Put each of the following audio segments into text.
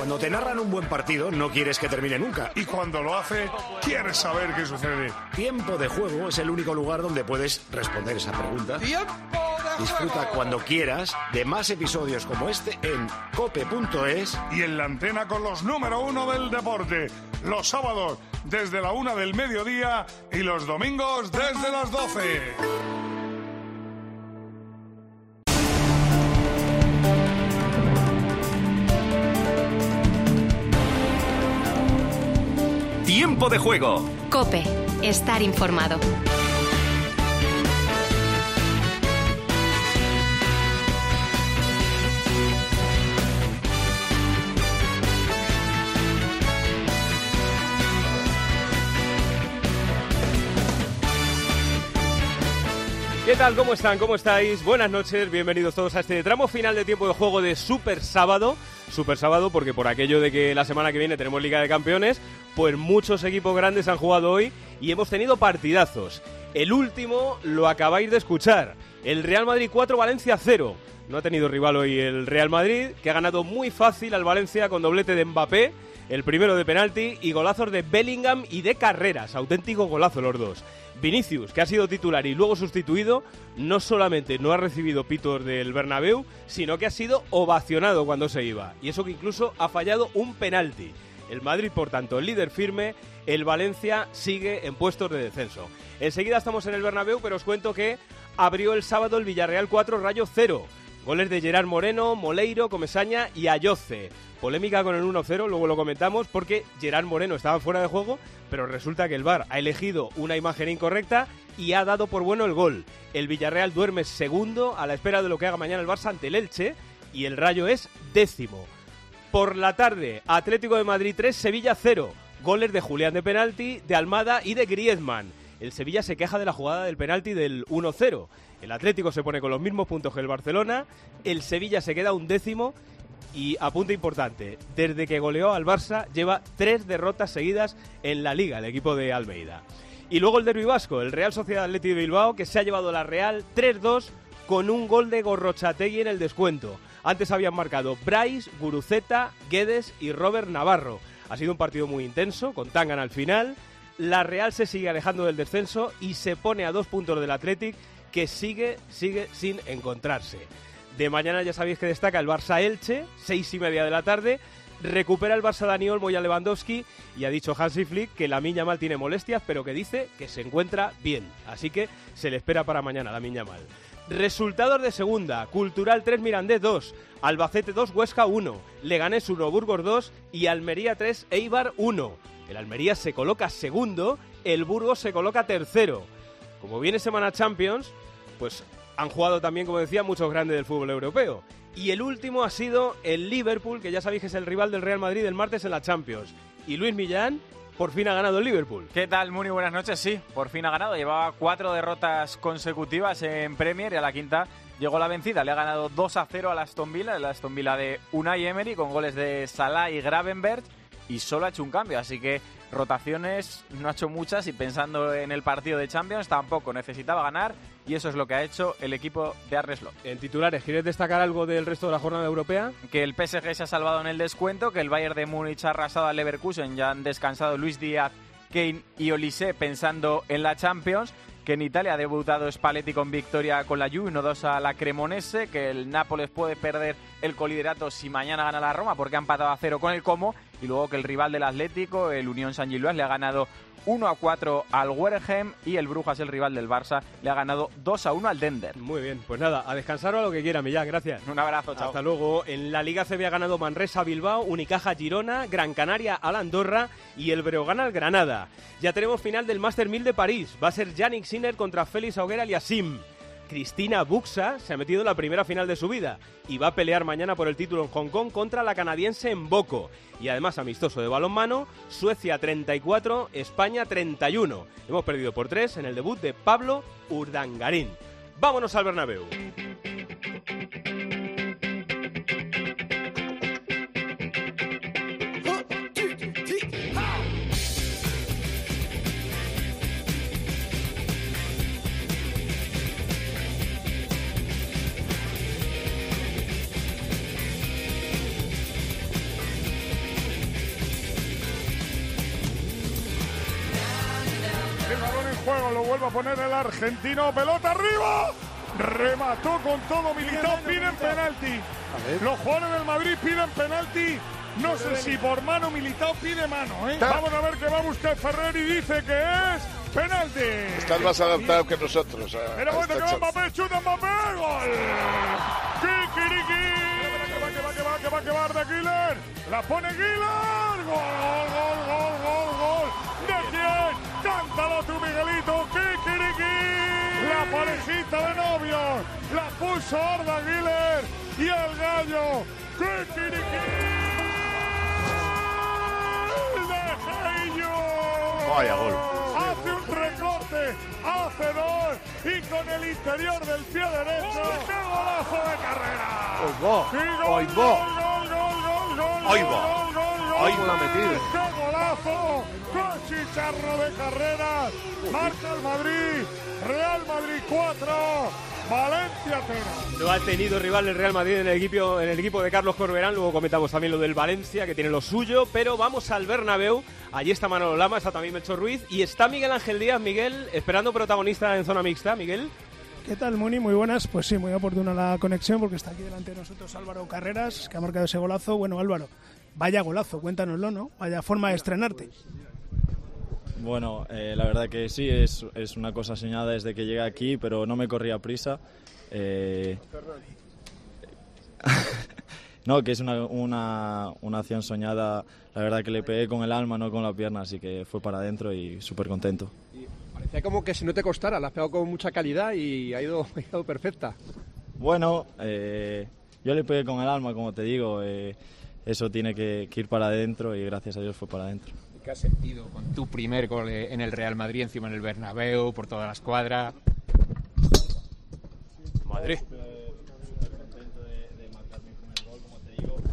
Cuando te narran un buen partido, no quieres que termine nunca. Y cuando lo hace, quieres saber qué sucede. Tiempo de Juego es el único lugar donde puedes responder esa pregunta. ¡Tiempo de Juego! Disfruta cuando quieras de más episodios como este en cope.es y en la antena con los número 1 del deporte. Los sábados desde la 1 del mediodía y los domingos desde las 12. Tiempo de Juego. COPE. Estar informado. ¿Qué tal? ¿Cómo están? ¿Cómo estáis? Buenas noches, bienvenidos todos a este tramo final de Tiempo de Juego de Super Sábado. Super Sábado porque por aquello de que la semana que viene tenemos Liga de Campeones, pues muchos equipos grandes han jugado hoy y hemos tenido partidazos. El último lo acabáis de escuchar, el Real Madrid 4, Valencia 0. No ha tenido rival hoy el Real Madrid, que ha ganado muy fácil al Valencia con doblete de Mbappé, el primero de penalti y golazos de Bellingham y de Carreras, auténtico golazo los dos. Vinicius, que ha sido titular y luego sustituido, no solamente no ha recibido pitos del Bernabéu, sino que ha sido ovacionado cuando se iba. Y eso que incluso ha fallado un penalti. El Madrid, por tanto, líder firme, el Valencia sigue en puestos de descenso. Enseguida estamos en el Bernabéu, pero os cuento que abrió el sábado el Villarreal 4, Rayo 0. Goles de Gerard Moreno, Moleiro, Comesaña y Ayoce. Polémica con el 1-0, luego lo comentamos, porque Gerard Moreno estaba fuera de juego, pero resulta que el VAR ha elegido una imagen incorrecta y ha dado por bueno el gol. El Villarreal duerme segundo a la espera de lo que haga mañana el Barça ante el Elche y el Rayo es 10º. Por la tarde, Atlético de Madrid 3, Sevilla 0. Goles de Julián de penalti, de Almada y de Griezmann. El Sevilla se queja de la jugada del penalti del 1-0. El Atlético se pone con los mismos puntos que el Barcelona, el Sevilla se queda 11º. Y apunte importante, desde que goleó al Barça lleva 3 derrotas seguidas en la Liga, el equipo de Almeida. Y luego el derbi vasco, el Real Sociedad Athletic de Bilbao, que se ha llevado la Real 3-2 con un gol de Gorrotxategi en el descuento. Antes habían marcado Brais, Guruceta, Guedes y Robert Navarro. Ha sido un partido muy intenso, con Tangana al final. La Real se sigue alejando del descenso y se pone a 2 puntos del Athletic, que sigue sin encontrarse. De mañana ya sabéis que destaca el Barça-Elche, 6:30 de la tarde. Recupera el Barça Dani Olmo y a Lewandowski y ha dicho Hansi Flick que Lamine Yamal tiene molestias, pero que dice que se encuentra bien. Así que se le espera para mañana Lamine Yamal. Resultados de segunda: Cultural 3, Mirandés 2, Albacete 2, Huesca 1, Leganés 1, Burgos 2 y Almería 3, Eibar 1. El Almería se coloca segundo, el Burgos se coloca tercero. Como viene semana Champions, pues han jugado también, como decía, muchos grandes del fútbol europeo. Y el último ha sido el Liverpool, que ya sabéis que es el rival del Real Madrid el martes en la Champions. Y Luis Millán por fin ha ganado el Liverpool. ¿Qué tal, Muni? Buenas noches. Sí, por fin ha ganado. Llevaba 4 derrotas consecutivas en Premier y a la quinta llegó la vencida. Le ha ganado 2-0 al Aston Villa, el Aston Villa de Unai Emery, con goles de Salah y Gravenberch, y solo ha hecho un cambio, así que rotaciones no ha hecho muchas y pensando en el partido de Champions tampoco, necesitaba ganar y eso es lo que ha hecho el equipo de Arne Slot. En titulares, ¿quieres destacar algo del resto de la jornada europea? Que el PSG se ha salvado en el descuento, que el Bayern de Múnich ha arrasado al Leverkusen, ya han descansado Luis Díaz, Kane y Olise pensando en la Champions, que en Italia ha debutado Spalletti con victoria con la Juve, 1-2 a la Cremonese, que el Nápoles puede perder el coliderato si mañana gana la Roma porque ha empatado a 0 con el Como, y luego que el rival del Atlético, el Unión Saint-Gilloise, le ha ganado 1-4 al Werder y el Brujas, el rival del Barça, le ha ganado 2-1 al Dender. Muy bien, pues nada, a descansar o a lo que quiera, Millán, gracias. Un abrazo, chao. Hasta luego. En la Liga CB ha ganado Manresa Bilbao, Unicaja Girona, Gran Canaria al Andorra y el Breogán al Granada. Ya tenemos final del Master 1000 de París. Va a ser Yannick Sinner contra Félix Auger-Aliassime. Cristina Buxa se ha metido en la primera final de su vida y va a pelear mañana por el título en Hong Kong contra la canadiense Mboko. Y además amistoso de balonmano, Suecia 34, España 31. Hemos perdido por 3 en el debut de Pablo Urdangarín. Vámonos al Bernabéu. juego, lo vuelve a poner el argentino, pelota arriba, remató con todo Militao, piden penalti. Los jugadores del Madrid piden penalti. No sé si por mano Militao pide mano, ¿eh? Vamos a ver qué va a buscar Ferrer y dice que es penalti. Estás más adaptado que nosotros. Pero bueno, que va Mbappé, chuta Mbappé, gol. Kikiriki. Que va de Güler. La pone Güler. Gol. ¿De quién? Cántalo tú, Miguelito. Kikiriki. La parejita de novios. La puso Arda Güler y el gallo. Kikiriki. Vaya gol. Hace un recorte, hace dos y con el interior del pie derecho. ¡Qué golazo de carrera! Gol. La metido. ¡Qué golazo! Con chicharro de carreras. Marca el Madrid. Real Madrid 4. Valencia 0. No ha tenido rival el Real Madrid en el equipo de Carlos Corberán. Luego comentamos también lo del Valencia, que tiene lo suyo. Pero vamos al Bernabéu. Allí está Manolo Lama, está también Melchor Ruiz. Y está Miguel Ángel Díaz. Miguel, esperando protagonista en zona mixta. Miguel. ¿Qué tal, Muni? Muy buenas. Pues sí, muy oportuna la conexión porque está aquí delante de nosotros Álvaro Carreras, que ha marcado ese golazo. Bueno, Álvaro, vaya golazo, cuéntanoslo, ¿no? Vaya forma de estrenarte. Bueno, la verdad que sí, es una cosa soñada desde que llegué aquí, pero no me corría prisa. No, que es una acción soñada. La verdad que le pegué con el alma, no con la pierna, así que fue para adentro y súper contento. Parecía como que si no te costara, la has pegado con mucha calidad y ha ido perfecta. Bueno, yo le pegué con el alma, como te digo. Eso tiene que ir para adentro y gracias a Dios fue para adentro. ¿Qué has sentido con tu primer gol en el Real Madrid, encima en el Bernabéu, por toda la escuadra? Madrid. Súper contento de marcar mi primer gol, como te digo.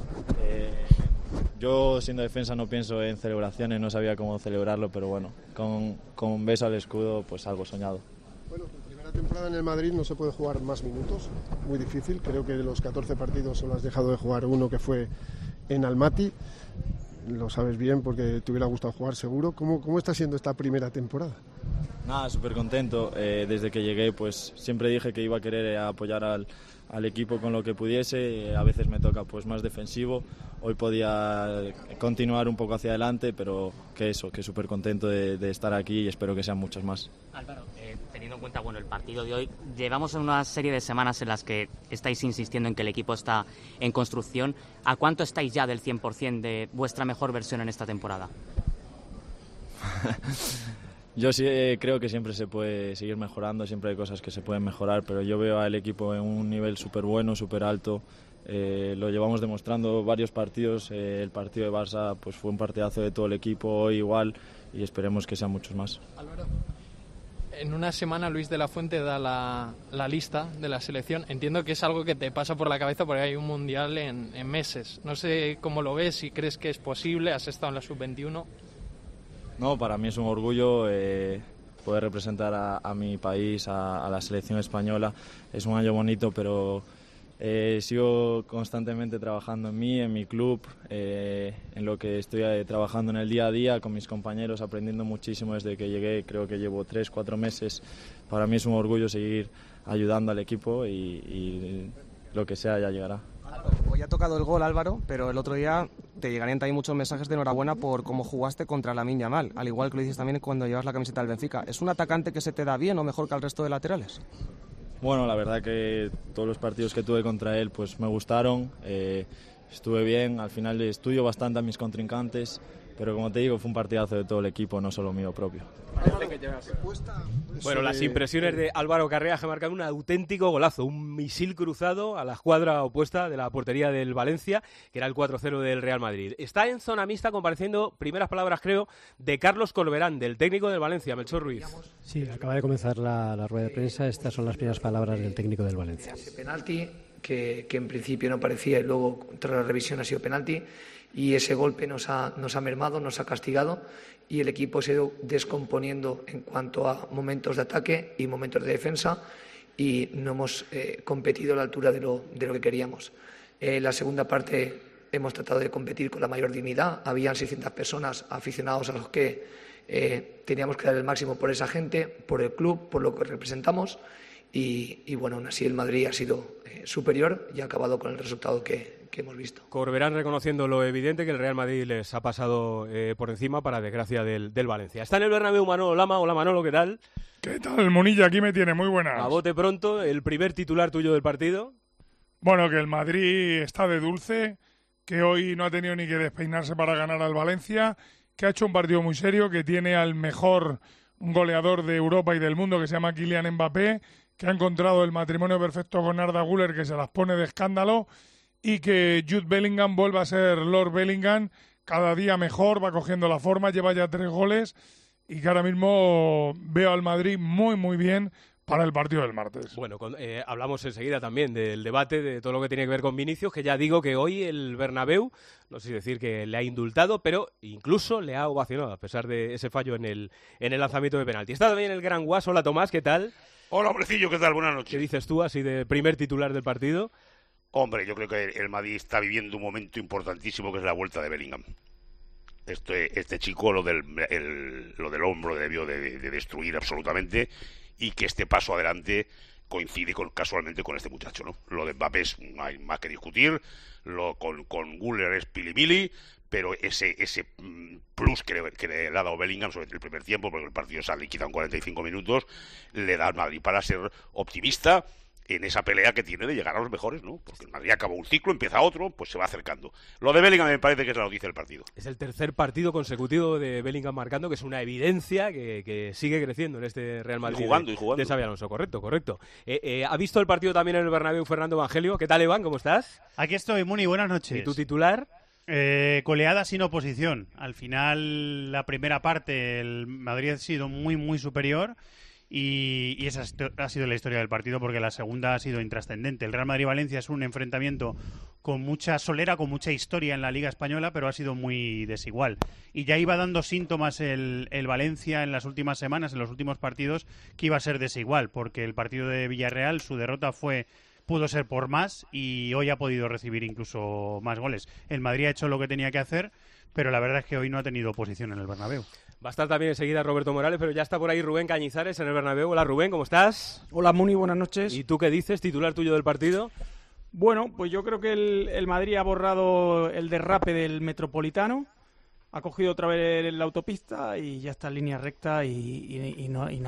Yo, siendo defensa, no pienso en celebraciones, no sabía cómo celebrarlo, pero bueno, con un beso al escudo, pues algo soñado. Bueno, tu primera temporada en el Madrid no se puede jugar más minutos, muy difícil. Creo que de los 14 partidos solo has dejado de jugar uno, que fue en Almaty. Lo sabes bien porque te hubiera gustado jugar seguro. ¿Cómo está siendo esta primera temporada? Nada, súper contento. Desde que llegué pues siempre dije que iba a querer apoyar al equipo con lo que pudiese. A veces me toca pues más defensivo. Hoy podía continuar un poco hacia adelante, pero que súper contento de estar aquí y espero que sean muchos más. Álvaro, teniendo en cuenta el partido de hoy, llevamos una serie de semanas en las que estáis insistiendo en que el equipo está en construcción. ¿A cuánto estáis ya del 100% de vuestra mejor versión en esta temporada? Yo sí creo que siempre se puede seguir mejorando, siempre hay cosas que se pueden mejorar, pero yo veo al equipo en un nivel súper bueno, súper alto. Lo llevamos demostrando varios partidos. El partido de Barça pues fue un partidazo de todo el equipo, hoy igual, y esperemos que sean muchos más. Álvaro, en una semana Luis de la Fuente da la lista de la selección. Entiendo que es algo que te pasa por la cabeza porque hay un mundial en meses. No sé cómo lo ves, si crees que es posible. Has estado en la sub-21. No, para mí es un orgullo poder representar a mi país, a la selección española. Es un año bonito, pero sigo constantemente trabajando en mí, en mi club, en lo que estoy trabajando en el día a día con mis compañeros, aprendiendo muchísimo desde que llegué. Creo que llevo 3-4 meses. Para mí es un orgullo seguir ayudando al equipo y lo que sea ya llegará. Hoy ha tocado el gol, Álvaro, pero el otro día te llegarían también muchos mensajes de enhorabuena por cómo jugaste contra Lamine Yamal, al igual que lo dices también cuando llevas la camiseta del Benfica. ¿Es un atacante que se te da bien o mejor que al resto de laterales? Bueno, la verdad que todos los partidos que tuve contra él pues me gustaron, estuve bien, al final estudio bastante a mis contrincantes, pero como te digo, fue un partidazo de todo el equipo, no solo mío propio. Bueno, las impresiones de Álvaro Carreras, que ha marcado un auténtico golazo, un misil cruzado a la escuadra opuesta de la portería del Valencia, que era el 4-0 del Real Madrid. Está en zona mixta compareciendo, primeras palabras creo, de Carlos Corberán, del técnico del Valencia, Melchor Ruiz. Sí, acaba de comenzar la rueda de prensa, estas son las primeras palabras del técnico del Valencia. Ese penalti, que en principio no parecía y luego tras la revisión ha sido penalti, y ese golpe nos ha mermado, nos ha castigado y el equipo se ha ido descomponiendo en cuanto a momentos de ataque y momentos de defensa y no hemos competido a la altura de lo que queríamos. La segunda parte hemos tratado de competir con la mayor dignidad. Habían 600 personas, aficionados a los que teníamos que dar el máximo por esa gente, por el club, por lo que representamos y bueno, aún así el Madrid ha sido superior y ha acabado con el resultado que hemos visto. Corberán reconociendo lo evidente que el Real Madrid les ha pasado por encima para desgracia del Valencia. Está en el Bernabéu Manolo Lama. Hola Manolo, ¿qué tal? ¿Qué tal, Munilla? Aquí me tiene, muy buenas. A bote pronto, el primer titular tuyo del partido. Bueno, que el Madrid está de dulce, que hoy no ha tenido ni que despeinarse para ganar al Valencia, que ha hecho un partido muy serio, que tiene al mejor goleador de Europa y del mundo, que se llama Kylian Mbappé, que ha encontrado el matrimonio perfecto con Arda Güler, que se las pone de escándalo, y que Jude Bellingham vuelve a ser Lord Bellingham, cada día mejor, va cogiendo la forma, lleva ya 3 goles, y que ahora mismo veo al Madrid muy, muy bien para el partido del martes. Bueno, hablamos enseguida también del debate de todo lo que tiene que ver con Vinicius, que ya digo que hoy el Bernabéu, no sé si decir que le ha indultado, pero incluso le ha ovacionado, a pesar de ese fallo en el lanzamiento de penalti. Está también el gran Guas. Hola Tomás, ¿qué tal? Hola, hombrecillo, ¿qué tal? Buenas noches. ¿Qué dices tú así de primer titular del partido? Hombre, yo creo que el Madrid está viviendo un momento importantísimo, que es la vuelta de Bellingham. Este chico lo del hombro debió de destruir absolutamente, y que este paso adelante coincide casualmente con este muchacho, ¿no? Lo de Mbappé no hay más que discutir, con Güler es pilimili, pero ese plus que le ha dado Bellingham sobre el primer tiempo, porque el partido se ha liquidado en 45 minutos, le da al Madrid para ser optimista en esa pelea que tiene de llegar a los mejores, ¿no? Porque el Madrid acaba un ciclo, empieza otro, pues se va acercando. Lo de Bellingham me parece que es la noticia del partido. Es el tercer partido consecutivo de Bellingham marcando, que es una evidencia que sigue creciendo en este Real Madrid. Y jugando. De Xabi Alonso, correcto. ¿Ha visto el partido también en el Bernabéu Fernando Evangelio? ¿Qué tal, Iván? ¿Cómo estás? Aquí estoy, Muni, buenas noches. ¿Y tu titular? Goleada sin oposición. Al final, la primera parte, el Madrid ha sido muy, muy superior. Y esa ha sido la historia del partido, porque la segunda ha sido intrascendente. El Real Madrid-Valencia es un enfrentamiento con mucha solera, con mucha historia en la Liga Española, pero ha sido muy desigual. Y ya iba dando síntomas el Valencia en las últimas semanas, en los últimos partidos, que iba a ser desigual, porque el partido de Villarreal, su derrota pudo ser por más, y hoy ha podido recibir incluso más goles. El Madrid ha hecho lo que tenía que hacer, pero la verdad es que hoy no ha tenido oposición en el Bernabéu. Va a estar también enseguida Roberto Morales, pero ya está por ahí Rubén Cañizares en el Bernabéu. Hola Rubén, ¿cómo estás? Hola Muni, buenas noches. ¿Y tú qué dices, titular tuyo del partido? Bueno, pues yo creo que el Madrid ha borrado el derrape del Metropolitano, ha cogido otra vez la autopista y ya está en línea recta y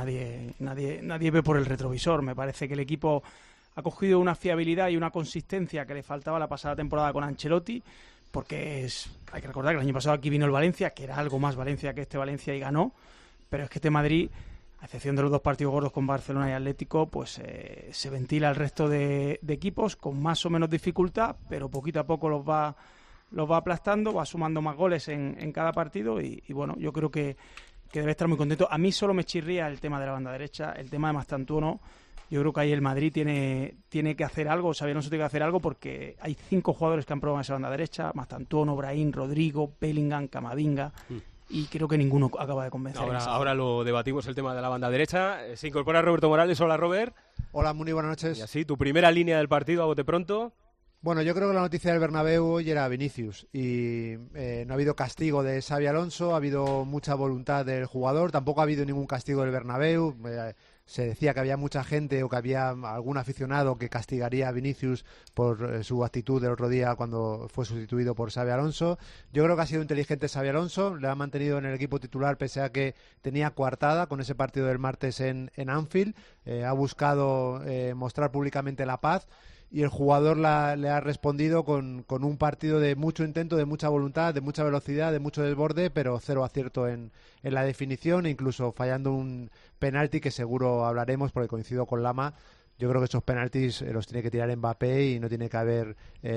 nadie ve por el retrovisor. Me parece que el equipo ha cogido una fiabilidad y una consistencia que le faltaba la pasada temporada con Ancelotti, porque hay que recordar que el año pasado aquí vino el Valencia, que era algo más Valencia que este Valencia, y ganó, pero es que este Madrid, a excepción de los 2 partidos gordos con Barcelona y Atlético, pues se ventila el resto de equipos con más o menos dificultad, pero poquito a poco los va aplastando, va sumando más goles en cada partido y bueno, yo creo que debe estar muy contento. A mí solo me chirría el tema de la banda derecha, el tema de Mastantuono. Yo creo que ahí el Madrid tiene que hacer algo, Xabi Alonso tiene que hacer algo, porque hay 5 jugadores que han probado en esa banda derecha: Mastantuono, Brahim, Rodrigo, Bellingham, Camavinga, y creo que ninguno acaba de convencer. Ahora lo debatimos, el tema de la banda derecha. Se incorpora Roberto Morales. Hola Robert. Hola, muy buenas noches. Y así, tu primera línea del partido, a bote pronto. Bueno, yo creo que la noticia del Bernabéu hoy era Vinicius y no ha habido castigo de Xabi Alonso, ha habido mucha voluntad del jugador, tampoco ha habido ningún castigo del Bernabéu. Se decía que había mucha gente o que había algún aficionado que castigaría a Vinicius por su actitud del otro día cuando fue sustituido por Xabi Alonso. Yo creo que ha sido inteligente Xabi Alonso, le ha mantenido en el equipo titular pese a que tenía coartada con ese partido del martes en Anfield. Ha buscado mostrar públicamente la paz. Y el jugador le ha respondido con un partido de mucho intento, de mucha voluntad, de mucha velocidad, de mucho desborde, pero cero acierto en la definición, incluso fallando un penalti que seguro hablaremos, porque coincido con Lama. Yo creo que esos penaltis los tiene que tirar Mbappé y no tiene que haber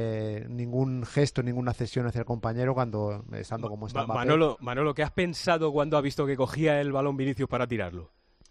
ningún gesto, ninguna cesión hacia el compañero cuando estando como está Mbappé. Manolo, ¿qué has pensado cuando has visto que cogía el balón Vinicius para tirarlo?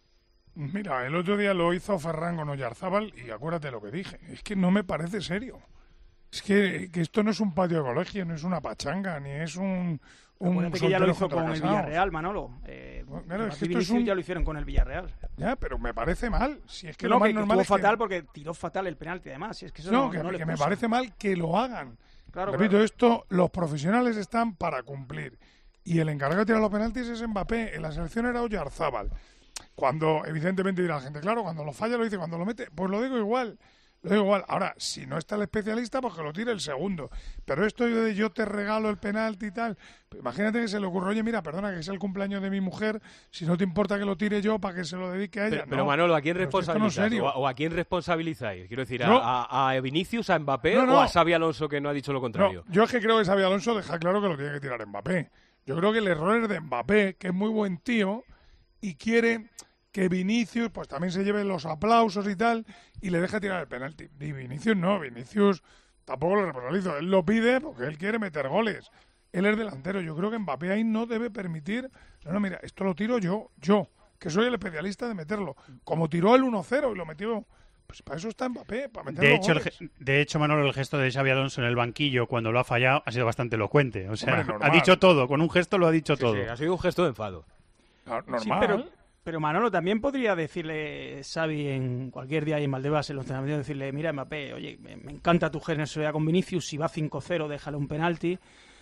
Mira, el otro día lo hizo Ferran con Oyarzábal y acuérdate lo que dije. Es que no me parece serio. Es que esto no es un patio de colegio, no es una pachanga, ni es un que ya lo hizo con el Villarreal, Manolo. Claro, es que esto ya lo hicieron con el Villarreal. Ya, pero me parece mal. Si es que no, lo más que normal estuvo es fatal porque tiró fatal el penalti, además. Si es que eso no que me parece mal que lo hagan. Claro, Repito, esto, los profesionales están para cumplir. y el encargado de tirar los penaltis es Mbappé. En la selección era Oyarzábal. Cuando, evidentemente dirá la gente, claro, cuando lo falla lo dice, cuando lo mete, pues lo digo igual. Ahora, si no está el especialista, pues que lo tire el segundo. Pero esto de yo te regalo el penalti y tal, imagínate que se le ocurre, oye, mira, perdona, que es el cumpleaños de mi mujer, si no te importa que lo tire yo para que se lo dedique a ella. Pero Manolo, ¿a quién responsabilizáis? ¿O a quién responsabilizáis? Quiero decir, ¿a Vinicius, a Mbappé o a Xabi Alonso, que no ha dicho lo contrario? No, yo es que creo que Xabi Alonso deja claro que lo tiene que tirar Mbappé. Yo creo que el error es de Mbappé, que es muy buen tío y quiere que Vinicius pues también se lleve los aplausos y tal, y le deja tirar el penalti. Y Vinicius no, Vinicius tampoco lo responsabilizo. Él lo pide porque él quiere meter goles. Él es delantero. Yo creo que Mbappé ahí no debe permitir... No, mira, esto lo tiro yo, que soy el especialista de meterlo. Como tiró el 1-0 y lo metió... Pues para eso está Mbappé, para meter goles. De hecho, Manolo, el gesto de Xabi Alonso en el banquillo cuando lo ha fallado ha sido bastante elocuente. O sea, Hombre, ha dicho todo, con un gesto lo ha dicho todo. Sí, ha sido un gesto de enfado. Normal. Sí, pero Manolo también podría decirle Xavi en cualquier día ahí en Valdebebas, en los entrenamientos, decirle, mira Mbappé, oye, me encanta tu generosidad con Vinicius, si va 5-0 déjale un penalti,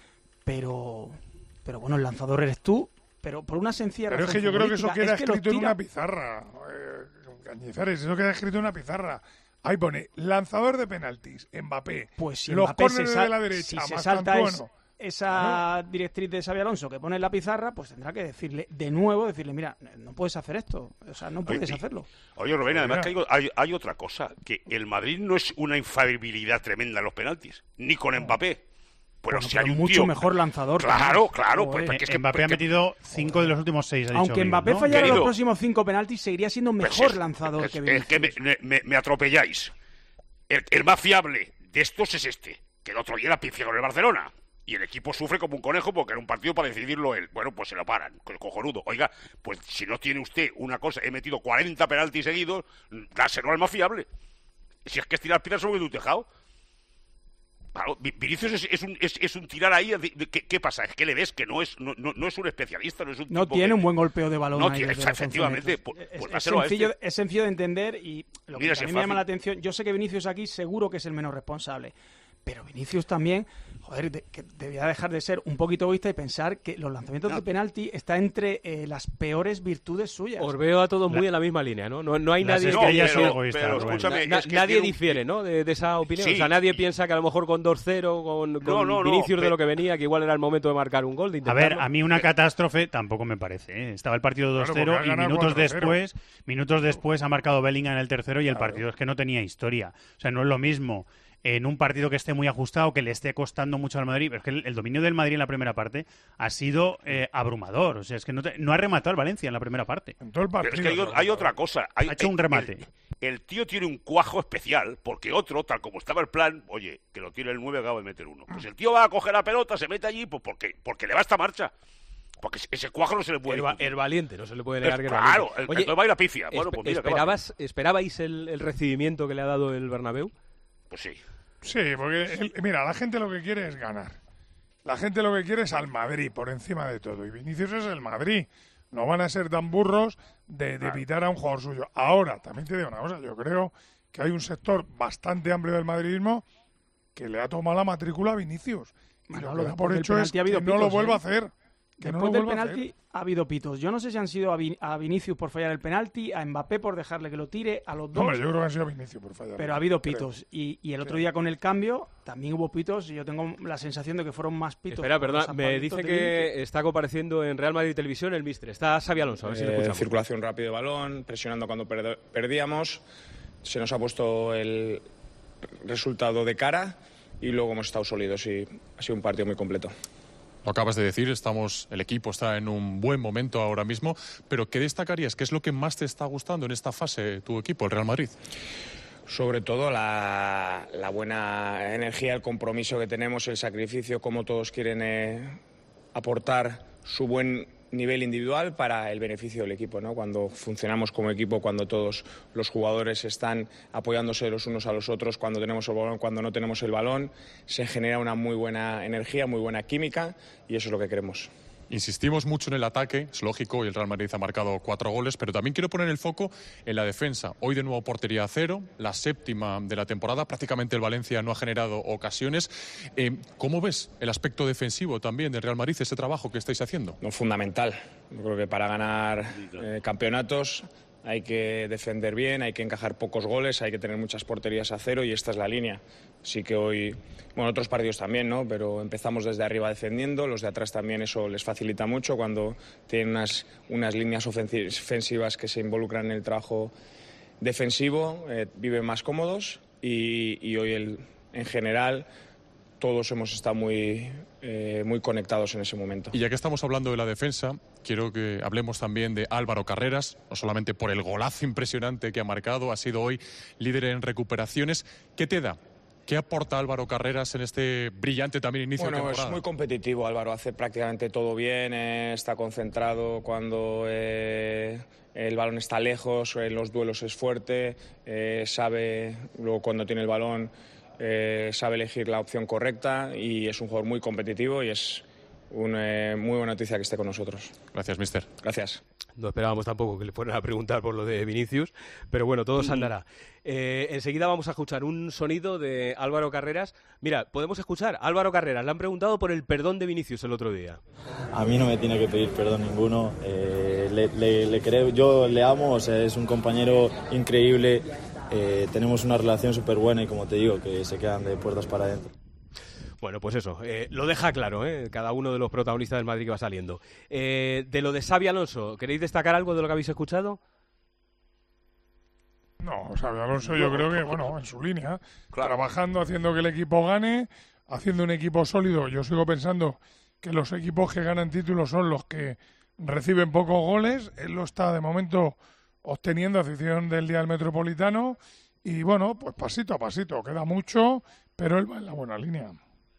pero bueno, el lanzador eres tú, pero por una sencilla razón. Pero es que yo creo que eso queda escrito en tira... una pizarra, Cañizares, eso queda escrito en una pizarra. Ahí pone, lanzador de penaltis, Mbappé, pues si los Mbappé córneres de la derecha, si se más salta Cantuano. Esa directriz de Xabi Alonso que pone en la pizarra, pues tendrá que decirle, mira, no puedes hacer esto, o sea, no puedes hacerlo. Oye, Rubén, además que hay otra cosa, que el Madrid no es una infalibilidad tremenda en los penaltis, ni con Mbappé. Bueno, si hay un mucho tío... mejor lanzador. Claro. Pues, es que Mbappé ha metido 5 de los últimos 6, ha dicho. Aunque Mbappé fallara los próximos 5 penaltis, seguiría siendo mejor lanzador que Vinicius. Es que me atropelláis. El más fiable de estos es este, que el otro día la pifió con el Barcelona. Y el equipo sufre como un conejo porque era un partido para decidirlo él. Bueno, pues se lo paran, con el cojonudo. Oiga, pues si no tiene usted una cosa, he metido 40 penaltis seguidos, dáselo al más fiable. Si es que es tirar piedras sobre tu tejado. Claro, Vinicius es un tirar ahí. ¿Qué pasa? Es que le ves que no es un especialista, no es un no tipo tiene un buen golpeo de balón. No ahí tiene, efectivamente. Es sencillo de entender y lo que a mí me llama la atención, yo sé que Vinicius aquí seguro que es el menos responsable. Pero Vinicius también, que debía dejar de ser un poquito egoísta y pensar que los lanzamientos de penalti está entre las peores virtudes suyas. Os veo a todos muy en la misma línea, ¿no? No hay nadie que haya sido egoísta. Pero escúchame, nadie difiere, ¿no? De esa opinión. Sí. O sea, nadie piensa que a lo mejor con 2-0, con Vinicius de lo que venía, que igual era el momento de marcar un gol. De a ver, a mí una catástrofe tampoco me parece, ¿eh? Estaba el partido 2-0 y minutos después ha marcado Bellingham en el tercero y el partido es que no tenía historia. O sea, no es lo mismo en un partido que esté muy ajustado, que le esté costando mucho al Madrid. Pero es que el dominio del Madrid en la primera parte ha sido abrumador. O sea, es que no ha rematado el Valencia en la primera parte. En todo el partido. Pero es que hay otra cosa. Ha hecho un remate. El tío tiene un cuajo especial, porque otro, tal como estaba el plan, oye, que lo tire el 9, acaba de meter uno. Pues el tío va a coger la pelota, se mete allí, pues porque le va esta marcha. Porque ese cuajo no se le puede... El valiente, no se le puede negar que claro, Oye, el va y la pifia. Bueno, pues mira, ¿esperabais el recibimiento que le ha dado el Bernabéu? Pues sí. Sí, porque, mira, la gente lo que quiere es ganar. La gente lo que quiere es al Madrid, por encima de todo. Y Vinicius es el Madrid. No van a ser tan burros de evitar a un jugador suyo. Ahora, también te digo una cosa. Yo creo que hay un sector bastante amplio del madridismo que le ha tomado la matrícula a Vinicius. Y lo que da por hecho es que no lo vuelva a hacer. Después del penalti ha habido pitos. Yo no sé si han sido a Vinicius por fallar el penalti, a Mbappé por dejarle que lo tire, a los dos. Hombre, yo creo que han sido a Vinicius por fallar. Pero ha habido pitos. Y el otro día con el cambio también hubo pitos y yo tengo la sensación de que fueron más pitos. Espera, perdón, me dice que está compareciendo en Real Madrid Televisión el míster. Está Xabi Alonso, a ver si le escuchamos. Circulación rápida de balón, presionando cuando perdíamos. Se nos ha puesto el resultado de cara y luego hemos estado sólidos y ha sido un partido muy completo. Lo acabas de decir, el equipo está en un buen momento ahora mismo, pero ¿qué destacarías? ¿Qué es lo que más te está gustando en esta fase tu equipo, el Real Madrid? Sobre todo la buena energía, el compromiso que tenemos, el sacrificio, cómo todos quieren aportar su buen nivel individual para el beneficio del equipo, ¿no? Cuando funcionamos como equipo, cuando todos los jugadores están apoyándose los unos a los otros, cuando tenemos el balón, cuando no tenemos el balón, se genera una muy buena energía, muy buena química y eso es lo que queremos. insistimos mucho en el ataque, es lógico, y el Real Madrid ha marcado 4 goles, pero también quiero poner el foco en la defensa. Hoy de nuevo portería a 0, la 7ª de la temporada, prácticamente el Valencia no ha generado ocasiones. ¿Cómo ves el aspecto defensivo también del Real Madrid, ese trabajo que estáis haciendo? No, fundamental. Yo creo que para ganar campeonatos hay que defender bien, hay que encajar pocos goles, hay que tener muchas porterías a 0 y esta es la línea. Así que hoy, bueno, otros partidos también, ¿no? Pero empezamos desde arriba defendiendo, los de atrás también eso les facilita mucho cuando tienen unas líneas ofensivas que se involucran en el trabajo defensivo, viven más cómodos y hoy en general todos hemos estado muy conectados en ese momento. Y ya que estamos hablando de la defensa, quiero que hablemos también de Álvaro Carreras, no solamente por el golazo impresionante que ha marcado, ha sido hoy líder en recuperaciones. ¿Qué te da? ¿Qué aporta Álvaro Carreras en este brillante también inicio de temporada? Es muy competitivo Álvaro, hace prácticamente todo bien, está concentrado cuando el balón está lejos, en los duelos es fuerte, sabe luego cuando tiene el balón, sabe elegir la opción correcta y es un jugador muy competitivo y es una muy buena noticia que esté con nosotros. Gracias, mister. Gracias. No esperábamos tampoco que le fueran a preguntar por lo de Vinicius, pero bueno, todo se andará. Enseguida vamos a escuchar un sonido de Álvaro Carreras. Mira, podemos escuchar. Álvaro Carreras, le han preguntado por el perdón de Vinicius el otro día. A mí no me tiene que pedir perdón ninguno. Le creo, yo le amo, o sea, es un compañero increíble. Tenemos una relación súper buena y como te digo, que se quedan de puertas para adentro. Bueno, pues eso, lo deja claro, cada uno de los protagonistas del Madrid que va saliendo. De lo de Xabi Alonso, ¿queréis destacar algo de lo que habéis escuchado? No, Xabi Alonso yo creo que, bueno, en su línea, trabajando, haciendo que el equipo gane, haciendo un equipo sólido. Yo sigo pensando que los equipos que ganan títulos son los que reciben pocos goles. Él lo está, de momento, obteniendo, a excepción del día del Metropolitano. Y, bueno, pues pasito a pasito. Queda mucho, pero él va en la buena línea.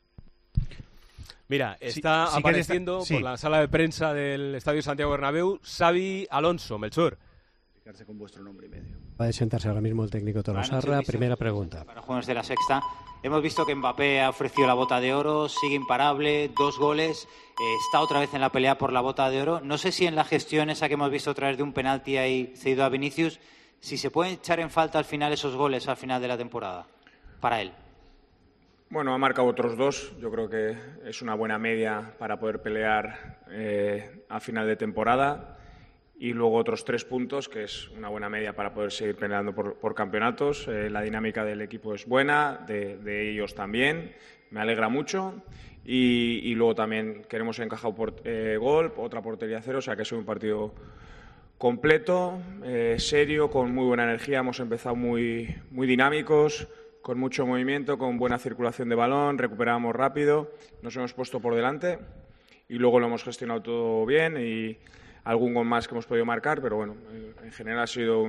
Mira, está apareciendo por la sala de prensa del Estadio Santiago Bernabéu Xabi Alonso. Melchor. Con vuestro nombre y medio. Va a sentarse ahora mismo el técnico Tolosarra. Primera pregunta. Para Juegos de la Sexta. Hemos visto que Mbappé ha ofrecido la bota de oro, sigue imparable, 2 goles, está otra vez en la pelea por la bota de oro. No sé si en la gestión esa que hemos visto otra vez de un penalti ahí cedido a Vinicius, si se pueden echar en falta al final esos goles al final de la temporada, para él. Bueno, ha marcado otros 2. Yo creo que es una buena media para poder pelear a final de temporada. Y luego otros 3 puntos, que es una buena media para poder seguir peleando por campeonatos. La dinámica del equipo es buena, de ellos también. Me alegra mucho. Y luego también queremos encajar gol, otra portería a 0. O sea que es un partido completo, serio, con muy buena energía. Hemos empezado muy dinámicos, con mucho movimiento, con buena circulación de balón, recuperamos rápido, nos hemos puesto por delante y luego lo hemos gestionado todo bien y algún gol más que hemos podido marcar, pero bueno, en general ha sido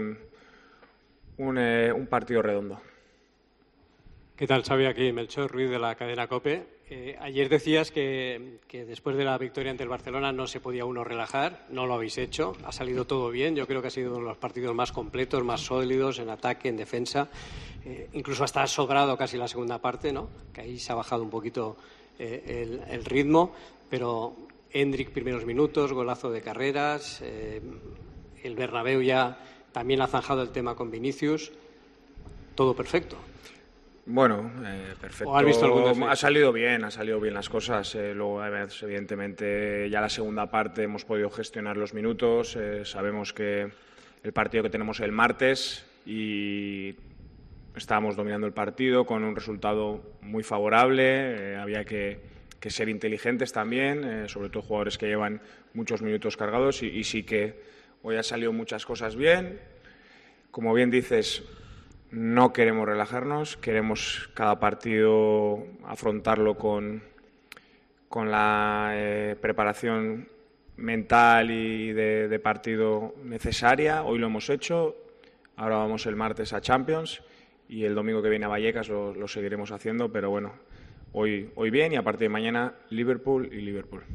un partido redondo. ¿Qué tal, Xavi? Aquí Melchor Ruiz de la cadena COPE. Ayer decías que después de la victoria ante el Barcelona no se podía uno relajar, no lo habéis hecho, ha salido todo bien, yo creo que ha sido uno de los partidos más completos, más sólidos en ataque, en defensa, incluso hasta ha sobrado casi la segunda parte, ¿no? Que ahí se ha bajado un poquito el ritmo, pero Endrick primeros minutos, golazo de Carreras, el Bernabéu ya también ha zanjado el tema con Vinicius, todo perfecto. Bueno, perfecto. ¿O has visto algún defecto? Ha salido bien las cosas. Luego, evidentemente, ya la segunda parte hemos podido gestionar los minutos. Sabemos que el partido que tenemos el martes y estábamos dominando el partido con un resultado muy favorable. Había que ser inteligentes también, sobre todo jugadores que llevan muchos minutos cargados y sí que hoy ha salido muchas cosas bien. Como bien dices, no queremos relajarnos, queremos cada partido afrontarlo con la preparación mental y de partido necesaria. Hoy lo hemos hecho, ahora vamos el martes a Champions y el domingo que viene a Vallecas lo seguiremos haciendo, pero bueno, hoy bien y a partir de mañana Liverpool y Liverpool.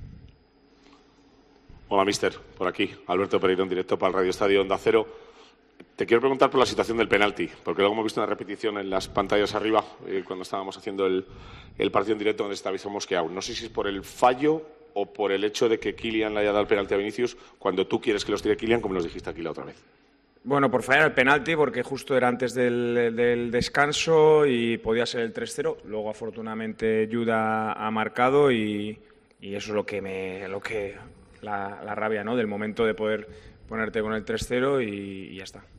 Hola, mister, por aquí, Alberto Pereiro en directo para el Radio Estadio Onda Cero. Te quiero preguntar por la situación del penalti, porque luego hemos visto una repetición en las pantallas arriba, cuando estábamos haciendo el partido en directo donde estaba mosqueado. No sé si es por el fallo o por el hecho de que Kylian le haya dado el penalti a Vinicius cuando tú quieres que los tire Kylian, como nos dijiste aquí la otra vez? Bueno, por fallar el penalti, porque justo era antes del descanso y podía ser el 3-0. Luego, afortunadamente, Jude ha marcado y eso es lo que la rabia, ¿no? Del momento de poder ponerte con el 3-0 y ya está.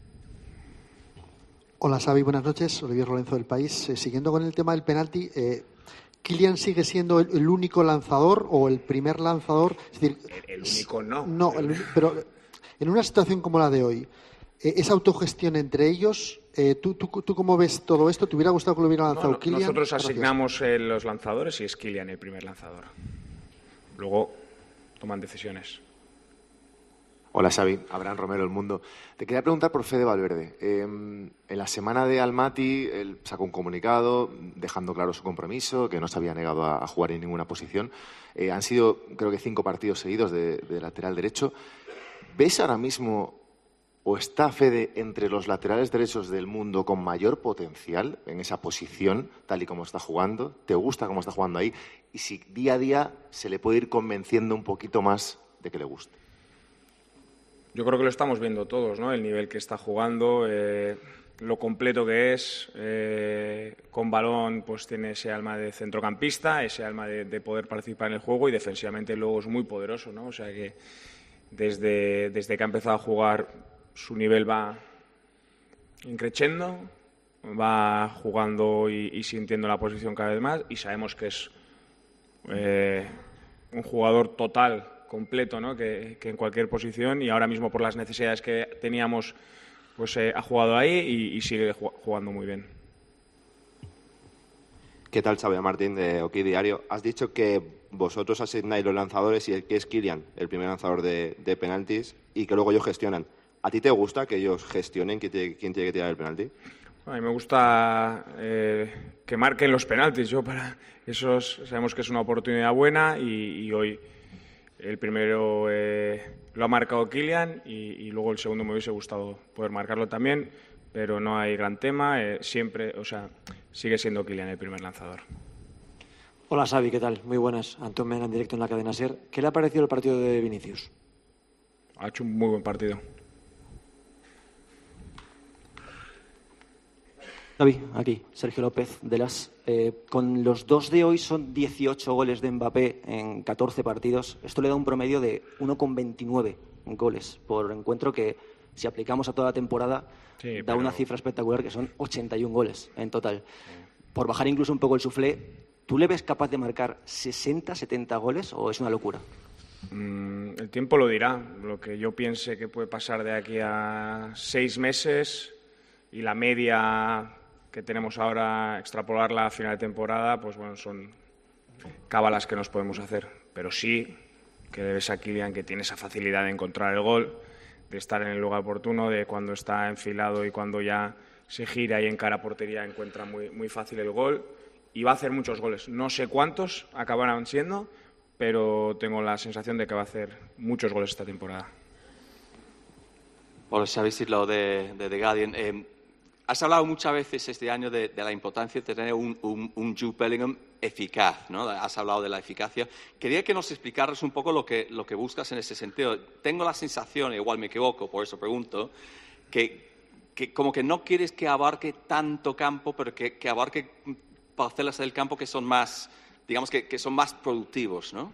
Hola, Xavi, buenas noches. Olivier Lorenzo del País. Siguiendo con el tema del penalti, ¿Kylian sigue siendo el único lanzador o el primer lanzador? Es decir, el único no. No, pero en una situación como la de hoy, ¿es autogestión entre ellos? ¿Tú cómo ves todo esto? ¿Te hubiera gustado que lo hubiera lanzado Kylian? Nosotros asignamos los lanzadores y es Kylian el primer lanzador. Luego toman decisiones. Hola Xavi, Abraham Romero, El Mundo. Te quería preguntar por Fede Valverde. En la semana de Almaty, él sacó un comunicado dejando claro su compromiso, que no se había negado a jugar en ninguna posición. Han sido, creo que 5 partidos seguidos de lateral derecho. ¿Ves ahora mismo o está Fede entre los laterales derechos del mundo con mayor potencial en esa posición, tal y como está jugando? ¿Te gusta cómo está jugando ahí? Y si día a día se le puede ir convenciendo un poquito más de que le guste. Yo creo que lo estamos viendo todos, ¿no? El nivel que está jugando, lo completo que es, con balón pues tiene ese alma de centrocampista, ese alma de poder participar en el juego y defensivamente luego es muy poderoso, ¿no? O sea que desde que ha empezado a jugar su nivel va increciendo, va jugando y sintiendo la posición cada vez más y sabemos que es un jugador total, completo, ¿no? Que en cualquier posición y ahora mismo por las necesidades que teníamos pues ha jugado ahí y sigue jugando muy bien. ¿Qué tal, Xavi Martín de Oki Diario? Has dicho que vosotros asignáis los lanzadores y que es Kylian el primer lanzador de penaltis y que luego ellos gestionan. ¿A ti te gusta que ellos gestionen quién tiene que tirar el penalti? A mí me gusta que marquen los penaltis. Para eso sabemos que es una oportunidad buena y hoy el primero lo ha marcado Kylian y luego el segundo me hubiese gustado poder marcarlo también, pero no hay gran tema. Siempre, sigue siendo Kylian el primer lanzador. Hola Xavi, ¿qué tal? Muy buenas. Antón Mena en directo en la cadena SER. ¿Qué le ha parecido el partido de Vinicius? Ha hecho un muy buen partido. Xavi, aquí, Sergio López de Las. Con los 2 de hoy son 18 goles de Mbappé en 14 partidos. Esto le da un promedio de 1,29 goles por encuentro que, si aplicamos a toda la temporada, da una cifra espectacular que son 81 goles en total. Por bajar incluso un poco el suflé, ¿tú le ves capaz de marcar 60, 70 goles o es una locura? El tiempo lo dirá. Lo que yo piense que puede pasar de aquí a 6 meses y la media que tenemos ahora, extrapolarla a final de temporada, pues bueno, son cábalas que nos podemos hacer. Pero sí que le ves a Kylian que tiene esa facilidad de encontrar el gol, de estar en el lugar oportuno, de cuando está enfilado y cuando ya se gira y encara a portería encuentra muy, muy fácil el gol y va a hacer muchos goles. No sé cuántos acabarán siendo, pero tengo la sensación de que va a hacer muchos goles esta temporada. Hola, Xavi Sidlau de The Guardian. Has hablado muchas veces este año de la importancia de tener un Jude Bellingham eficaz, ¿no? Has hablado de la eficacia. Quería que nos explicaras un poco lo que buscas en ese sentido. Tengo la sensación, igual me equivoco, por eso pregunto, que como que no quieres que abarque tanto campo, pero que abarque parcelas del campo que son más, digamos que son más productivos, ¿no?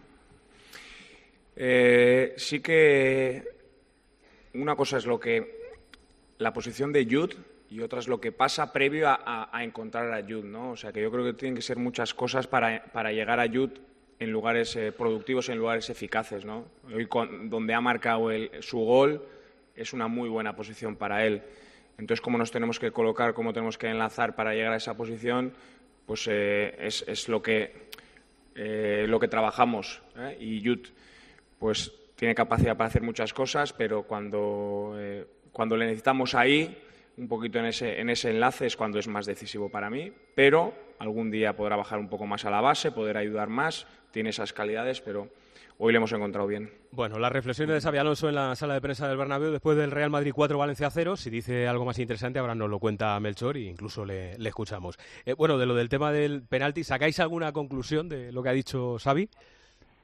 Sí que una cosa es la posición de Jude y otra es lo que pasa previo a encontrar a Jude, ¿no? O sea, que yo creo que tienen que ser muchas cosas para llegar a Jude en lugares productivos, en lugares eficaces, ¿no? Hoy donde ha marcado su gol es una muy buena posición para él. Entonces, cómo nos tenemos que colocar, cómo tenemos que enlazar para llegar a esa posición, pues es lo que trabajamos, ¿eh? Y Jude, pues tiene capacidad para hacer muchas cosas, pero cuando le necesitamos ahí, un poquito en ese enlace es cuando es más decisivo para mí, pero algún día podrá bajar un poco más a la base, poder ayudar más, tiene esas calidades, pero hoy le hemos encontrado bien. Bueno, las reflexiones de Xabi Alonso en la sala de prensa del Bernabéu después del Real Madrid 4, Valencia 0. Si dice algo más interesante, ahora nos lo cuenta Melchor e incluso le escuchamos. Bueno, de lo del tema del penalti, ¿sacáis alguna conclusión de lo que ha dicho Xavi?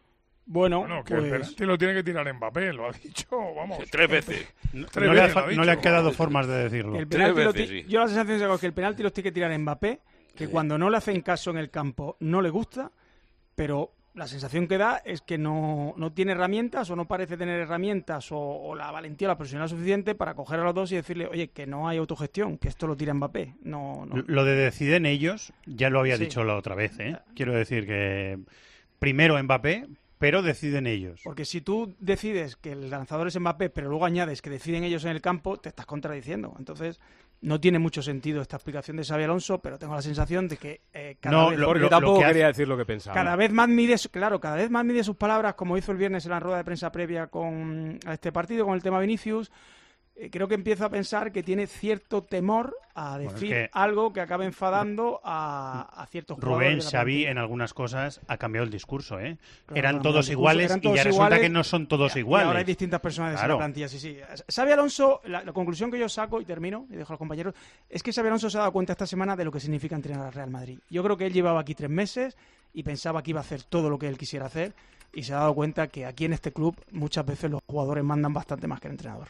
Bueno, que el penalti lo tiene que tirar Mbappé, lo ha dicho, vamos. 3 veces. No le han quedado formas de decirlo. El penalti yo la sensación es que el penalti los tiene que tirar Mbappé, que cuando no le hacen caso en el campo no le gusta, pero la sensación que da es que no tiene herramientas o no parece tener herramientas o la valentía o la profesionalidad suficiente para coger a los dos y decirle, oye, que no hay autogestión, que esto lo tira Mbappé. No. Lo de deciden ellos, ya lo había dicho la otra vez, ¿eh? Quiero decir que primero Mbappé, pero deciden ellos. Porque si tú decides que el lanzador es Mbappé, pero luego añades que deciden ellos en el campo, te estás contradiciendo. Entonces, no tiene mucho sentido esta explicación de Xabi Alonso, pero tengo la sensación de que cada vez... Porque tampoco quería decir lo que pensaba. Cada vez más mide sus palabras, como hizo el viernes en la rueda de prensa previa a este partido, con el tema Vinicius. Creo que empiezo a pensar que tiene cierto temor a decir algo que acabe enfadando a ciertos jugadores. Rubén, Xavi en algunas cosas ha cambiado el discurso, ¿eh? Claro, eran todos iguales y ya resulta que no son todos iguales. Ahora hay distintas personas en la plantilla, sí. Xabi Alonso, la conclusión que yo saco, y termino, y dejo a los compañeros, es que Xabi Alonso se ha dado cuenta esta semana de lo que significa entrenar al Real Madrid. Yo creo que él llevaba aquí 3 meses y pensaba que iba a hacer todo lo que él quisiera hacer, y se ha dado cuenta que aquí en este club muchas veces los jugadores mandan bastante más que el entrenador.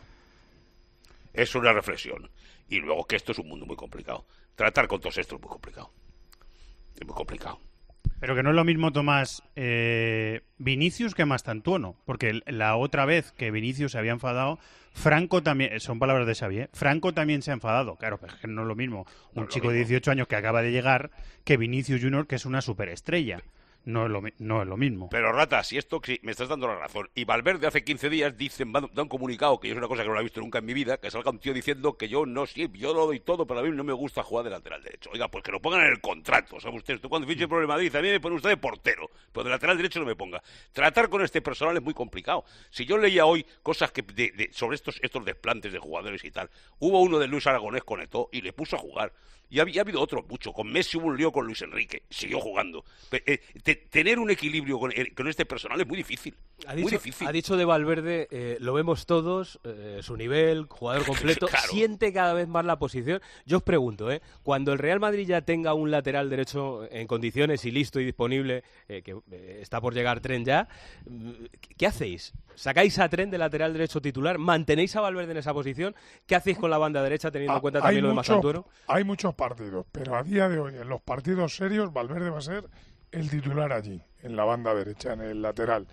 Es una reflexión. Y luego que esto es un mundo muy complicado. Tratar con todos estos es muy complicado. Es muy complicado. Pero que no es lo mismo, Tomás, Vinicius que Mastantuono. Porque la otra vez que Vinicius se había enfadado, Franco también, son palabras de Xavi, ¿eh? Franco también se ha enfadado. Claro, pero es que no es lo mismo un chico de 18 años que acaba de llegar que Vinicius Junior, que es una superestrella. No es lo mismo. Pero, Rata, si me estás dando la razón. Y Valverde hace 15 días da un comunicado, que yo es una cosa que no lo he visto nunca en mi vida, que salga un tío diciendo que yo lo doy todo, pero a mí no me gusta jugar de lateral derecho. Oiga, pues que lo pongan en el contrato. ¿Sabe usted? Tú cuando fiche por el Madrid, a mí me pone usted de portero, pero de lateral derecho no me ponga. Tratar con este personal es muy complicado. Si yo leía hoy cosas sobre estos desplantes de jugadores y tal, hubo uno de Luis Aragonés con Eto'o y le puso a jugar. Y ha habido otro mucho. Con Messi hubo un lío con Luis Enrique. Siguió jugando. Tener un equilibrio con este personal es muy difícil. Ha dicho de Valverde, lo vemos todos, su nivel, jugador completo, claro. Siente cada vez más la posición. Yo os pregunto, cuando el Real Madrid ya tenga un lateral derecho en condiciones y listo y disponible, que está por llegar Trent ya, ¿qué hacéis? ¿Sacáis a Trent de lateral derecho titular? ¿Mantenéis a Valverde en esa posición? ¿Qué hacéis con la banda derecha teniendo en cuenta también lo de Mastantuono? Hay muchos partidos, pero a día de hoy, en los partidos serios, Valverde va a ser el titular allí, en la banda derecha, en el lateral.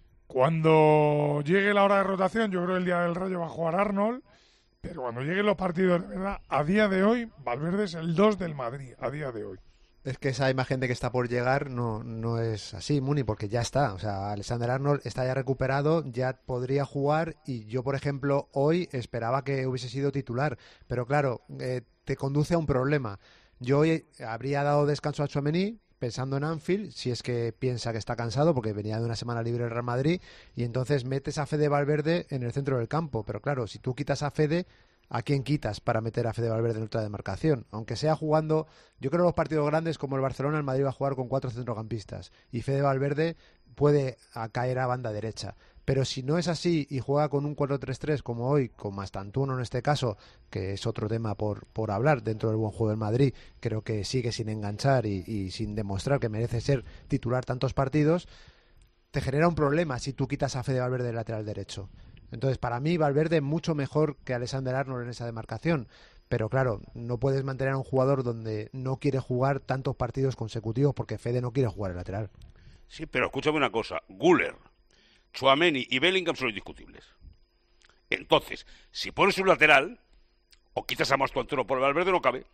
Cuando llegue la hora de rotación, yo creo que el día del Rayo va a jugar Arnold, pero cuando lleguen los partidos de verdad, a día de hoy, Valverde es el 2 del Madrid, a día de hoy. Es que esa imagen de que está por llegar no es así, Muni, porque ya está. O sea, Alexander Arnold está ya recuperado, ya podría jugar, y yo, por ejemplo, hoy esperaba que hubiese sido titular. Pero claro, te conduce a un problema. Yo hoy habría dado descanso a Tchouaméni, pensando en Anfield, si es que piensa que está cansado, porque venía de una semana libre el Real Madrid, y entonces metes a Fede Valverde en el centro del campo. Pero claro, si tú quitas a Fede, ¿a quién quitas para meter a Fede Valverde en otra demarcación? Aunque sea jugando, yo creo que los partidos grandes como el Barcelona, el Madrid va a jugar con 4 centrocampistas, y Fede Valverde puede caer a banda derecha. Pero si no es así y juega con un 4-3-3 como hoy, con Mastantuono en este caso, que es otro tema por hablar dentro del buen juego del Madrid, creo que sigue sin enganchar y sin demostrar que merece ser titular tantos partidos, te genera un problema si tú quitas a Fede Valverde del lateral derecho. Entonces, para mí, Valverde mucho mejor que Alexander Arnold en esa demarcación. Pero claro, no puedes mantener a un jugador donde no quiere jugar tantos partidos consecutivos porque Fede no quiere jugar el lateral. Sí, pero escúchame una cosa. Güler, Tchouaméni y Bellingham son indiscutibles. Entonces, si pones un lateral o quitas a Mastantuono por Valverde, no cabe.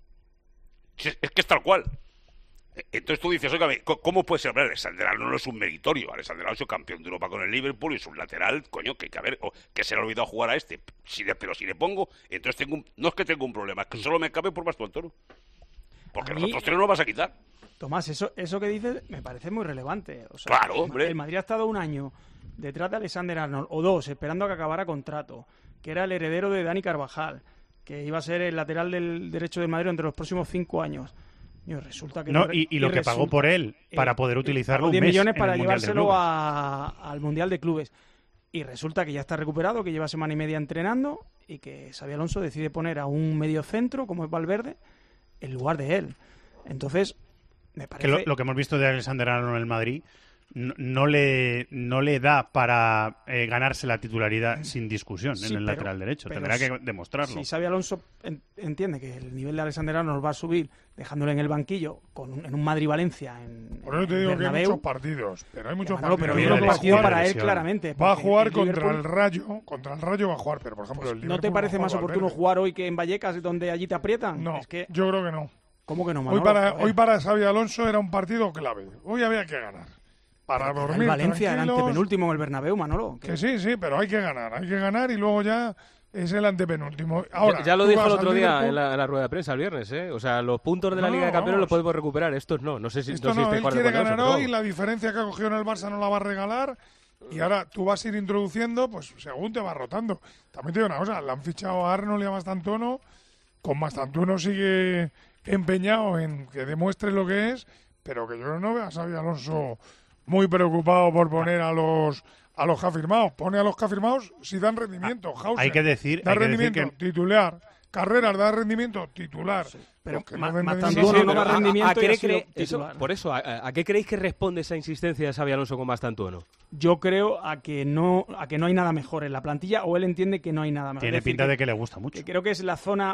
Es que es tal cual. Entonces tú dices, oiga, ¿cómo puede ser? Alexander Arnold no es un meritorio. Alexander Arnold es campeón de Europa con el Liverpool y es un lateral, coño, que se le ha olvidado jugar a este. Pero si le pongo, entonces no es que tengo un problema, es que solo me cabe por Mastantuono. Porque los otros 3 no lo vas a quitar. Tomás, eso que dices me parece muy relevante. O sea, claro, hombre. El Madrid ha estado un año detrás de Alexander Arnold, o 2, esperando a que acabara contrato, que era el heredero de Dani Carvajal, que iba a ser el lateral del derecho del Madrid entre los próximos 5 años. Y resulta que y lo que pagó por él para poder utilizarlo 10 millones para llevárselo al Mundial de Clubes. Y resulta que ya está recuperado, que lleva semana y media entrenando y que Xabi Alonso decide poner a un mediocentro como es Valverde en lugar de él. Entonces, me parece... Que lo que hemos visto de Alexander Arnold en el Madrid no le da para ganarse la titularidad sin discusión en el lateral derecho. Tendrá que demostrarlo. Si Xabi Alonso entiende que el nivel de Alexander Arnold va a subir dejándole en el banquillo en un Madrid-Valencia en Por eso te digo Bernabéu, que hay muchos partidos, pero hay muchos partidos. Pero yo creo que el partido para él claramente. Va a jugar contra el Rayo va a jugar, pero por ejemplo el ¿No te parece más oportuno jugar hoy que en Vallecas, donde allí te aprietan? No, es que... yo creo que no. ¿Cómo que no, Manolo? Hoy para Xabi Alonso era un partido clave. Hoy había que ganar. Para dormir el Valencia era tranquilos. antepenúltimo en el Bernabéu, Manolo. Que sí, pero hay que ganar y luego ya es el antepenúltimo. Ahora, ya lo dijo el otro día en la rueda de prensa el viernes, ¿eh? O sea, los puntos de la Liga de Campeones los podemos recuperar, estos no. No sé si él estáis quiere ganar hoy, la diferencia que ha cogido en el Barça no la va a regalar y ahora tú vas a ir introduciendo, pues según te vas rotando. También te digo una cosa, le han fichado a Arnold y a Mastantuono, con Mastantuono sigue empeñado en que demuestre lo que es, pero que yo no veo a Xabi Alonso muy preocupado por poner a los que ha firmado. Pone a los que ha firmado si dan rendimiento. Hauser, hay que decir rendimiento, titular. Carreras, da rendimiento, titular. Pero Mastantuono no da rendimiento por eso, ¿a qué creéis que responde esa insistencia de Xabi Alonso con Mastantuono? Yo creo a que no hay nada mejor en la plantilla, o él entiende que no hay nada mejor. Tiene pinta de que le gusta mucho. Creo que es la zona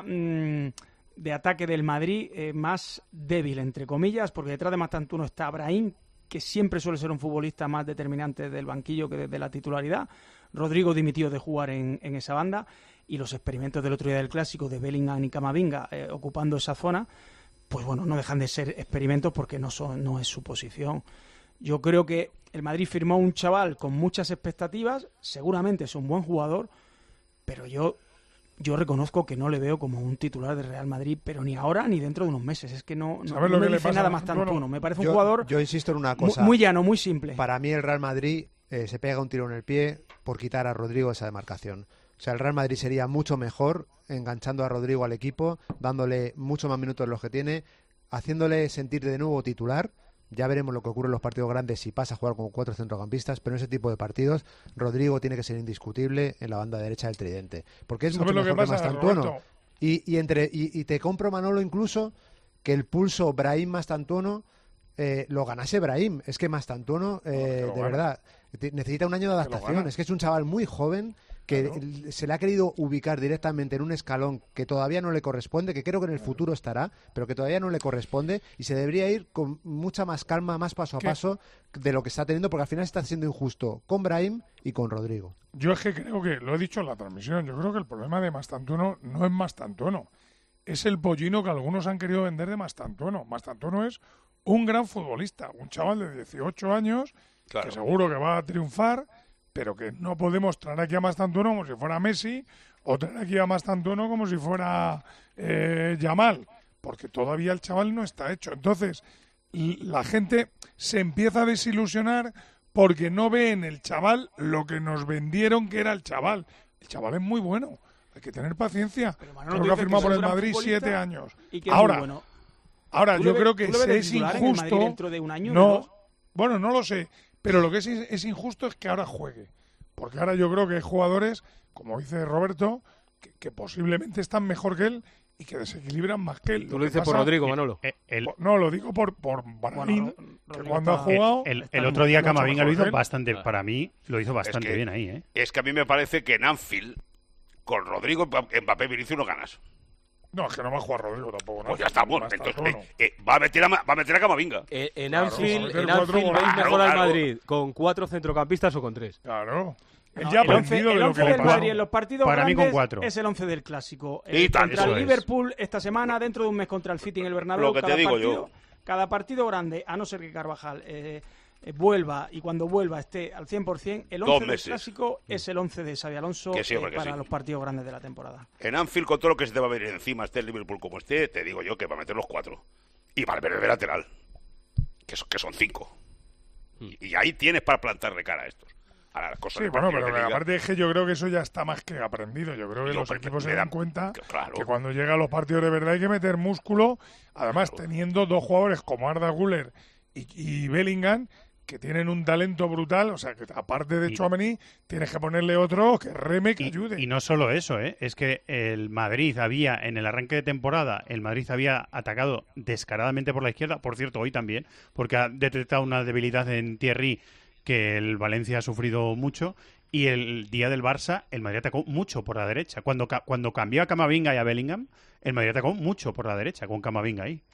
de ataque del Madrid más débil, entre comillas, porque detrás de Mastantuono está Brahim, que siempre suele ser un futbolista más determinante del banquillo que de la titularidad. Rodrigo dimitió de jugar en esa banda, y los experimentos del otro día del Clásico de Bellingham y Camavinga ocupando esa zona, pues bueno, no dejan de ser experimentos porque no es su posición. Yo creo que el Madrid firmó un chaval con muchas expectativas, seguramente es un buen jugador, pero yo reconozco que no le veo como un titular de Real Madrid, pero ni ahora ni dentro de unos meses. Es que no me dice nada más Mastantuono. Me parece un jugador yo insisto en una cosa, muy llano, muy simple. Para mí el Real Madrid se pega un tiro en el pie por quitar a Rodrigo esa demarcación. O sea, el Real Madrid sería mucho mejor enganchando a Rodrigo al equipo, dándole mucho más minutos de los que tiene, haciéndole sentir de nuevo titular. Ya veremos lo que ocurre en los partidos grandes si pasa a jugar con 4 centrocampistas, pero en ese tipo de partidos Rodrigo tiene que ser indiscutible en la banda derecha del tridente, porque es mucho mejor que Mastantuono. Y te compro, Manolo, incluso que el pulso Brahim-Mastantuono lo ganase Brahim. Es que Mastantuono, de verdad, necesita un año de adaptación. Es que es un chaval muy joven que se le ha querido ubicar directamente en un escalón que todavía no le corresponde, que creo que en el futuro estará, pero que todavía no le corresponde, y se debería ir con mucha más calma, más paso a paso de lo que está teniendo, porque al final está siendo injusto con Brahim y con Rodrigo. Yo es que creo que, lo he dicho en la transmisión, yo creo que el problema de Mastantuono no es Mastantuono, es el pollino que algunos han querido vender de Mastantuono. Mastantuono es un gran futbolista, un chaval de 18 años que seguro que va a triunfar, pero que no podemos traer aquí a Mastantuono como si fuera Messi o traer aquí a Mastantuono como si fuera Yamal, porque todavía el chaval no está hecho. Entonces, la gente se empieza a desilusionar porque no ve en el chaval lo que nos vendieron que era el chaval. El chaval es muy bueno, hay que tener paciencia. Creo que ha firmado por el Madrid 7 años. Ahora yo creo que es injusto. Dentro de un año, bueno, no lo sé. Pero lo que es injusto es que ahora juegue. Porque ahora yo creo que hay jugadores, como dice Roberto, que posiblemente están mejor que él y que desequilibran más que él. Tú lo dices por Rodrigo, Manolo. No, lo digo por Brahim, que cuando ha jugado... El otro día Camavinga lo hizo bastante, para mí, lo hizo bastante bien ahí, ¿eh? Es que a mí me parece que en Anfield, con Rodrigo, Mbappé, Vinicius no ganas. No, es que no va a jugar Rodrigo tampoco, ¿no? Pues ya estamos. Entonces, va a meter a Camavinga. En Anfield veis mejor al Madrid con 4 centrocampistas o con 3. Claro. El 11 del Madrid en los partidos para grandes mí con 4. Es el 11 del Clásico. Y contra el Liverpool esta semana, dentro de un mes contra el City en el Bernabéu. Lo que te digo yo. Cada partido grande, a no ser que Carvajal vuelva, y cuando vuelva esté al 100%, el 11 del Clásico es el 11 de Xabi Alonso para los partidos grandes de la temporada. En Anfield, con todo lo que se te va a venir encima, esté el Liverpool como esté, te digo yo que va a meter los 4. Y Valverde de lateral, que son 5. Y ahí tienes para plantarle cara a estos. A las cosas pero aparte es que yo creo que eso ya está más que aprendido. Yo creo que los equipos se dan cuenta que cuando llegan los partidos de verdad hay que meter músculo. Además, teniendo 2 jugadores como Arda Güler y Bellingham, que tienen un talento brutal, o sea, que aparte de Tchouaméni, tienes que ponerle otro que reme, que ayude. Y no solo eso, es que el Madrid en el arranque de temporada, el Madrid había atacado descaradamente por la izquierda, por cierto, hoy también, porque ha detectado una debilidad en Thierry que el Valencia ha sufrido mucho, y el día del Barça, el Madrid atacó mucho por la derecha. Cuando cambió a Camavinga y a Bellingham, el Madrid atacó mucho por la derecha, con Camavinga ahí.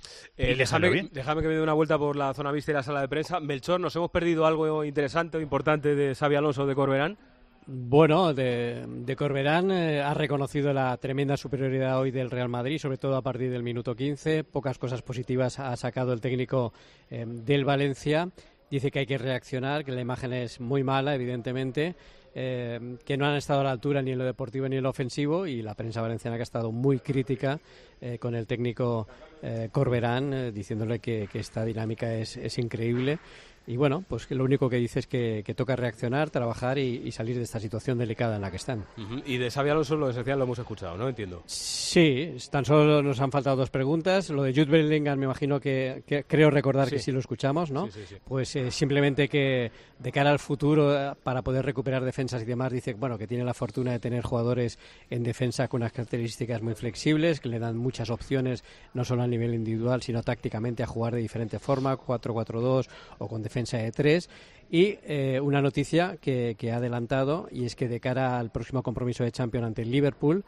Déjame que me dé una vuelta por la zona vista y la sala de prensa. Melchor, ¿nos hemos perdido algo interesante o importante de Xabi Alonso o de Corberán? Bueno, de Corberán ha reconocido la tremenda superioridad hoy del Real Madrid, sobre todo a partir del minuto 15. Pocas cosas positivas ha sacado el técnico del Valencia. Dice que hay que reaccionar, que la imagen es muy mala, evidentemente, que no han estado a la altura ni en lo deportivo ni en lo ofensivo, y la prensa valenciana que ha estado muy crítica con el técnico Corberán, diciéndole que esta dinámica es increíble. Y bueno, pues que lo único que dice es que toca reaccionar, trabajar y salir de esta situación delicada en la que están. Y de Xabi Alonso lo esencial lo hemos escuchado, ¿no? Entiendo. Sí, tan solo nos han faltado 2 preguntas. Lo de Jude Bellingham me imagino que creo recordar que sí lo escuchamos, ¿no? Sí. Pues simplemente que de cara al futuro, para poder recuperar defensas y demás, dice bueno, que tiene la fortuna de tener jugadores en defensa con unas características muy flexibles, que le dan muchas opciones, no solo a nivel individual, sino tácticamente a jugar de diferente forma, 4-4-2 o con defensa de 3. Y una noticia que ha adelantado, y es que de cara al próximo compromiso de Champions ante el Liverpool,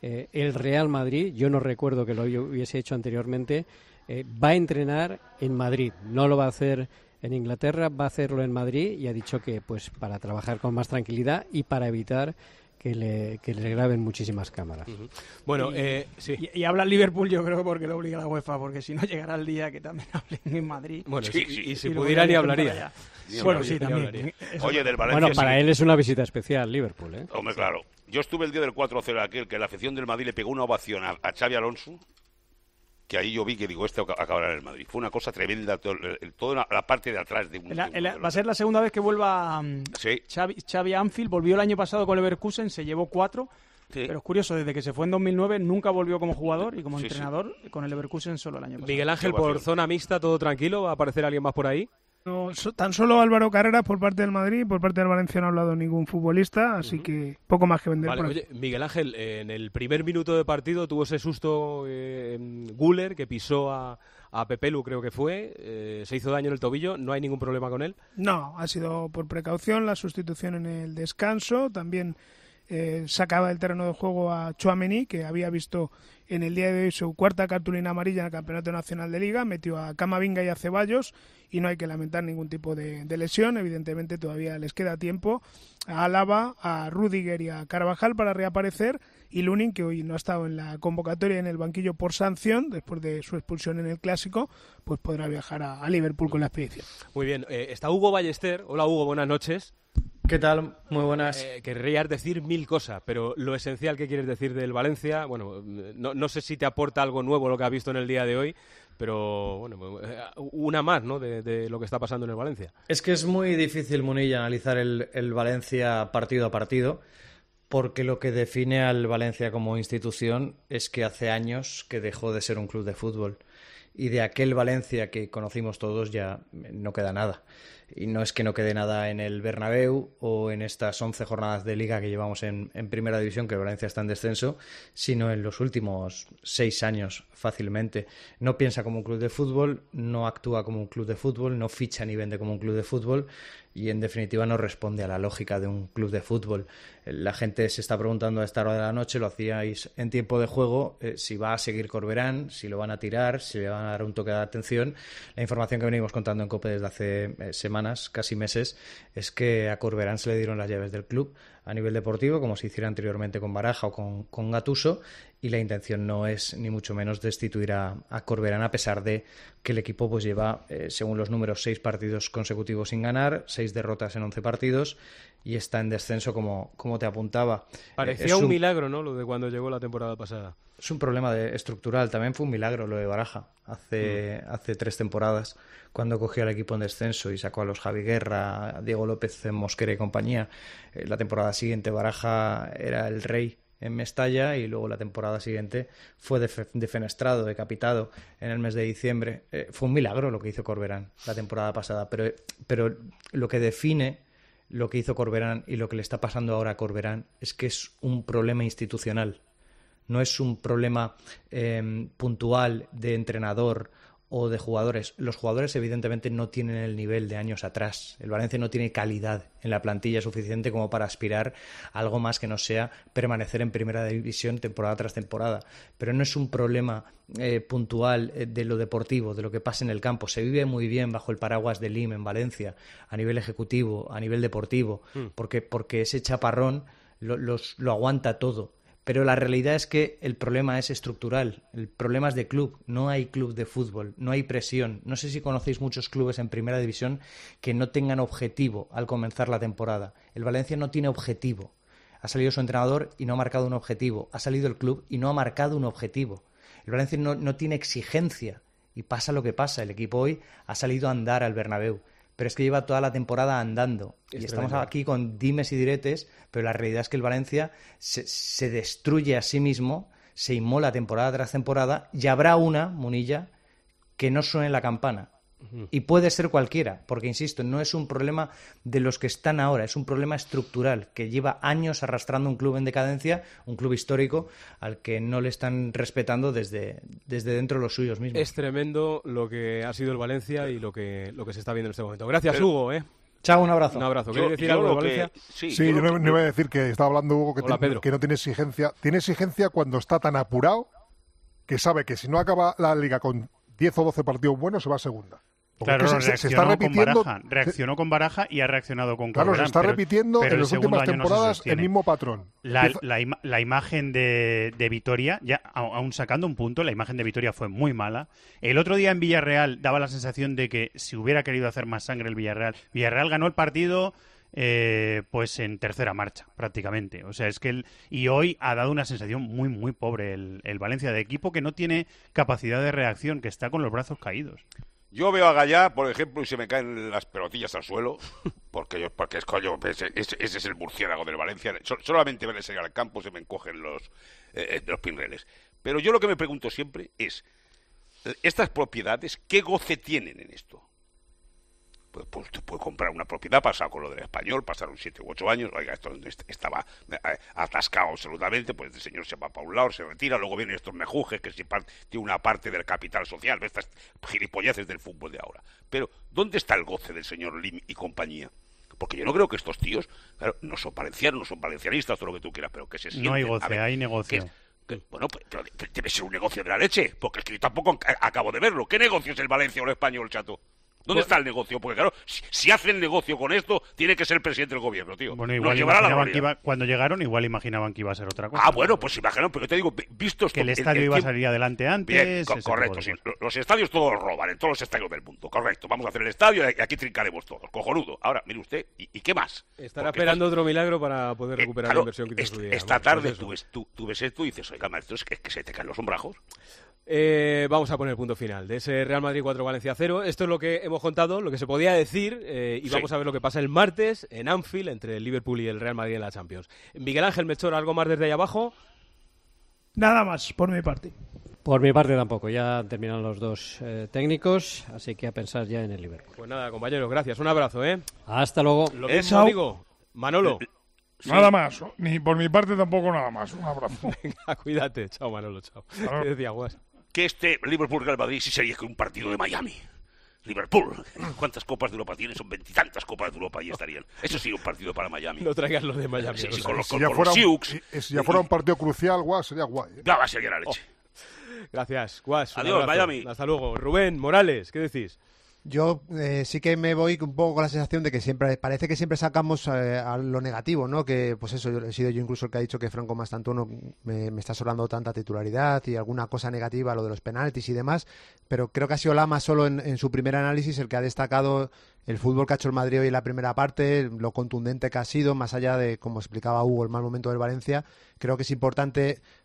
el Real Madrid, yo no recuerdo que lo hubiese hecho anteriormente, va a entrenar en Madrid, no lo va a hacer en Inglaterra, va a hacerlo en Madrid, y ha dicho que pues para trabajar con más tranquilidad y para evitar que le graben muchísimas cámaras. Bueno, y habla el Liverpool, yo creo, porque lo obliga la UEFA, porque si no llegará el día que también hablen en Madrid. Bueno, y si pudiera ni hablaría. Bueno, sí, también. Oye, del Valencia... Bueno, para él es una visita especial, Liverpool, ¿eh? Hombre, claro. Yo estuve el día del 4-0 aquel, que la afición del Madrid le pegó una ovación a Xabi Alonso, que ahí yo vi que digo, acabará en el Madrid. Fue una cosa tremenda, toda la parte de atrás de va a ser la segunda vez que vuelva Xavi Anfield. Volvió el año pasado con Leverkusen, se llevó 4. Sí. Pero es curioso, desde que se fue en 2009 nunca volvió como jugador, y como entrenador con el Leverkusen solo el año pasado. Miguel Ángel, por zona mixta, todo tranquilo, ¿va a aparecer alguien más por ahí? No, tan solo Álvaro Carreras por parte del Madrid, por parte del Valencia no ha hablado ningún futbolista, así que poco más que vender. Vale, oye, Miguel Ángel, en el primer minuto de partido tuvo ese susto Güler, que pisó a Pepelu, creo que fue, se hizo daño en el tobillo, ¿no hay ningún problema con él? No, ha sido por precaución, la sustitución en el descanso, también sacaba del terreno de juego a Tchouaméni, que había visto en el día de hoy su 4ª cartulina amarilla en el Campeonato Nacional de Liga, metió a Camavinga y a Ceballos, y no hay que lamentar ningún tipo de lesión. Evidentemente todavía les queda tiempo a Álava, a Rüdiger y a Carvajal para reaparecer, y Lunin, que hoy no ha estado en la convocatoria en el banquillo por sanción, después de su expulsión en el Clásico, pues podrá viajar a Liverpool con la expedición. Muy bien, está Hugo Ballester. Hola Hugo, buenas noches. ¿Qué tal? Muy buenas. Querrías decir 1000 cosas, pero lo esencial que quieres decir del Valencia, bueno, no sé si te aporta algo nuevo lo que has visto en el día de hoy, pero bueno, una más, ¿no?, de lo que está pasando en el Valencia. Es que es muy difícil, Munilla, analizar el Valencia partido a partido, porque lo que define al Valencia como institución es que hace años que dejó de ser un club de fútbol, y de aquel Valencia que conocimos todos ya no queda nada. Y no es que no quede nada en el Bernabéu o en estas 11 jornadas de Liga que llevamos en Primera División, que el Valencia está en descenso, sino en los últimos 6 años fácilmente. No piensa como un club de fútbol, no actúa como un club de fútbol, no ficha ni vende como un club de fútbol, y en definitiva no responde a la lógica de un club de fútbol. La gente se está preguntando a esta hora de la noche, lo hacíais en tiempo de juego, si va a seguir Corberán, si lo van a tirar, si le van a dar un toque de atención. La información que venimos contando en COPE desde hace semanas, casi meses, es que a Corberán se le dieron las llaves del club a nivel deportivo, como se hiciera anteriormente con Baraja o con Gattuso, y la intención no es ni mucho menos destituir a Corberán, a pesar de que el equipo pues lleva, según los números, 6 partidos consecutivos sin ganar, 6 derrotas en 11 partidos, y está en descenso como te apuntaba. Parecía un milagro, ¿no?, lo de cuando llegó la temporada pasada. Es un problema estructural. También fue un milagro lo de Baraja hace 3 temporadas, cuando cogió al equipo en descenso y sacó a los Javi Guerra, a Diego López, Mosquera y compañía. La temporada siguiente Baraja era el rey en Mestalla y luego la temporada siguiente fue defenestrado, decapitado en el mes de diciembre. Fue un milagro lo que hizo Corberán la temporada pasada, pero lo que define lo que hizo Corberán y lo que le está pasando ahora a Corberán es que es un problema institucional, no es un problema puntual de entrenador o de jugadores. Los jugadores evidentemente no tienen el nivel de años atrás. El Valencia no tiene calidad en la plantilla suficiente como para aspirar a algo más que no sea permanecer en primera división temporada tras temporada. Pero no es un problema puntual de lo deportivo, de lo que pasa en el campo. Se vive muy bien bajo el paraguas de LIM en Valencia, a nivel ejecutivo, a nivel deportivo, porque ese chaparrón lo aguanta todo. Pero la realidad es que el problema es estructural, el problema es de club, no hay club de fútbol, no hay presión. No sé si conocéis muchos clubes en primera división que no tengan objetivo al comenzar la temporada. El Valencia no tiene objetivo. Ha salido su entrenador y no ha marcado un objetivo. Ha salido el club y no ha marcado un objetivo. El Valencia no tiene exigencia y pasa lo que pasa. El equipo hoy ha salido a andar al Bernabéu. Pero es que lleva toda la temporada andando. Y estamos aquí con dimes y diretes, pero la realidad es que el Valencia se destruye a sí mismo, se inmola temporada tras temporada, y habrá una, Munilla, que no suene la campana. Y puede ser cualquiera, porque, insisto, no es un problema de los que están ahora, es un problema estructural que lleva años arrastrando un club en decadencia, un club histórico al que no le están respetando desde dentro de los suyos mismos. Es tremendo lo que ha sido el Valencia y lo que se está viendo en este momento. Gracias, Hugo. Chao, un abrazo. Un abrazo. ¿Quieres decir algo de Valencia? Sí, yo no iba a decir que estaba hablando Hugo que no tiene exigencia. Tiene exigencia cuando está tan apurado que sabe que si no acaba la Liga con 10 o 12 partidos buenos se va a segunda. Claro, se está repitiendo, reaccionó con Baraja y ha reaccionado con Corberán. Claro, se está repitiendo en las últimas temporadas el mismo patrón. La imagen de Vitoria, ya aún sacando un punto, la imagen de Vitoria fue muy mala. El otro día en Villarreal daba la sensación de que si hubiera querido hacer más sangre el Villarreal ganó el partido pues en tercera marcha prácticamente. O sea, es que y hoy ha dado una sensación muy muy pobre el Valencia, de equipo que no tiene capacidad de reacción, que está con los brazos caídos. Yo veo a Gallá, por ejemplo, y se me caen las pelotillas al suelo, porque es coño, ese es el murciélago del Valencia. Solamente verle salir al campo se me encogen los pinreles. Pero yo lo que me pregunto siempre es, estas propiedades, ¿qué goce tienen en esto? Pues te puede comprar una propiedad, pasado con lo del Español, pasaron 7 u 8 años, oiga, esto estaba atascado absolutamente, pues el señor se va para un lado, se retira, luego vienen estos mejujes que tiene una parte del capital social, estas gilipolleces del fútbol de ahora. Pero, ¿dónde está el goce del señor Lim y compañía? Porque yo no creo que estos tíos, claro, no son valencianos, no son valencianistas, todo lo que tú quieras, pero que se sienten... No hay goce, hay negocio. Bueno, pero debe ser un negocio de la leche, porque es que yo tampoco acabo de verlo. ¿Qué negocio es el Valencia o el Español, chato? ¿Dónde está el negocio? Porque claro, si hacen negocio con esto, tiene que ser el presidente del gobierno, tío. Bueno, igual imaginaban que cuando llegaron, igual imaginaban que iba a ser otra cosa. Ah, bueno, pues imaginaron, pero yo te digo, visto que el estadio iba a salir adelante antes. Bien, correcto, sí. Los estadios todos roban, en todos los estadios del mundo, correcto. Vamos a hacer el estadio y aquí trincaremos todos, cojonudo. Ahora, mire usted, ¿y qué más? Estará esperando otro milagro para poder recuperar la inversión que hizo su día. Esta tarde tú ves esto y dices, oiga, maestro, es que se te caen los sombrajos. Vamos a poner punto final de ese Real Madrid 4 Valencia 0. Esto es lo que hemos contado, lo que se podía decir, y vamos a ver lo que pasa el martes en Anfield entre el Liverpool y el Real Madrid en la Champions. Miguel Ángel Melchor, ¿algo más desde ahí abajo? Nada más, por mi parte. Por mi parte tampoco, ya terminan los dos técnicos, así que a pensar ya en el Liverpool. Pues nada, compañeros, gracias, un abrazo, ¿eh? Hasta luego. Lo mismo digo, Manolo. Sí. Nada más, ni por mi parte tampoco nada más, un abrazo. Venga, cuídate, chao Manolo, chao. ¿Qué decía Guas? Que este Liverpool-Real Madrid sí sería que un partido de Miami. Liverpool, ¿cuántas copas de Europa tiene? Son 20 y tantas copas de Europa y estarían. Eso sí, un partido para Miami. No traigas lo de Miami. Sí, con los Sioux. Si ya fuera un partido crucial, Guas, sería guay. Sería la leche. Gracias, Guas. Adiós, Miami. Hasta luego. Rubén, Morales, ¿qué decís? Yo sí que me voy un poco con la sensación de que parece que siempre sacamos a lo negativo, ¿no? Que, pues eso, he sido yo incluso el que ha dicho que Franco Mastantuono me está sobrando tanta titularidad y alguna cosa negativa, lo de los penaltis y demás, pero creo que ha sido Lama solo en su primer análisis el que ha destacado el fútbol que ha hecho el Madrid hoy en la primera parte, lo contundente que ha sido, más allá de, como explicaba Hugo, el mal momento del Valencia. Creo que es importante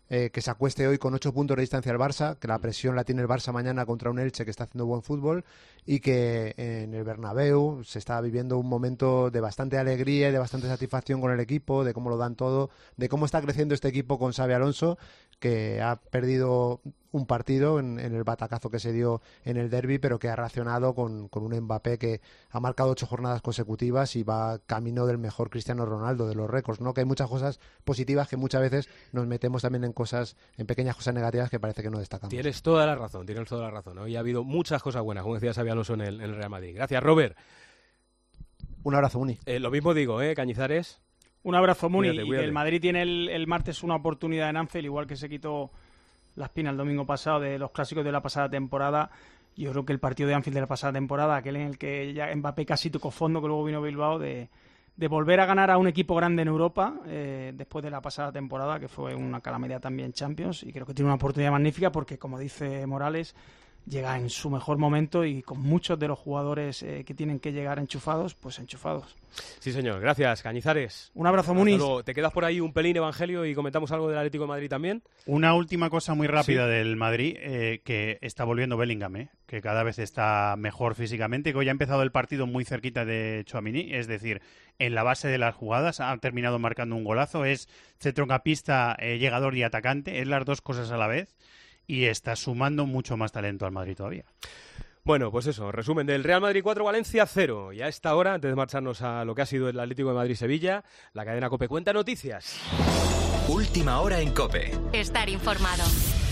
que se acueste hoy con 8 puntos de distancia al Barça, que la presión la tiene el Barça mañana contra un Elche que está haciendo buen fútbol, y que en el Bernabéu se está viviendo un momento de bastante alegría y de bastante satisfacción con el equipo, de cómo lo dan todo, de cómo está creciendo este equipo con Xabi Alonso, que ha perdido un partido en el batacazo que se dio en el derbi, pero que ha reaccionado con un Mbappé que ha marcado 8 jornadas consecutivas y va camino del mejor Cristiano Ronaldo, de los récords, ¿no? Que hay muchas cosas positivas que muchas veces nos metemos también en pequeñas cosas negativas que parece que no destacamos. Tienes toda la razón. Hoy ha habido muchas cosas buenas, como decía Xabi Alonso en el Real Madrid. Gracias, Robert. Un abrazo, Muni. Lo mismo digo, Cañizares. Un abrazo, Muni. Cuídate. Y que el Madrid tiene el martes una oportunidad en Anfield, igual que se quitó la espina el domingo pasado de los clásicos de la pasada temporada. Yo creo que el partido de Anfield de la pasada temporada, aquel en el que ya Mbappé casi tocó fondo, que luego vino Bilbao, de volver a ganar a un equipo grande en Europa después de la pasada temporada, que fue una calamidad también Champions, y creo que tiene una oportunidad magnífica porque, como dice Morales, llega en su mejor momento y con muchos de los jugadores que tienen que llegar enchufados, pues enchufados. Sí, señor. Gracias, Cañizares. Un abrazo, Muniz. ¿Te quedas por ahí un pelín, Evangelio, y comentamos algo del Atlético de Madrid también? Una última cosa muy rápida del Madrid, que está volviendo Bellingham, que cada vez está mejor físicamente, que hoy ha empezado el partido muy cerquita de Tchouaméni, es decir, en la base de las jugadas, ha terminado marcando un golazo, es centrocampista, llegador y atacante, es las dos cosas a la vez, y está sumando mucho más talento al Madrid todavía. Bueno, pues eso, resumen del Real Madrid 4, Valencia 0. Y a esta hora, antes de marcharnos a lo que ha sido el Atlético de Madrid-Sevilla, la cadena COPE cuenta noticias. Última hora en COPE. Estar informado.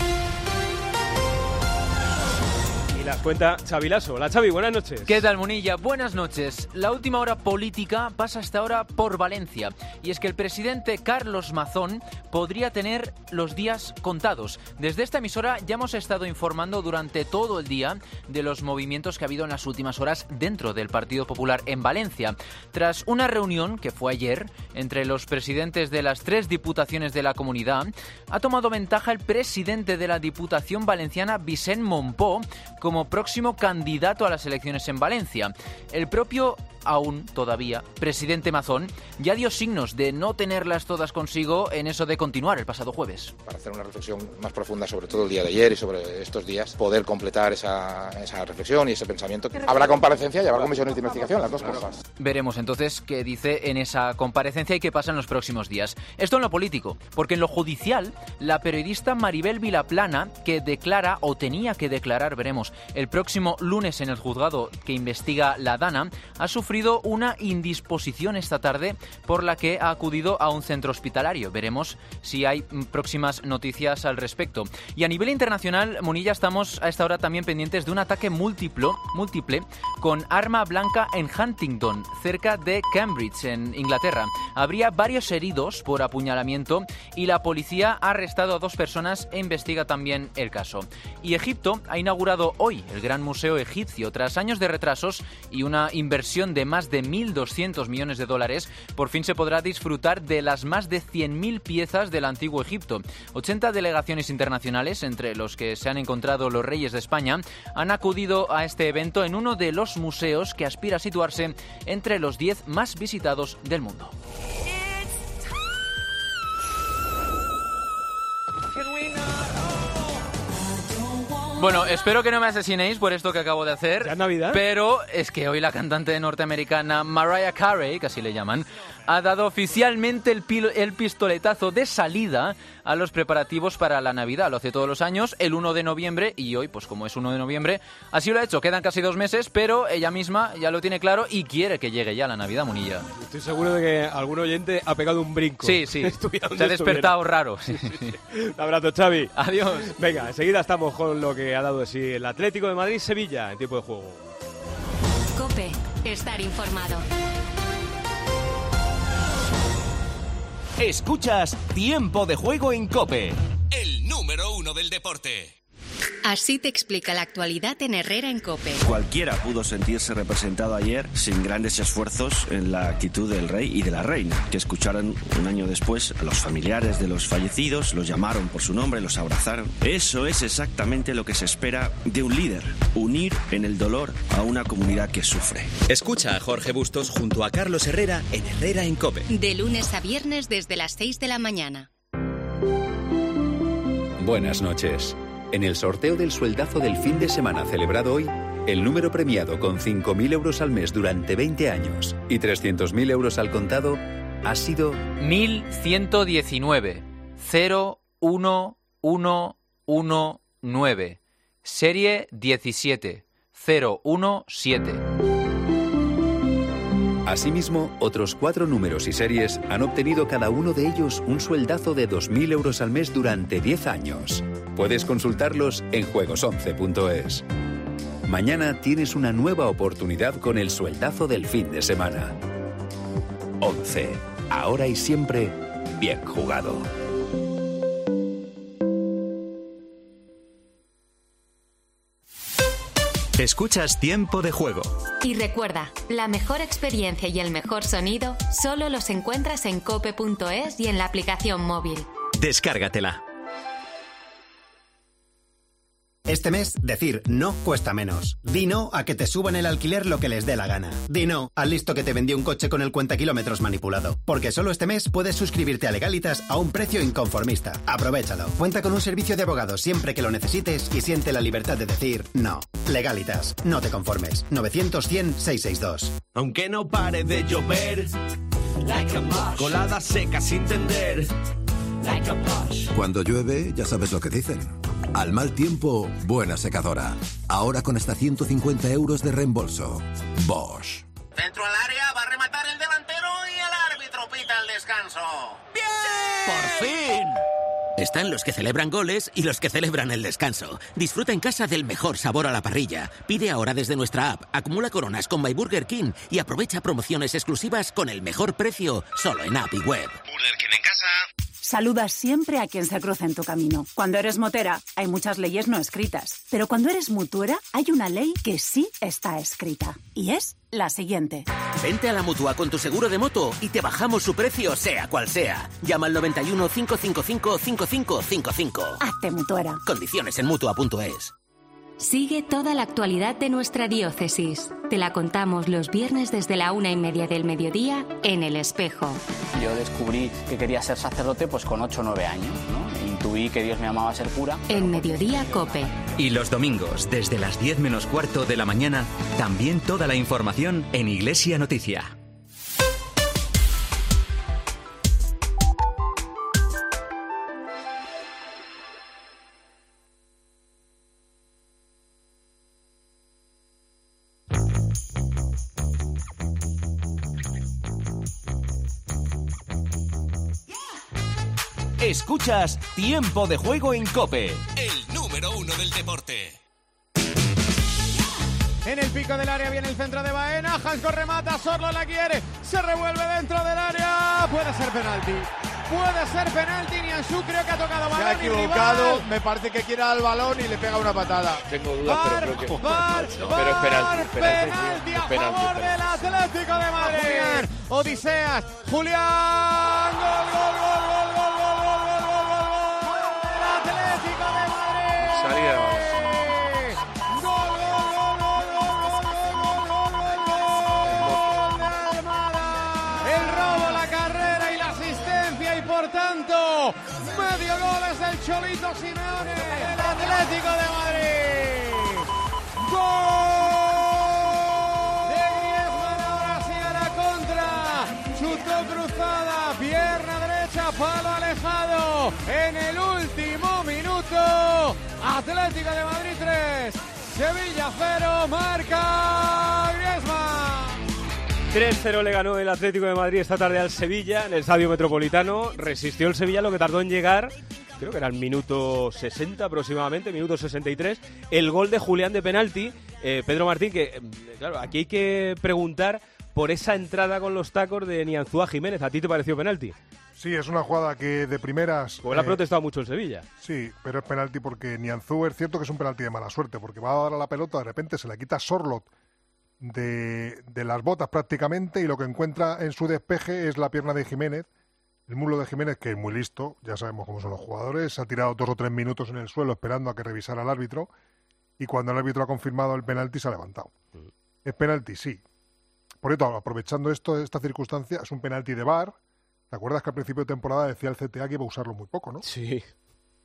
Y las cuenta Xavi Lasso. Hola, Xavi, buenas noches. ¿Qué tal, Munilla? Buenas noches. La última hora política pasa hasta ahora por Valencia. Y es que el presidente Carlos Mazón podría tener los días contados. Desde esta emisora ya hemos estado informando durante todo el día de los movimientos que ha habido en las últimas horas dentro del Partido Popular en Valencia. Tras una reunión que fue ayer entre los presidentes de las 3 diputaciones de la comunidad, ha tomado ventaja el presidente de la Diputación Valenciana, Vicent Mompó, como próximo candidato a las elecciones en Valencia. El propio, aún todavía, presidente Mazón ya dio signos de no tenerlas todas consigo en eso de continuar el pasado jueves. Para hacer una reflexión más profunda sobre todo el día de ayer y sobre estos días, poder completar esa reflexión y ese pensamiento. Habrá comparecencia y habrá comisiones de investigación, las dos cosas. Veremos entonces qué dice en esa comparecencia y qué pasa en los próximos días. Esto en lo político, porque en lo judicial, la periodista Maribel Vilaplana, que declara o tenía que declarar, veremos, el próximo lunes en el juzgado que investiga la Dana, ha sufrido una indisposición esta tarde por la que ha acudido a un centro hospitalario. Veremos si hay próximas noticias al respecto. Y a nivel internacional, Munilla, estamos a esta hora también pendientes de un ataque múltiple con arma blanca en Huntingdon, cerca de Cambridge, en Inglaterra. Habría varios heridos por apuñalamiento y la policía ha arrestado a 2 personas e investiga también el caso. Y Egipto ha inaugurado hoy el Gran Museo Egipcio. Tras años de retrasos y una inversión de más de 1.200 millones de dólares, por fin se podrá disfrutar de las más de 100.000 piezas del antiguo Egipto. 80 delegaciones internacionales, entre los que se han encontrado los reyes de España, han acudido a este evento en uno de los museos que aspira a situarse entre los 10 más visitados del mundo. Bueno, espero que no me asesinéis por esto que acabo de hacer. ¿Ya es Navidad? Pero es que hoy la cantante norteamericana Mariah Carey, que así le llaman, ha dado oficialmente el pistoletazo de salida a los preparativos para la Navidad. Lo hace todos los años, el 1 de noviembre, y hoy, pues como es 1 de noviembre, así lo ha hecho. Quedan casi 2 meses, pero ella misma ya lo tiene claro y quiere que llegue ya la Navidad, Munilla. Estoy seguro de que algún oyente ha pegado un brinco. Sí, se ha despertado raro. Sí. Un abrazo, Xavi. Adiós. Venga, enseguida estamos con lo que ha dado de sí el Atlético de Madrid-Sevilla en tiempo de juego. COPE, estar informado. Escuchas Tiempo de Juego en COPE, el número 1 del deporte. Así te explica la actualidad en Herrera en COPE. Cualquiera pudo sentirse representado ayer sin grandes esfuerzos en la actitud del rey y de la reina, que escucharon un año después a los familiares de los fallecidos, los llamaron por su nombre, los abrazaron. Eso es exactamente lo que se espera de un líder, unir en el dolor a una comunidad que sufre. Escucha a Jorge Bustos junto a Carlos Herrera en Herrera en COPE. De lunes a viernes desde las 6 de la mañana. Buenas noches. En el sorteo del sueldazo del fin de semana celebrado hoy, el número premiado con 5.000 euros al mes durante 20 años y 300.000 euros al contado ha sido 1119 01119, serie 17017. Asimismo, otros 4 números y series han obtenido cada uno de ellos un sueldazo de 2.000 euros al mes durante 10 años. Puedes consultarlos en juegos11.es. Mañana tienes una nueva oportunidad con el sueldazo del fin de semana. 11. Ahora y siempre, bien jugado. Escuchas Tiempo de Juego. Y recuerda, la mejor experiencia y el mejor sonido solo los encuentras en cope.es y en la aplicación móvil. Descárgatela. Este mes, decir no cuesta menos. Di no a que te suban el alquiler lo que les dé la gana. Di no al listo que te vendió un coche con el cuentakilómetros manipulado. Porque solo este mes puedes suscribirte a Legalitas a un precio inconformista. Aprovéchalo. Cuenta con un servicio de abogados siempre que lo necesites y siente la libertad de decir no. Legalitas. No te conformes. 900-100-662. Aunque no pare de llover, colada seca sin tender. Cuando llueve, ya sabes lo que dicen. Al mal tiempo, buena secadora. Ahora con hasta 150 euros de reembolso. Bosch. Centro al área, va a rematar el delantero y el árbitro pita el descanso. ¡Bien! ¡Por fin! Están los que celebran goles y los que celebran el descanso. Disfruta en casa del mejor sabor a la parrilla. Pide ahora desde nuestra app, acumula coronas con My Burger King y aprovecha promociones exclusivas con el mejor precio solo en app y web. Burger King en casa. Saluda siempre a quien se cruza en tu camino. Cuando eres motera, hay muchas leyes no escritas. Pero cuando eres mutuera, hay una ley que sí está escrita. Y es la siguiente. Vente a la Mutua con tu seguro de moto y te bajamos su precio sea cual sea. Llama al 91 555 5555. Hazte mutuera. Condiciones en Mutua.es. Sigue toda la actualidad de nuestra diócesis. Te la contamos los viernes desde la 1:30 del mediodía en El Espejo. Yo descubrí que quería ser sacerdote pues con 8 o 9 años, ¿no? Intuí que Dios me llamaba a ser cura. En Mediodía Cope. Y los domingos, desde las 10 menos cuarto de la mañana, también toda la información en Iglesia Noticia. Escuchas Tiempo de Juego en COPE, el número 1 del deporte. En el pico del área viene el centro de Baena, Hansko remata, Sorlo la quiere, se revuelve dentro del área, puede ser penalti. Puede ser penalti, Nianzú creo que ha tocado balón. Se ha equivocado, me parece que quiere al balón y le pega una patada. Tengo dudas, pero creo que... Pero es penalti a favor del Atlético de Madrid. Odiseas, Julián, gol. El Atlético de Madrid. Salida de balón. Por tanto, medio gol es del Cholito Simeone, el Atlético de Madrid. ¡Gol! De Griezmann, ahora sí a la contra. Chutó cruzada, pierna derecha, palo alejado. En el último minuto, Atlético de Madrid 3, Sevilla 0, marca Griezmann. 3-0 le ganó el Atlético de Madrid esta tarde al Sevilla en el Estadio Metropolitano. Resistió el Sevilla lo que tardó en llegar, creo que era el minuto 60 aproximadamente, minuto 63, el gol de Julián de penalti. Pedro Martín, que claro, aquí hay que preguntar por esa entrada con los tacos de Nianzú a Jiménez. ¿A ti te pareció penalti? Sí, es una jugada que de primeras... Porque le ha protestado mucho el Sevilla. Sí, pero es penalti porque Nianzú es cierto que es un penalti de mala suerte, porque va a dar a la pelota, de repente se la quita Sorlot de las botas prácticamente y lo que encuentra en su despeje es la pierna de Jiménez, el muslo de Jiménez, que es muy listo, ya sabemos cómo son los jugadores, se ha tirado 2 o 3 minutos en el suelo esperando a que revisara el árbitro y cuando el árbitro ha confirmado el penalti se ha levantado. Es penalti, sí. Por cierto, aprovechando esta circunstancia, es un penalti de VAR. ¿Te acuerdas que al principio de temporada decía el CTA que iba a usarlo muy poco, no? Sí.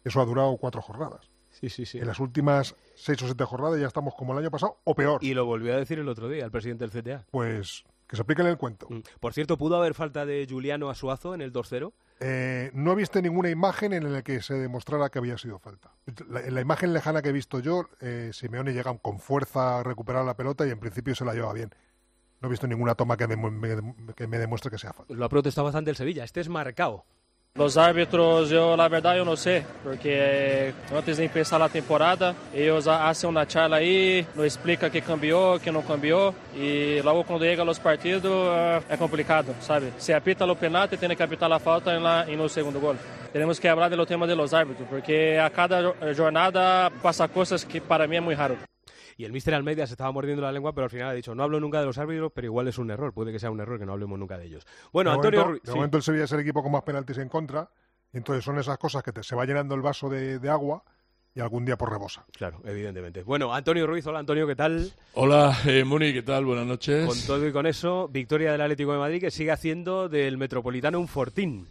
Eso ha durado 4 jornadas. Sí. En las últimas 6 o 7 jornadas ya estamos como el año pasado, o peor. Y lo volvió a decir el otro día el presidente del CTA. Pues que se apliquen el cuento. Por cierto, ¿pudo haber falta de Giuliano a Suazo en el 2-0? No he visto ninguna imagen en la que se demostrara que había sido falta. En la imagen lejana que he visto yo, Simeone llega con fuerza a recuperar la pelota y en principio se la lleva bien. No he visto ninguna toma que me demuestre que sea falta. Lo ha protestado bastante el Sevilla. Este es Marcao. Los árbitros, la verdad yo no sé, porque antes de empezar la temporada, ellos hacen una charla ahí, nos explican qué cambió, qué no cambió, y luego cuando llegan los partidos es complicado, ¿sabe? Se apita los penaltis, tiene que apitar la falta en el segundo gol. Tenemos que hablar de los temas de los árbitros, porque a cada jornada pasa cosas que para mí es muy raro. Y el míster Almeida se estaba mordiendo la lengua, pero al final ha dicho, no hablo nunca de los árbitros, pero igual es un error. Puede que sea un error que no hablemos nunca de ellos. Bueno, Antonio Ruiz. De momento el Sevilla es el equipo con más penaltis en contra, y entonces son esas cosas que se va llenando el vaso de agua y algún día por rebosa. Claro, evidentemente. Bueno, Antonio Ruiz, hola Antonio, ¿qué tal? Hola, Muni, ¿qué tal? Buenas noches. Con todo y con eso, victoria del Atlético de Madrid que sigue haciendo del Metropolitano un fortín.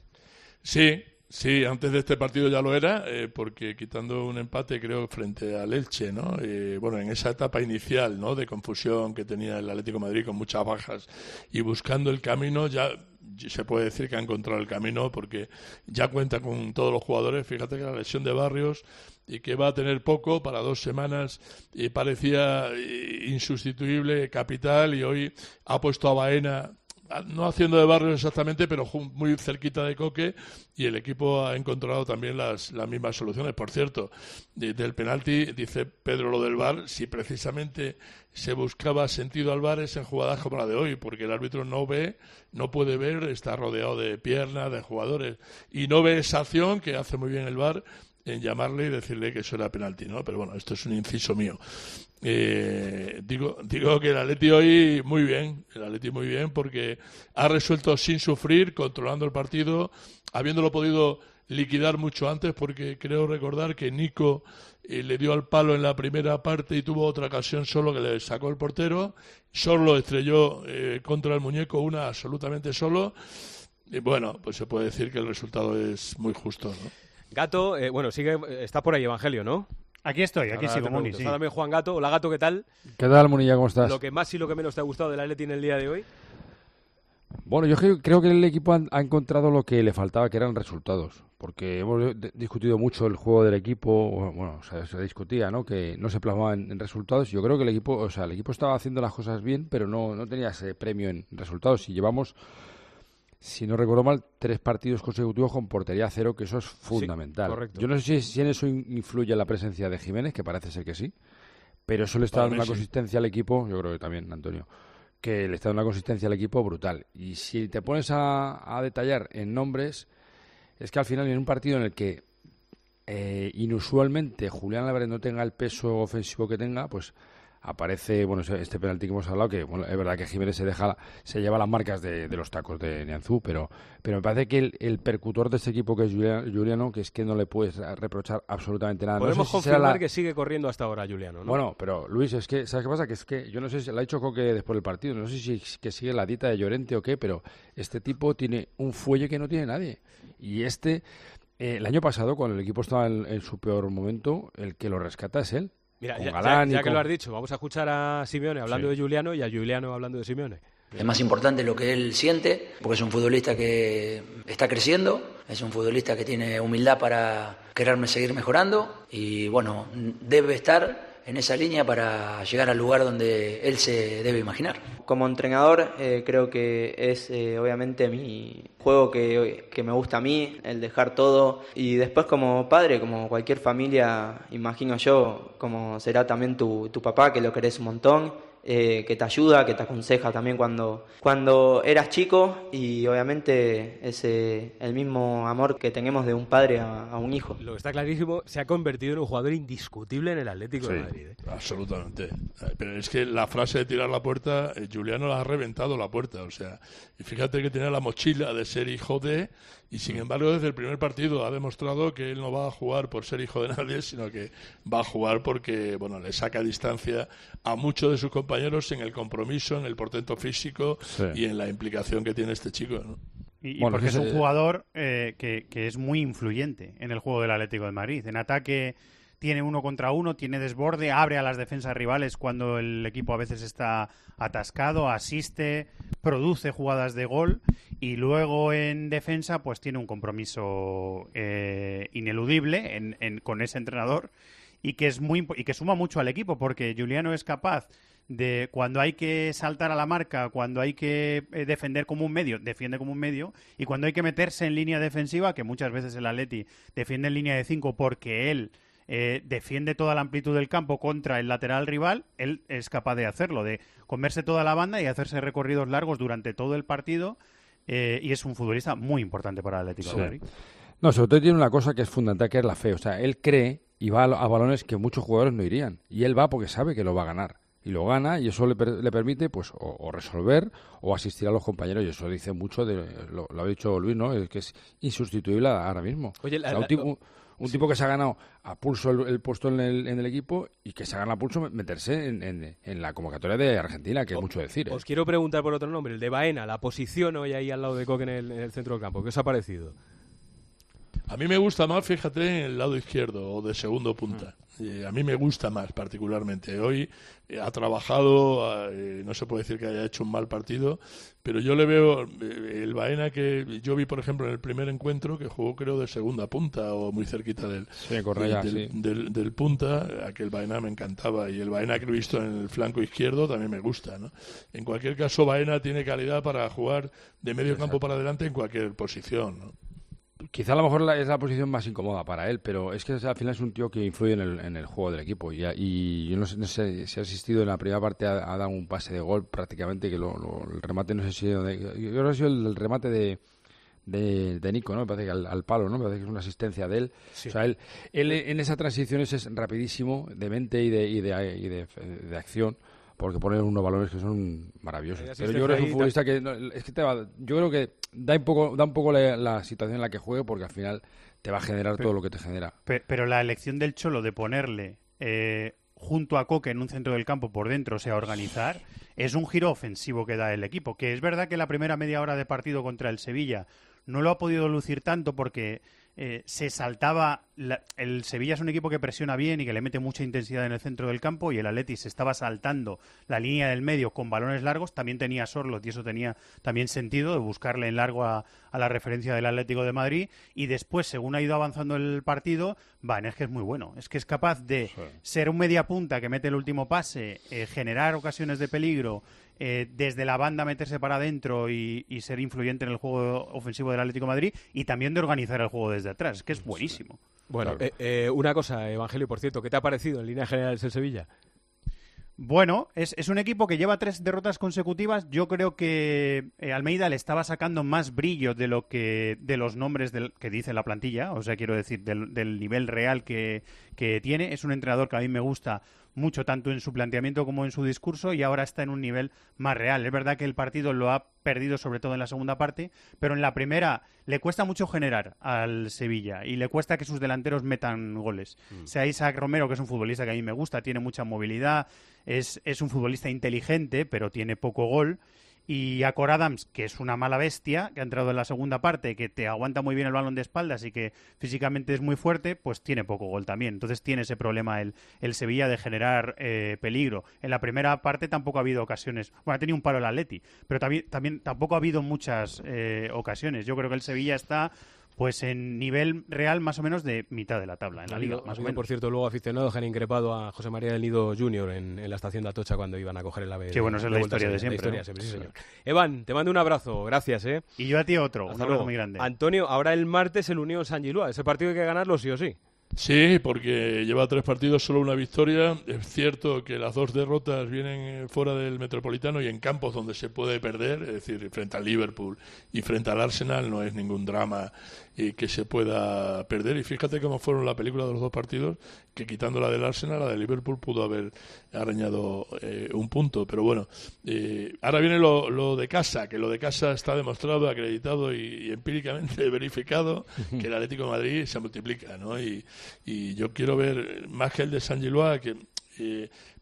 Sí, antes de este partido ya lo era, porque quitando un empate creo frente al Elche, ¿no? Bueno, en esa etapa inicial, ¿no?, de confusión que tenía el Atlético de Madrid con muchas bajas y buscando el camino, ya se puede decir que ha encontrado el camino porque ya cuenta con todos los jugadores. Fíjate que la lesión de Barrios y que va a tener poco para 2 semanas y parecía insustituible, capital, y hoy ha puesto a Baena, no haciendo de Barrios exactamente, pero muy cerquita de Coque, y el equipo ha encontrado también las mismas soluciones. Por cierto, del penalti, dice Pedro lo del VAR, si precisamente se buscaba sentido al VAR es en jugadas como la de hoy, porque el árbitro no puede ver, está rodeado de piernas, de jugadores, y no ve esa acción que hace muy bien el VAR en llamarle y decirle que eso era penalti, ¿no? Pero bueno, esto es un inciso mío. Digo que el Atleti hoy muy bien, porque ha resuelto sin sufrir, controlando el partido, habiéndolo podido liquidar mucho antes, porque creo recordar que Nico le dio al palo en la primera parte y tuvo otra ocasión solo que le sacó el portero, solo estrelló contra el muñeco, una absolutamente solo, y bueno, pues se puede decir que el resultado es muy justo, ¿no? Gato, está por ahí Evangelio, ¿no? Aquí estoy, aquí sigo, Muni. Sí. Está también Juan Gato. Hola, Gato, ¿qué tal? ¿Qué tal, Munilla? ¿Cómo estás? Lo que más y lo que menos te ha gustado del Atleti en el día de hoy. Bueno, yo creo que el equipo ha encontrado lo que le faltaba, que eran resultados. Porque hemos discutido mucho el juego del equipo. Bueno, se discutía, ¿no?, que no se plasmaba en resultados. Yo creo que el equipo estaba haciendo las cosas bien, pero no tenía ese premio en resultados. Y llevamos, si no recuerdo mal, 3 partidos consecutivos con portería cero, que eso es fundamental. Sí, correcto. Yo no sé si en eso influye la presencia de Jiménez, que parece ser que sí, pero eso le está dando una consistencia al equipo, yo creo que también, Antonio, que le está dando una consistencia al equipo brutal. Y si te pones a detallar en nombres, es que al final en un partido en el que inusualmente Julián Álvarez no tenga el peso ofensivo que tenga, pues aparece, bueno, este penalti que hemos hablado, que bueno, es verdad que Jiménez se lleva las marcas de los tacos de Nianzú, pero me parece que el percutor de este equipo, que es Giuliano, que es que no le puedes reprochar absolutamente nada. Podemos confirmar que sigue corriendo hasta ahora Giuliano, ¿no? Bueno, pero Luis, es que, ¿sabes qué pasa? Que es que yo no sé si lo ha dicho Coque después del partido, no sé si que sigue la dieta de Llorente o qué, pero este tipo tiene un fuelle que no tiene nadie. Y el año pasado, cuando el equipo estaba en su peor momento, el que lo rescata es él. Mira, ya que lo has dicho, vamos a escuchar a Simeone hablando de Giuliano y a Giuliano hablando de Simeone. Es más importante lo que él siente, porque es un futbolista que está creciendo, es un futbolista que tiene humildad para quererme seguir mejorando y bueno, debe estar en esa línea para llegar al lugar donde él se debe imaginar. Como entrenador creo que es obviamente mi juego que me gusta a mí, el dejar todo, y después como padre, como cualquier familia, imagino yo, como será también tu papá, que lo querés un montón, que te ayuda, que te aconseja también cuando eras chico, y obviamente es el mismo amor que tenemos de un padre a un hijo. Lo que está clarísimo, se ha convertido en un jugador indiscutible en el Atlético de Madrid. Absolutamente. Pero es que la frase de tirar la puerta, Giuliano la ha reventado la puerta. O sea, y fíjate que tenía la mochila de ser hijo de, y sin embargo desde el primer partido ha demostrado que él no va a jugar por ser hijo de nadie, sino que va a jugar porque, bueno, le saca distancia a muchos de sus compañeros en el compromiso, en el portento físico y en la implicación que tiene este chico, ¿no? Y porque es un jugador que es muy influyente en el juego del Atlético de Madrid. En ataque tiene 1 contra 1, tiene desborde, abre a las defensas rivales cuando el equipo a veces está atascado, asiste, produce jugadas de gol y luego en defensa pues tiene un compromiso ineludible con ese entrenador y que suma mucho al equipo, porque Giuliano es capaz de, cuando hay que saltar a la marca, cuando hay que defender como un medio, defiende como un medio, y cuando hay que meterse en línea defensiva, que muchas veces el Atleti defiende en línea de 5 porque él defiende toda la amplitud del campo contra el lateral rival, él es capaz de hacerlo, de comerse toda la banda y hacerse recorridos largos durante todo el partido, y es un futbolista muy importante para el Atlético de Madrid. No, sobre todo tiene una cosa que es fundamental, que es la fe. O sea, él cree y va a balones que muchos jugadores no irían, y él va porque sabe que lo va a ganar. Y lo gana, y eso le permite pues o resolver o asistir a los compañeros, y eso dice mucho lo ha dicho Luis, ¿no? Es que es insustituible ahora mismo. Oye, un tipo que se ha ganado a pulso el puesto en el equipo, y que se ha ganado a pulso meterse en la convocatoria de Argentina, que es mucho decir. Os quiero preguntar por otro nombre, el de Baena, la posición hoy ahí al lado de Coque en el centro del campo. ¿Qué os ha parecido? A mí me gusta más, fíjate, en el lado izquierdo o de segundo punta. A mí me gusta más particularmente. Hoy ha trabajado, no se puede decir que haya hecho un mal partido, pero yo le veo el Baena que yo vi, por ejemplo, en el primer encuentro, que jugó creo de segunda punta o muy cerquita del punta. Aquel Baena me encantaba, y el Baena que he visto en el flanco izquierdo también me gusta, ¿no? En cualquier caso, Baena tiene calidad para jugar de medio campo para adelante en cualquier posición, ¿no? Quizá a lo mejor es la posición más incómoda para él, pero es que al final es un tío que influye en el juego del equipo, y yo no sé si ha asistido en la primera parte, ha dado un pase de gol prácticamente, que el remate no sé si yo creo que ha sido el remate de Nico, ¿no? Me parece que al palo, ¿no? Me parece que es una asistencia de él. Sí. O sea, él en esas transiciones es rapidísimo de mente y de acción, porque pone unos balones que son maravillosos. Pero yo creo que es un futbolista que yo creo que da un poco la situación en la que juegue, porque al final te va a generar todo lo que te genera. Pero la elección del Cholo de ponerle junto a Coque en un centro del campo por dentro, o sea, organizar, es un giro ofensivo que da el equipo. Que es verdad que la primera media hora de partido contra el Sevilla no lo ha podido lucir tanto, porque se saltaba. El Sevilla es un equipo que presiona bien y que le mete mucha intensidad en el centro del campo, y el Atleti se estaba saltando la línea del medio con balones largos. También tenía Sorloth, y eso tenía también sentido, de buscarle en largo a la referencia del Atlético de Madrid. Y después, según ha ido avanzando el partido, es que es muy bueno. Es que es capaz de ser un media punta que mete el último pase, generar ocasiones de peligro, desde la banda meterse para adentro y ser influyente en el juego ofensivo del Atlético de Madrid, y también de organizar el juego desde atrás. Es que es buenísimo. Bueno, una cosa, Evangelio, por cierto, ¿qué te ha parecido en líneas generales el Sevilla? Bueno, es un equipo que lleva 3 derrotas consecutivas. Yo creo que Almeida le estaba sacando más brillo de los nombres que dice la plantilla, o sea, quiero decir, del nivel real que tiene. Es un entrenador que a mí me gusta mucho, tanto en su planteamiento como en su discurso, y ahora está en un nivel más real. Es verdad que el partido lo ha perdido sobre todo en la segunda parte, pero en la primera le cuesta mucho generar al Sevilla, y le cuesta que sus delanteros metan goles. Sea Isaac Romero, que es un futbolista que a mí me gusta, tiene mucha movilidad, es un futbolista inteligente, pero tiene poco gol. Y a Cor Adams, que es una mala bestia, que ha entrado en la segunda parte, que te aguanta muy bien el balón de espaldas y que físicamente es muy fuerte, pues tiene poco gol también. Entonces tiene ese problema el Sevilla de generar peligro. En la primera parte tampoco ha habido ocasiones. Bueno, ha tenido un palo el Atleti, pero también tampoco ha habido muchas ocasiones. Yo creo que el Sevilla está pues en nivel real más o menos de mitad de la tabla en la liga, más o menos. Por cierto, luego aficionados que han increpado a José María del Nido Jr. en la estación de Atocha cuando iban a coger el AVE. Qué bueno, es la historia de siempre. Sí, señor. Evan, te mando un abrazo, gracias. Y yo a ti otro, un abrazo muy grande. Antonio, ahora el martes el Unión San Giluá, ese partido hay que ganarlo sí o sí. Sí, porque lleva 3 partidos, solo una victoria. Es cierto que las 2 derrotas vienen fuera del Metropolitano y en campos donde se puede perder, es decir, frente al Liverpool y frente al Arsenal, no es ningún drama que se pueda perder. Y fíjate cómo fueron la película de los 2 partidos, que quitando la del Arsenal, la del Liverpool pudo haber arañado un punto. Pero bueno, ahora viene lo de casa, que lo de casa está demostrado, acreditado y empíricamente verificado, que el Atlético de Madrid se multiplica, ¿no? Y yo quiero ver más que el de San Giluá, que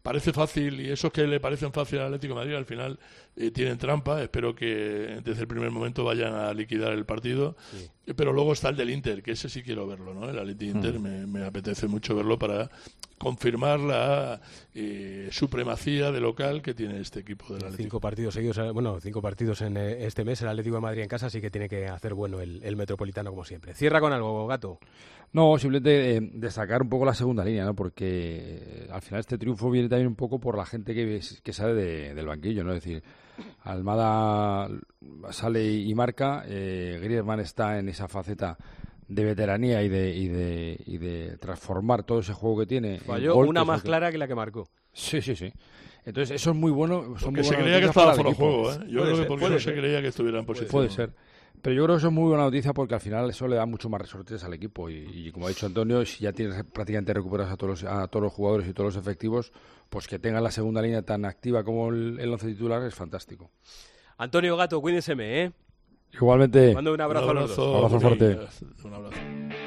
parece fácil, y esos que le parecen fácil al Atlético de Madrid al final tienen trampa. Espero que desde el primer momento vayan a liquidar el partido. Sí. Pero luego está el del Inter, que ese sí quiero verlo, ¿no? El Atlético Inter me apetece mucho verlo para confirmar la supremacía de local que tiene este equipo del Atlético. 5 partidos seguidos, 5 partidos en este mes, el Atlético de Madrid en casa, así que tiene que hacer bueno el Metropolitano como siempre. Cierra con algo, Gato. No, simplemente destacar un poco la segunda línea, ¿no? Porque al final este triunfo viene también un poco por la gente que sale del banquillo, ¿no? Es decir, Almada sale y marca, Griezmann está en esa faceta de veteranía y de transformar todo ese juego que tiene. Falló una más clara que la que marcó. Sí. Entonces eso es muy bueno. Porque se creía que estaba fuera de juego, ¿eh? Yo creo que porque no se creía que estuviera en posición. Puede ser. Pero yo creo que eso es muy buena noticia porque al final eso le da mucho más resortes al equipo y como ha dicho Antonio, si ya tienes prácticamente recuperados a todos los jugadores y todos los efectivos, pues que tengan la segunda línea tan activa como el once titular es fantástico. Antonio Gato, cuídense, ¿eh? Igualmente. Mando un abrazo a los dos. Un abrazo fuerte. Un abrazo.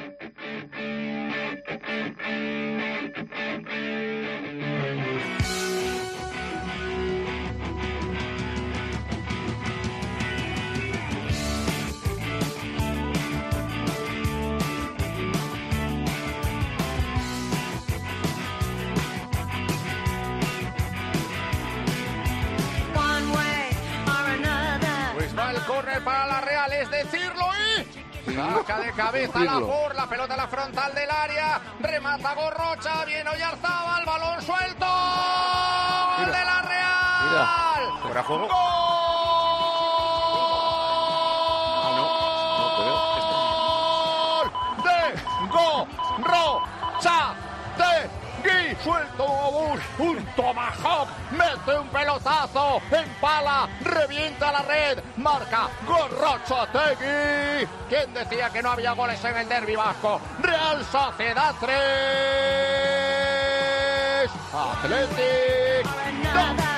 Para la Real, es decirlo, y saca de cabeza la pelota en la frontal del área, remata Gorrocha, viene Oyarzábal, balón suelto, gol de la Real. Fuera juego. Gol de Gorrocha. Suelto un tomahawk, mete un pelotazo, empala, revienta la red, marca Gorrochategui. ¿Quién decía que no había goles en el derbi vasco? Real Sociedad 3, Athletic 2.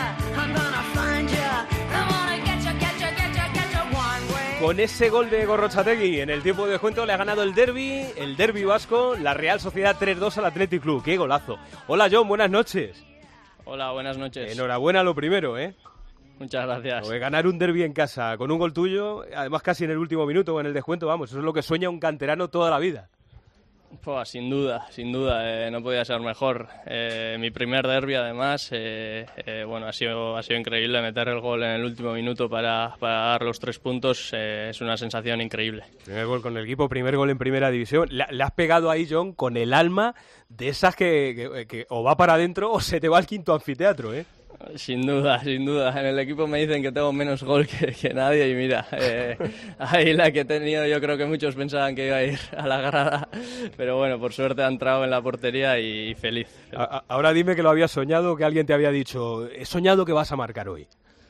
Con ese gol de Gorrochategui en el tiempo de descuento le ha ganado el derbi vasco, la Real Sociedad 3-2 al Athletic Club. ¡Qué golazo! Hola John, buenas noches. Hola, buenas noches. Enhorabuena lo primero, ¿eh? Muchas gracias. Ganar un derbi en casa con un gol tuyo, además casi en el último minuto o en el descuento, vamos, eso es lo que sueña un canterano toda la vida. Pues sin duda, no podía ser mejor. Mi primer derbi, además, bueno, ha sido increíble meter el gol en el último minuto para dar los 3 puntos. Es una sensación increíble. Primer gol con el equipo, primer gol en primera división. Le has pegado ahí, John, con el alma de esas que o va para adentro o se te va al quinto anfiteatro, ¿eh? Sin duda. En el equipo me dicen que tengo menos gol que nadie y mira, ahí la que he tenido yo creo que muchos pensaban que iba a ir a la grada, pero bueno, por suerte ha entrado en la portería y feliz. Ahora dime que lo habías soñado, que alguien te había dicho, he soñado que vas a marcar hoy.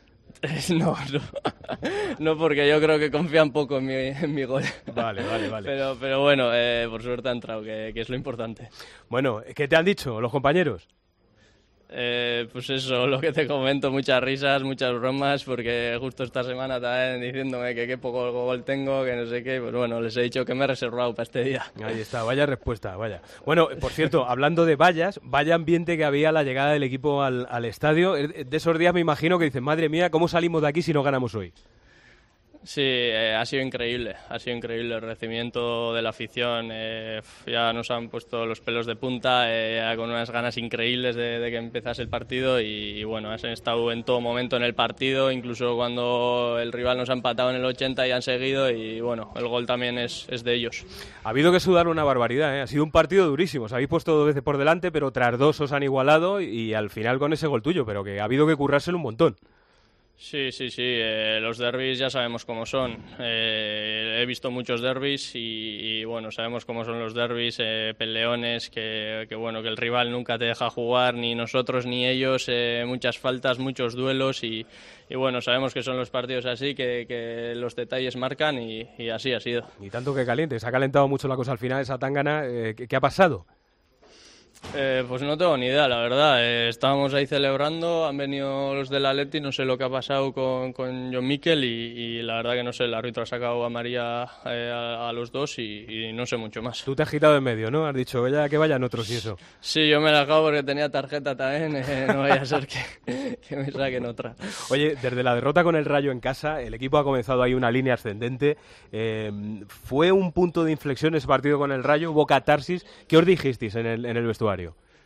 No, porque yo creo que confían poco en mi gol. Vale. Pero bueno, por suerte ha entrado, que es lo importante. Bueno, ¿qué te han dicho los compañeros? Pues eso, lo que te comento, muchas risas, muchas bromas, porque justo esta semana también diciéndome que qué poco gol tengo, que no sé qué, pues bueno, les he dicho que me he reservado para este día. Ahí está, vaya respuesta, vaya. Bueno, por cierto, hablando de vallas, vaya ambiente que había a la llegada del equipo al estadio. De esos días me imagino que dicen, madre mía, ¿cómo salimos de aquí si no ganamos hoy? Sí, ha sido increíble el recibimiento de la afición, ya nos han puesto los pelos de punta, con unas ganas increíbles de que empezase el partido y bueno, han estado en todo momento en el partido, incluso cuando el rival nos ha empatado en el 80 y han seguido y bueno, el gol también es de ellos. Ha habido que sudar una barbaridad, ¿eh? Ha sido un partido durísimo, os habéis puesto 2 veces por delante, pero tras 2 os han igualado y al final con ese gol tuyo, pero que ha habido que currárselo un montón. Sí, los derbis ya sabemos cómo son. He visto muchos derbis y bueno, sabemos cómo son los derbis, peleones, que bueno, que el rival nunca te deja jugar, ni nosotros ni ellos, muchas faltas, muchos duelos y bueno, sabemos que son los partidos así, que los detalles marcan y así ha sido. Y tanto que caliente, se ha calentado mucho la cosa al final, esa tángana, ¿qué ha pasado? Pues no tengo ni idea, la verdad. Estábamos ahí celebrando, han venido los del Atleti, no sé lo que ha pasado con John Mikel y la verdad que no sé, el árbitro ha sacado amarilla a los dos y no sé mucho más. Tú te has quitado en medio, ¿no? Has dicho que vayan otros y eso. Sí, yo me la acabo porque tenía tarjeta también, no vaya a ser que me saquen otra. Oye, desde la derrota con el Rayo en casa, el equipo ha comenzado ahí una línea ascendente. ¿Fue un punto de inflexión ese partido con el Rayo? ¿Hubo catarsis? ¿Qué os dijisteis en el vestuario?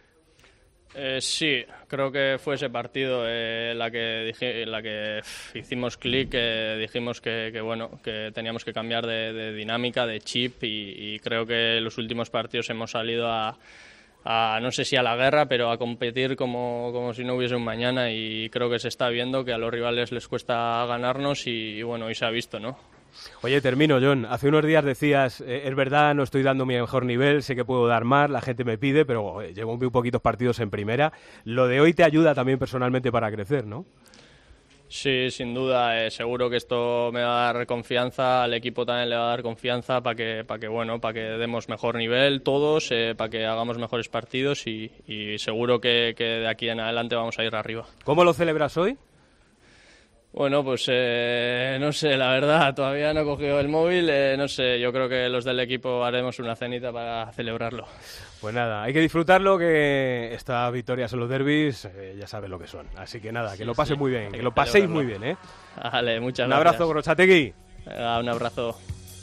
Sí, creo que fue ese partido la que hicimos clic, dijimos que bueno, que teníamos que cambiar de dinámica, de chip y creo que en los últimos partidos hemos salido a no sé si a la guerra, pero a competir como si no hubiese un mañana y creo que se está viendo que a los rivales les cuesta ganarnos y bueno, hoy se ha visto, ¿no? Oye, termino, John. Hace unos días decías, es verdad, no estoy dando mi mejor nivel, sé que puedo dar más, la gente me pide, pero llevo muy poquitos partidos en primera. Lo de hoy te ayuda también personalmente para crecer, ¿no? Sí, sin duda. Seguro que esto me va a dar confianza, al equipo también le va a dar confianza para que demos mejor nivel todos, para que hagamos mejores partidos y seguro que de aquí en adelante vamos a ir arriba. ¿Cómo lo celebras hoy? Bueno, pues no sé, la verdad, todavía no he cogido el móvil, no sé, yo creo que los del equipo haremos una cenita para celebrarlo. Pues nada, hay que disfrutarlo, que estas victorias en los derbis ya sabes lo que son. Así que nada, que lo pases muy bien, que lo paséis muy bien, ¿eh? Vale, muchas gracias. Un abrazo, Gorrotxategi. Un abrazo.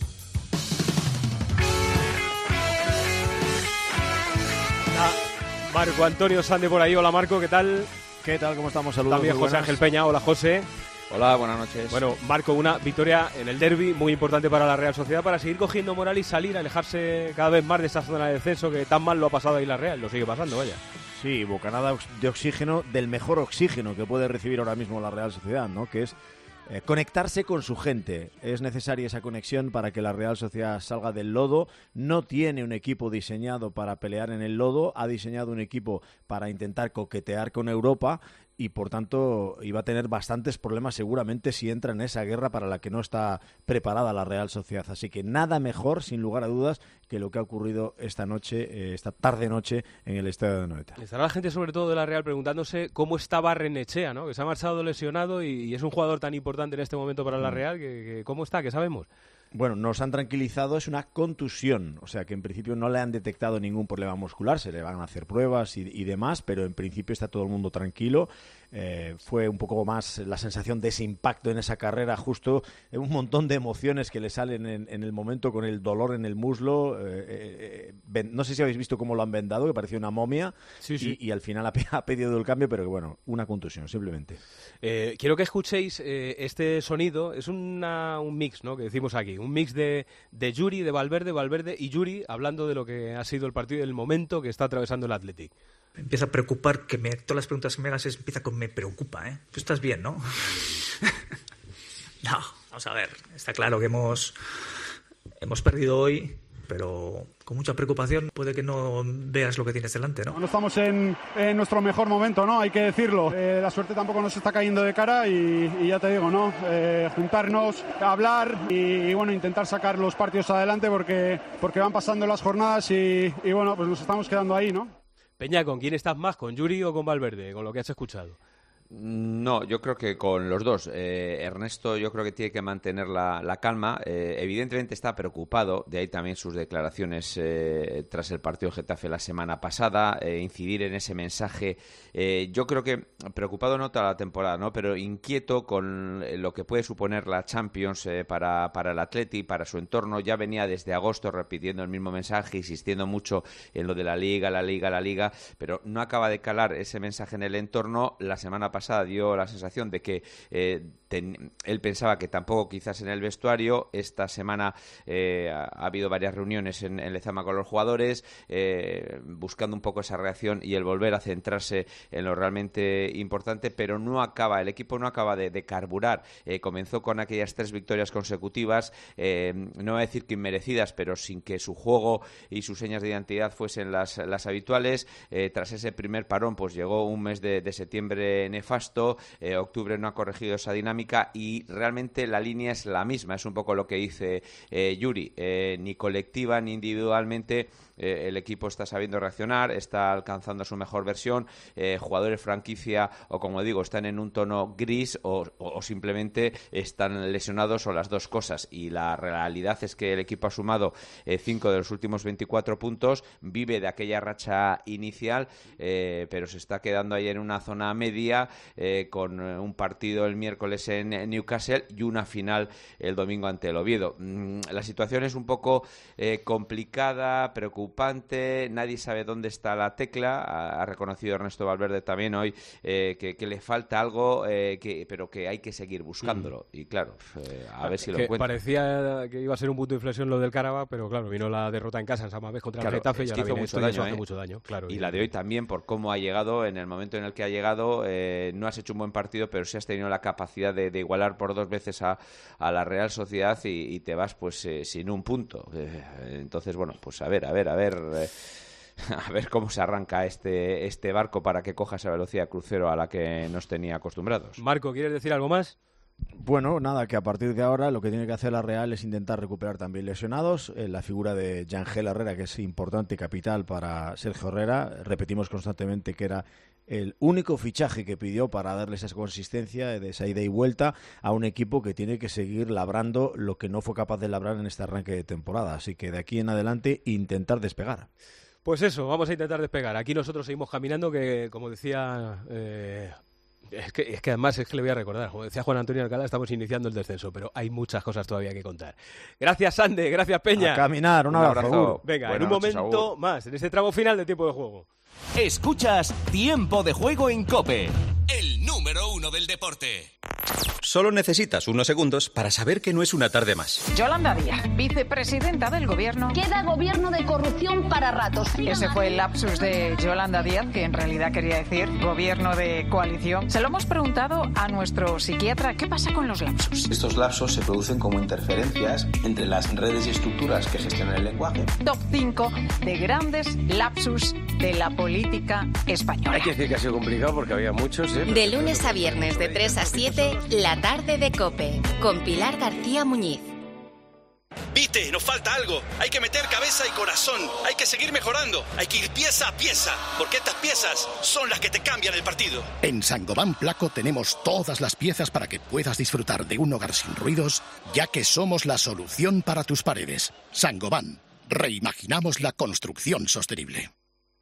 Marco Antonio Sande por ahí, hola Marco, ¿qué tal? ¿Qué tal? ¿Cómo estamos? Saludos. También José Ángel Peña, hola José. Hola, buenas noches. Bueno, Marco, una victoria en el derbi muy importante para la Real Sociedad para seguir cogiendo moral y salir, alejarse cada vez más de esa zona de descenso que tan mal lo ha pasado ahí la Real, lo sigue pasando, vaya. Sí, bocanada de oxígeno, del mejor oxígeno que puede recibir ahora mismo la Real Sociedad, ¿no? Que es conectarse con su gente. Es necesaria esa conexión para que la Real Sociedad salga del lodo. No tiene un equipo diseñado para pelear en el lodo, ha diseñado un equipo para intentar coquetear con Europa y por tanto iba a tener bastantes problemas seguramente si entra en esa guerra para la que no está preparada la Real Sociedad. Así que nada mejor, sin lugar a dudas, que lo que ha ocurrido esta noche, esta tarde-noche en el estadio de Anoeta. Estará la gente sobre todo de la Real preguntándose cómo está Barrenechea, ¿no? Que se ha marchado lesionado y es un jugador tan importante en este momento para la Real que ¿cómo está? ¿Qué sabemos? Bueno, nos han tranquilizado, es una contusión, o sea que en principio no le han detectado ningún problema muscular, se le van a hacer pruebas y demás, pero en principio está todo el mundo tranquilo. Fue un poco más la sensación de ese impacto en esa carrera, justo un montón de emociones que le salen en el momento con el dolor en el muslo. No sé si habéis visto cómo lo han vendado, que parecía una momia, sí. Y al final ha pedido el cambio, pero que bueno, una contusión, simplemente. Quiero que escuchéis este sonido, es un mix, ¿no? Que decimos aquí, un mix de Yuri, de Valverde y Yuri, hablando de lo que ha sido el partido y el momento que está atravesando el Athletic. Me empieza a preocupar que todas las preguntas que me hagas empieza con me preocupa, ¿eh? Tú estás bien, ¿no? No, vamos a ver, está claro que hemos perdido hoy, pero con mucha preocupación puede que no veas lo que tienes delante, ¿no? No estamos en nuestro mejor momento, ¿no? Hay que decirlo. La suerte tampoco nos está cayendo de cara y ya te digo, ¿no? Juntarnos, hablar y bueno, intentar sacar los partidos adelante porque van pasando las jornadas y bueno, pues nos estamos quedando ahí, ¿no? Peña, ¿con quién estás más? ¿Con Yuri o con Valverde? Con lo que has escuchado. No, yo creo que con los dos. Ernesto yo creo que tiene que mantener la calma. Evidentemente está preocupado, de ahí también sus declaraciones tras el partido de Getafe la semana pasada, incidir en ese mensaje. Yo creo que preocupado no toda la temporada, ¿no? Pero inquieto con lo que puede suponer la Champions para el Atleti, para su entorno. Ya venía desde agosto repitiendo el mismo mensaje, insistiendo mucho en lo de la Liga, pero no acaba de calar ese mensaje en el entorno. La semana pasada dio la sensación de que él pensaba que tampoco quizás en el vestuario. Esta semana ha habido varias reuniones en Lezama con los jugadores, buscando un poco esa reacción y el volver a centrarse en lo realmente importante, pero el equipo no acaba de carburar. Comenzó con aquellas 3 victorias consecutivas, no voy a decir que inmerecidas, pero sin que su juego y sus señas de identidad fuesen las habituales. Tras ese primer parón, pues llegó un mes de septiembre nefasto, nefasto, octubre no ha corregido esa dinámica y realmente la línea es la misma, es un poco lo que dice Yuri, ni colectiva ni individualmente. El equipo está sabiendo reaccionar, está alcanzando su mejor versión, jugadores franquicia o, como digo, están en un tono gris o simplemente están lesionados o las dos cosas. Y la realidad es que el equipo ha sumado 5 de los últimos 24 puntos, vive de aquella racha inicial, pero se está quedando ahí en una zona media con un partido el miércoles en Newcastle y una final el domingo ante el Oviedo. La situación es un poco complicada, preocupante, nadie sabe dónde está la tecla. Ha reconocido Ernesto Valverde también hoy que le falta algo, pero que hay que seguir buscándolo. Y claro, a ver si lo encuentra. Parecía que iba a ser un punto de inflexión lo del Caraba, pero claro, vino la derrota en casa en San Mamés contra el Getafe y ahora hizo mucho daño, hace mucho daño. Claro, y la de hoy también, por cómo ha llegado, en el momento en el que ha llegado, no has hecho un buen partido, pero sí has tenido la capacidad de igualar por 2 veces a la Real Sociedad y te vas pues sin un punto. Entonces, bueno, pues a ver cómo se arranca este barco para que coja esa velocidad crucero a la que nos tenía acostumbrados. Marco, ¿quieres decir algo más? Bueno, nada, que a partir de ahora lo que tiene que hacer la Real es intentar recuperar también lesionados. La figura de Yangel Herrera, que es importante y capital para Sergio Herrera. Repetimos constantemente que era el único fichaje que pidió para darle esa consistencia de esa ida y vuelta a un equipo que tiene que seguir labrando lo que no fue capaz de labrar en este arranque de temporada. Así que de aquí en adelante intentar despegar. Pues eso, vamos a intentar despegar. Aquí nosotros seguimos caminando, que como decía... Es que además es que le voy a recordar, como decía Juan Antonio Alcalá, estamos iniciando el descenso, pero hay muchas cosas todavía que contar. Gracias, Sande, gracias, Peña. A caminar, un abrazo. Venga, en un momento más, en este tramo final de Tiempo de Juego. Escuchas Tiempo de Juego en COPE, el número 1 del deporte. Solo necesitas unos segundos para saber que no es una tarde más. Yolanda Díaz, vicepresidenta del gobierno. Queda gobierno de corrupción para ratos. Ese fue el lapsus de Yolanda Díaz, que en realidad quería decir gobierno de coalición. Se lo hemos preguntado a nuestro psiquiatra, ¿qué pasa con los lapsus? Estos lapsos se producen como interferencias entre las redes y estructuras que gestionan el lenguaje. Top 5 de grandes lapsus de la política española. Hay que decir que ha sido complicado porque había muchos. De lunes a viernes de 3 a 7, la tarde de COPE, con Pilar García Muñiz. Vite, nos falta algo. Hay que meter cabeza y corazón. Hay que seguir mejorando. Hay que ir pieza a pieza, porque estas piezas son las que te cambian el partido. En Saint-Gobain Placo tenemos todas las piezas para que puedas disfrutar de un hogar sin ruidos, ya que somos la solución para tus paredes. Saint-Gobain, reimaginamos la construcción sostenible.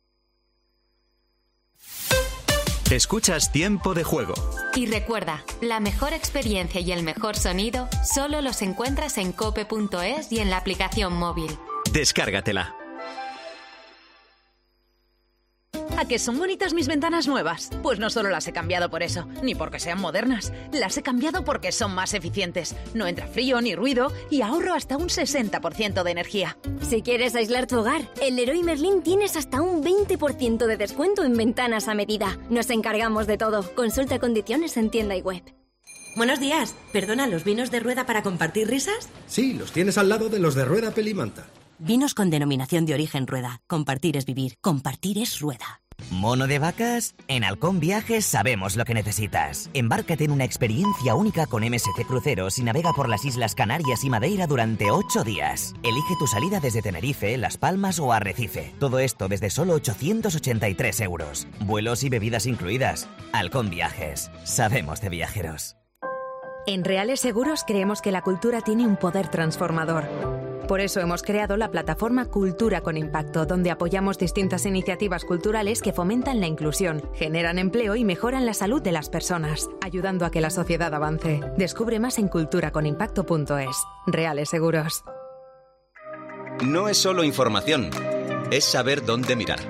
Escuchas Tiempo de Juego. Y recuerda, la mejor experiencia y el mejor sonido solo los encuentras en cope.es y en la aplicación móvil. Descárgatela. ¿A que son bonitas mis ventanas nuevas? Pues no solo las he cambiado por eso, ni porque sean modernas. Las he cambiado porque son más eficientes. No entra frío ni ruido y ahorro hasta un 60% de energía. Si quieres aislar tu hogar, en Leroy Merlin tienes hasta un 20% de descuento en ventanas a medida. Nos encargamos de todo. Consulta condiciones en tienda y web. Buenos días. Perdona, ¿los vinos de rueda para compartir risas? Sí, los tienes al lado de los de rueda Pelimanta. Vinos con denominación de origen rueda. Compartir es vivir. Compartir es rueda. ¿Mono de vacas? En Halcón Viajes sabemos lo que necesitas. Embárcate en una experiencia única con MSC Cruceros y navega por las Islas Canarias y Madeira durante 8 días. Elige tu salida desde Tenerife, Las Palmas o Arrecife. Todo esto desde solo 883 euros. Vuelos y bebidas incluidas. Halcón Viajes. Sabemos de viajeros. En Reales Seguros creemos que la cultura tiene un poder transformador. Por eso hemos creado la plataforma Cultura con Impacto, donde apoyamos distintas iniciativas culturales que fomentan la inclusión, generan empleo y mejoran la salud de las personas, ayudando a que la sociedad avance. Descubre más en culturaconimpacto.es. Reales Seguros. No es solo información, es saber dónde mirar.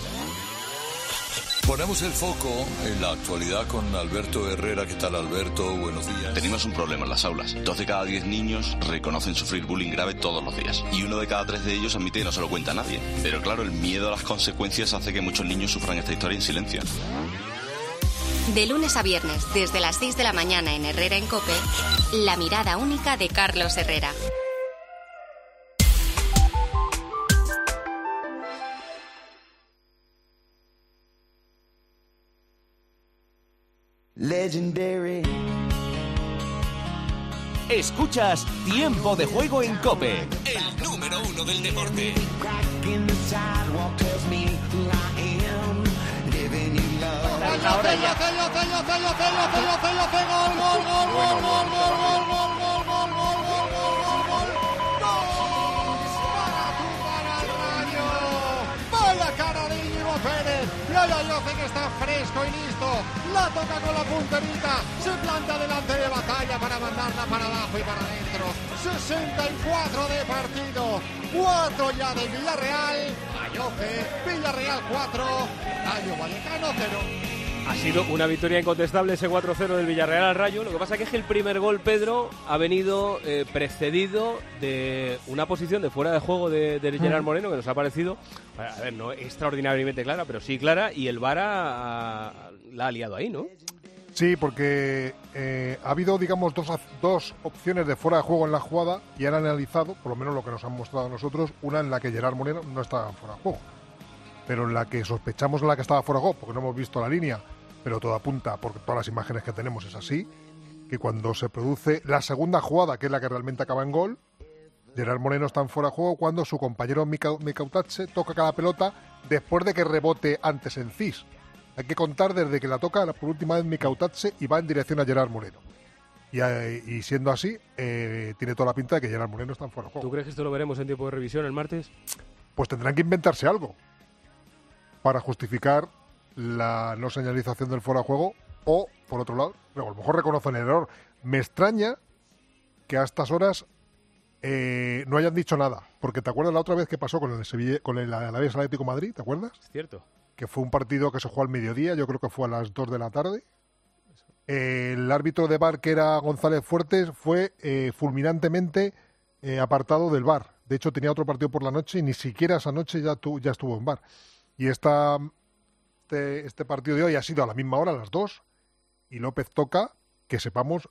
Ponemos el foco en la actualidad con Alberto Herrera. ¿Qué tal, Alberto? Buenos días. Tenemos un problema en las aulas. 2 de cada 10 niños reconocen sufrir bullying grave todos los días. Y 1 de cada 3 de ellos admite que no se lo cuenta a nadie. Pero claro, el miedo a las consecuencias hace que muchos niños sufran esta historia en silencio. De lunes a viernes, desde las 6 de la mañana en Herrera en COPE, la mirada única de Carlos Herrera. legendary. Escuchas Tiempo de Juego en COPE, el número 1 del deporte. Yoce que está fresco y listo, la toca con la punterita, se planta delante de Batalla para mandarla para abajo y para adentro. 64 de partido, 4 ya del Villarreal, Ayoce, Villarreal 4, Rayo Vallecano 0. Ha sido una victoria incontestable ese 4-0 del Villarreal al Rayo. Lo que pasa es que el primer gol, Pedro, ha venido precedido de una posición de fuera de juego de Gerard Moreno, que nos ha parecido, a ver, no extraordinariamente clara, pero sí clara, y el VAR la ha liado ahí, ¿no? Sí, porque ha habido, digamos, dos opciones de fuera de juego en la jugada y han analizado, por lo menos lo que nos han mostrado a nosotros, una en la que Gerard Moreno no estaba fuera de juego, pero en la que sospechamos en la que estaba fuera de juego, porque no hemos visto la línea, pero todo apunta, porque todas las imágenes que tenemos es así, que cuando se produce la segunda jugada, que es la que realmente acaba en gol, Gerard Moreno está en fuera de juego cuando su compañero Mikautadze toca cada pelota después de que rebote antes en Cis. Hay que contar desde que la toca por última vez Mikautadze y va en dirección a Gerard Moreno. Y siendo así, tiene toda la pinta de que Gerard Moreno está en fuera de juego. ¿Tú crees que esto lo veremos en tiempo de revisión el martes? Pues tendrán que inventarse algo para justificar la no señalización del fuera de juego o, por otro lado, a lo mejor reconocen el error. Me extraña que a estas horas no hayan dicho nada, porque ¿te acuerdas la otra vez que pasó con el Alavés Atlético de Madrid? ¿Te acuerdas? Es cierto. Que fue un partido que se jugó al mediodía, yo creo que fue a las 2 de la tarde. El árbitro de VAR, que era González Fuertes, fue fulminantemente apartado del VAR. De hecho, tenía otro partido por la noche y ni siquiera esa noche ya estuvo en VAR. Y este partido de hoy ha sido a la misma hora, a las 2, y López Toca, que sepamos,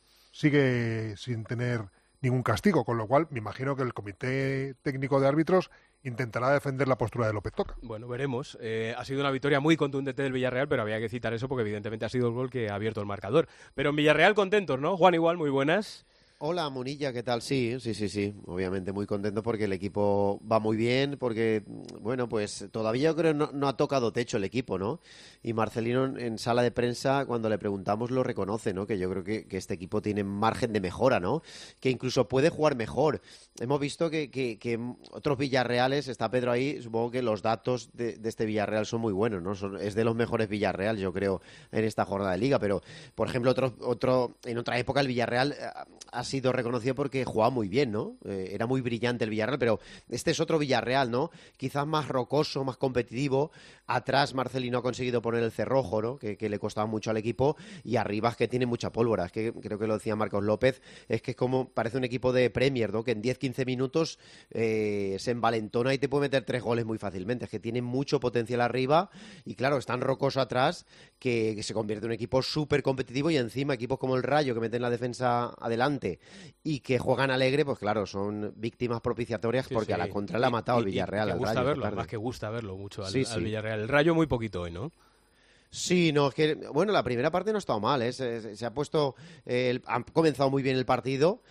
sigue sin tener ningún castigo, con lo cual me imagino que el Comité Técnico de Árbitros intentará defender la postura de López Toca. Bueno, veremos. Ha sido una victoria muy contundente del Villarreal, pero había que citar eso porque evidentemente ha sido el gol que ha abierto el marcador. Pero en Villarreal contentos, ¿no? Juan, igual, muy buenas. Hola, Munilla, ¿qué tal? Sí, obviamente muy contento porque el equipo va muy bien, porque, bueno, pues todavía yo creo no ha tocado techo el equipo, ¿no? Y Marcelino en sala de prensa, cuando le preguntamos, lo reconoce, ¿no? Que yo creo que este equipo tiene margen de mejora, ¿no? Que incluso puede jugar mejor. Hemos visto que otros Villarreales, está Pedro ahí, supongo que los datos de este Villarreal son muy buenos, ¿no? Es de los mejores Villarreal, yo creo, en esta jornada de Liga, pero, por ejemplo, en otra época el Villarreal ha sido reconocido porque jugaba muy bien, ¿no? Era muy brillante el Villarreal, pero este es otro Villarreal, ¿no? Quizás más rocoso, más competitivo. Atrás Marcelino ha conseguido poner el cerrojo, ¿no? Que le costaba mucho al equipo, y arriba es que tiene mucha pólvora. Es que creo que lo decía Marcos López, es que es como parece un equipo de Premier, ¿no? Que en 10-15 minutos se envalentona y te puede meter 3 goles muy fácilmente. Es que tiene mucho potencial arriba y, claro, es tan rocoso atrás que se convierte en un equipo súper competitivo, y encima equipos como el Rayo, que meten la defensa adelante y que juegan alegre, pues claro, son víctimas propiciatorias, porque a la contra le ha matado el Villarreal. Que al gusta Rayo, verlo, tarde. Más que gusta verlo mucho al Sí. Villarreal. El Rayo muy poquito hoy, ¿no? Sí, no, es que, bueno, la primera parte no ha estado mal, ¿eh? Se ha puesto, ha comenzado muy bien el partido,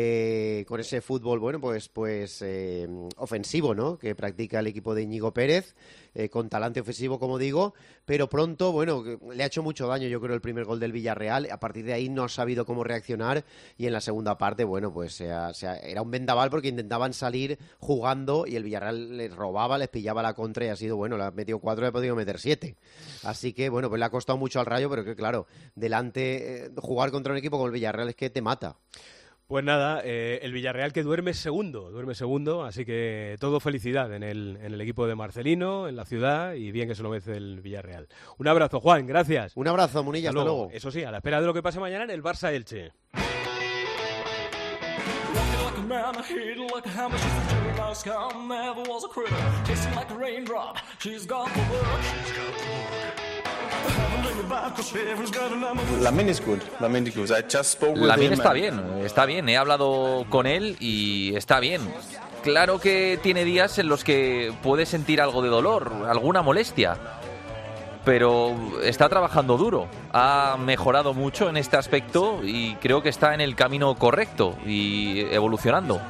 con ese fútbol, bueno, pues ofensivo, ¿no? Que practica el equipo de Íñigo Pérez, con talante ofensivo, como digo, pero pronto, bueno, le ha hecho mucho daño, yo creo, el primer gol del Villarreal. A partir de ahí no ha sabido cómo reaccionar, y en la segunda parte, bueno, pues era un vendaval, porque intentaban salir jugando y el Villarreal les robaba, les pillaba la contra, y ha sido, bueno, le ha metido 4 y ha podido meter 7. Así que, bueno, pues le ha costado mucho al Rayo, pero que, claro, delante, jugar contra un equipo como el Villarreal es que te mata. Pues nada, el Villarreal que duerme segundo, así que todo felicidad en el equipo de Marcelino, en la ciudad, y bien que se lo merece el Villarreal. Un abrazo, Juan, gracias. Un abrazo, Munilla, hasta luego. Eso sí, a la espera de lo que pase mañana en el Barça-Elche. Lamine is good. I just spoke with Lamine him. está bien. He hablado con él y está bien. Claro que tiene días en los que puede sentir algo de dolor, alguna molestia. pero está trabajando duro. Ha mejorado mucho en este aspecto y creo que está en el camino correcto y evolucionando.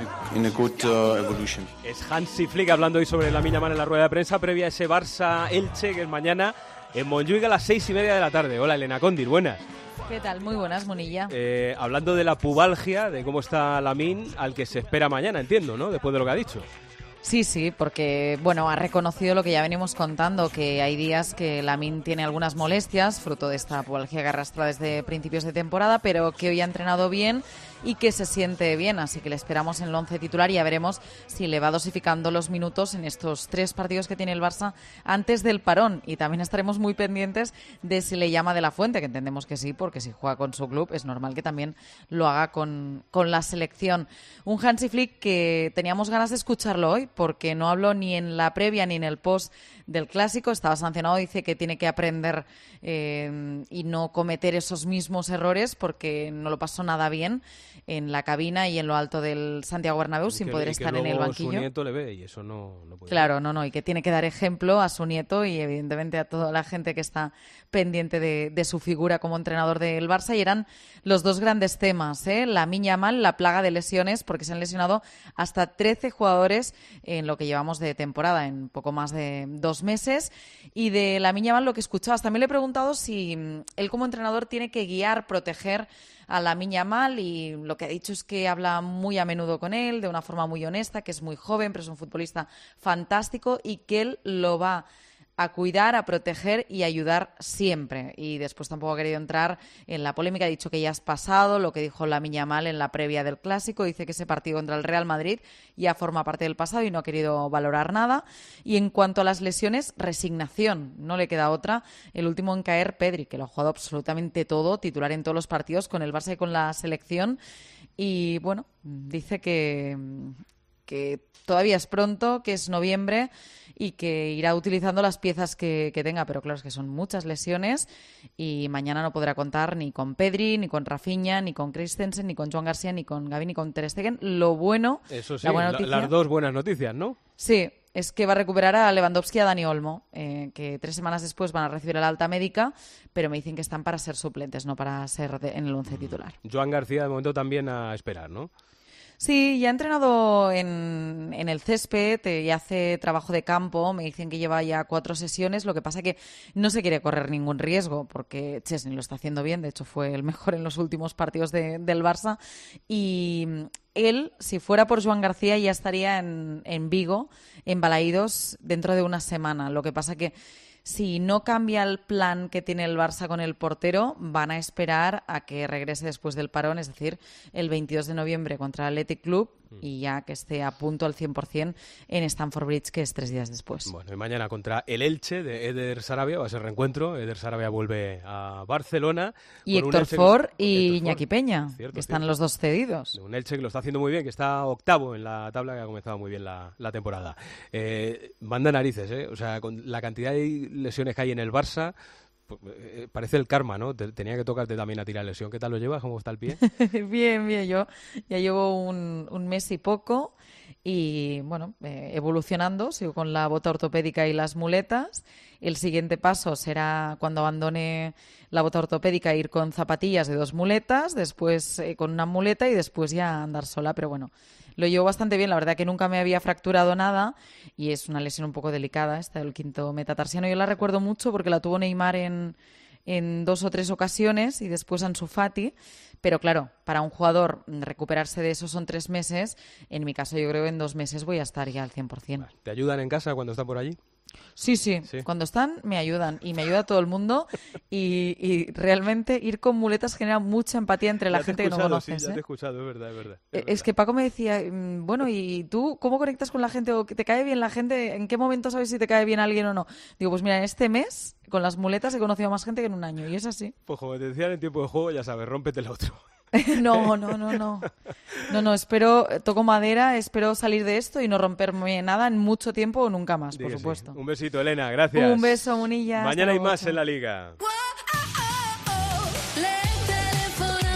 Es Hansi Flick hablando hoy sobre Lamine Yamal en la rueda de prensa previa a ese Barça-Elche, que es mañana en Montjuic a las 6:30 de la tarde. Hola, Elena Condir, buenas. ¿Qué tal? Muy buenas, Munilla. Hablando de la pubalgia, de cómo está Lamine, al que se espera mañana, entiendo, ¿no? Después de lo que ha dicho. Sí, porque, bueno, ha reconocido lo que ya venimos contando, que hay días que Lamine tiene algunas molestias, fruto de esta pubalgia que arrastra desde principios de temporada, pero que hoy ha entrenado bien y que se siente bien, así que le esperamos en el 11 titular y ya veremos si le va dosificando los minutos en estos 3 partidos que tiene el Barça antes del parón. Y también estaremos muy pendientes de si le llama De la Fuente, que entendemos que sí, porque si juega con su club es normal que también lo haga con la selección. Un Hansi Flick que teníamos ganas de escucharlo hoy, porque no habló ni en la previa ni en el post del Clásico, estaba sancionado, dice que tiene que aprender y no cometer esos mismos errores, porque no lo pasó nada bien en la cabina y en lo alto del Santiago Bernabéu sin poder estar en el banquillo. Su nieto le ve y eso no puede. Claro, no, y que tiene que dar ejemplo a su nieto y evidentemente a toda la gente que está pendiente de su figura como entrenador del Barça. Y eran los dos grandes temas, Lamine Yamal, la plaga de lesiones, porque se han lesionado hasta 13 jugadores en lo que llevamos de temporada, en poco más de 2 meses. Y de Lamine Yamal, lo que escuchabas, también le he preguntado si él como entrenador tiene que guiar, proteger a Lamine Yamal, y lo que ha dicho es que habla muy a menudo con él, de una forma muy honesta, que es muy joven, pero es un futbolista fantástico y que él lo va a cuidar, a proteger y ayudar siempre. Y después tampoco ha querido entrar en la polémica, ha dicho que ya has pasado lo que dijo Lamine Yamal en la previa del Clásico, dice que ese partido contra el Real Madrid ya forma parte del pasado y no ha querido valorar nada. Y en cuanto a las lesiones, resignación, no le queda otra. El último en caer, Pedri, que lo ha jugado absolutamente todo, titular en todos los partidos con el Barça y con la selección. Y bueno, dice que todavía es pronto, que es noviembre y que irá utilizando las piezas que tenga, pero claro, es que son muchas lesiones y mañana no podrá contar ni con Pedri, ni con Rafinha, ni con Christensen, ni con Joan García, ni con Gavi, ni con Ter Stegen. Lo bueno, eso sí, la buena noticia, las dos buenas noticias, ¿no? Sí, es que va a recuperar a Lewandowski y a Dani Olmo, que 3 semanas después van a recibir el alta médica, pero me dicen que están para ser suplentes, no para ser en el 11 titular. Joan García, de momento, también a esperar, ¿no? Sí, ya ha entrenado en el césped y hace trabajo de campo. Me dicen que lleva ya 4 sesiones. Lo que pasa que no se quiere correr ningún riesgo porque Chesney lo está haciendo bien. De hecho, fue el mejor en los últimos partidos del Barça. Y él, si fuera por Joan García, ya estaría en Vigo, en Balaídos, dentro de una semana. Lo que pasa que si no cambia el plan que tiene el Barça con el portero, van a esperar a que regrese después del parón, es decir, el 22 de noviembre contra el Athletic Club, y ya que esté a punto al 100% en Stamford Bridge, que es 3 días después. Bueno, y mañana contra el Elche de Eder Sarabia, va a ser reencuentro. Eder Sarabia vuelve a Barcelona. Y Héctor Ford y Iñaki Peña, que están los dos cedidos. Un Elche que lo está haciendo muy bien, que está octavo en la tabla, que ha comenzado muy bien la temporada. Manda narices, o sea, con la cantidad de lesiones que hay en el Barça, parece el karma, ¿no? Tenía que tocarte también a ti la lesión. ¿Qué tal lo llevas? ¿Cómo está el pie? Bien, yo ya llevo un mes y poco y, bueno, evolucionando. Sigo con la bota ortopédica y las muletas. El siguiente paso será, cuando abandone la bota ortopédica, ir con zapatillas de 2 muletas, después con una muleta y después ya andar sola, pero bueno, lo llevo bastante bien. La verdad que nunca me había fracturado nada y es una lesión un poco delicada, esta del quinto metatarsiano. Yo la recuerdo mucho porque la tuvo Neymar en 2 o 3 ocasiones y después Ansu Fati, pero claro, para un jugador recuperarse de eso son 3 meses. En mi caso yo creo que en 2 meses voy a estar ya al 100%. ¿Te ayudan en casa cuando están por allí? Sí. Cuando están me ayudan y me ayuda todo el mundo y realmente ir con muletas genera mucha empatía entre la gente que no conoces. Sí, ya te he escuchado, es verdad. Es que Paco me decía, bueno, ¿y tú cómo conectas con la gente o te cae bien la gente? ¿En qué momento sabes si te cae bien alguien o no? Digo, pues mira, en este mes con las muletas he conocido a más gente que en un año y es así. Pues como te decían en tiempo de juego, ya sabes, rómpete el otro. No, espero, toco madera, espero salir de esto y no romperme nada en mucho tiempo o nunca más, por supuesto. Un besito, Elena, gracias. Un beso, Munilla. Mañana hay más en la Liga. Por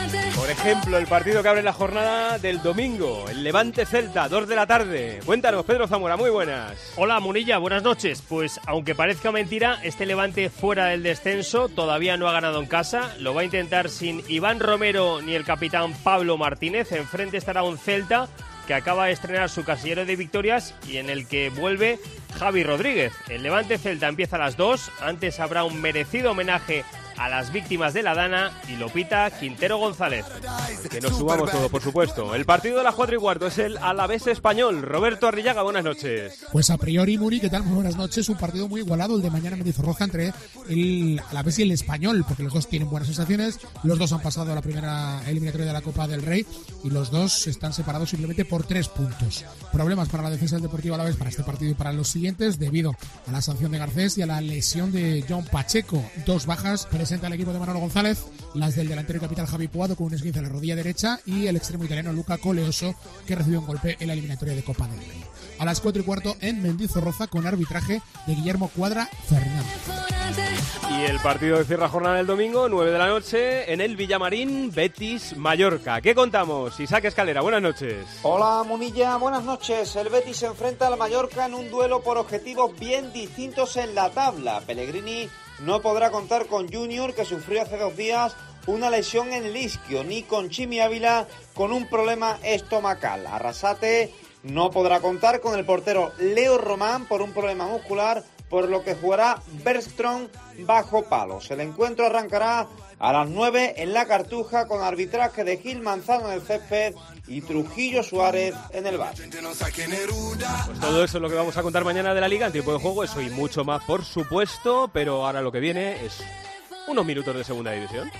Por ejemplo, el partido que abre la jornada del domingo, el Levante-Celta, 2 de la tarde. Cuéntanos, Pedro Zamora, muy buenas. Hola, Munilla, buenas noches. Pues aunque parezca mentira, este Levante fuera del descenso todavía no ha ganado en casa. Lo va a intentar sin Iván Romero ni el capitán Pablo Martínez. Enfrente estará un Celta que acaba de estrenar su casillero de victorias y en el que vuelve Javi Rodríguez. El Levante-Celta empieza a las 2. Antes habrá un merecido homenaje a las víctimas de la Dana y lo pita Quintero González. Que nos subamos todo, por supuesto. El partido de las 4:15 es el Alavés Español. Roberto Arrillaga, buenas noches. Pues a priori, Muri, ¿qué tal? Muy buenas noches. Un partido muy igualado, el de mañana en Mendizorroza, entre el Alavés y el Español, porque los dos tienen buenas sensaciones. Los dos han pasado a la primera eliminatoria de la Copa del Rey y los dos están separados simplemente por 3 puntos. Problemas para la defensa del Deportivo Alavés para este partido y para los siguientes, debido a la sanción de Garcés y a la lesión de John Pacheco. 2 bajas presenta el equipo de Manolo González, las del delantero y capitán Javi Puado con un esguince en la rodilla derecha y el extremo italiano Luca Coleoso, que recibió un golpe en la eliminatoria de Copa del Rey. A las 4:15 en Mendizorroza, con arbitraje de Guillermo Cuadra Fernández. Y el partido de cierra jornada del domingo, 9 de la noche, en el Villamarín, Betis Mallorca. ¿Qué contamos? Isaac Escalera, buenas noches. Hola, Munilla, buenas noches. El Betis se enfrenta al Mallorca en un duelo por objetivos bien distintos en la tabla. Pellegrini no podrá contar con Junior, que sufrió hace 2 días una lesión en el isquio, ni con Chimi Ávila, con un problema estomacal. Arrasate no podrá contar con el portero Leo Román por un problema muscular, por lo que jugará Bergström bajo palos. El encuentro arrancará a las 9 en la Cartuja, con arbitraje de Gil Manzano en el césped y Trujillo Suárez en el bar. Pues todo eso es lo que vamos a contar mañana de la Liga en tiempo de juego, eso y mucho más, por supuesto, pero ahora lo que viene es unos minutos de segunda división.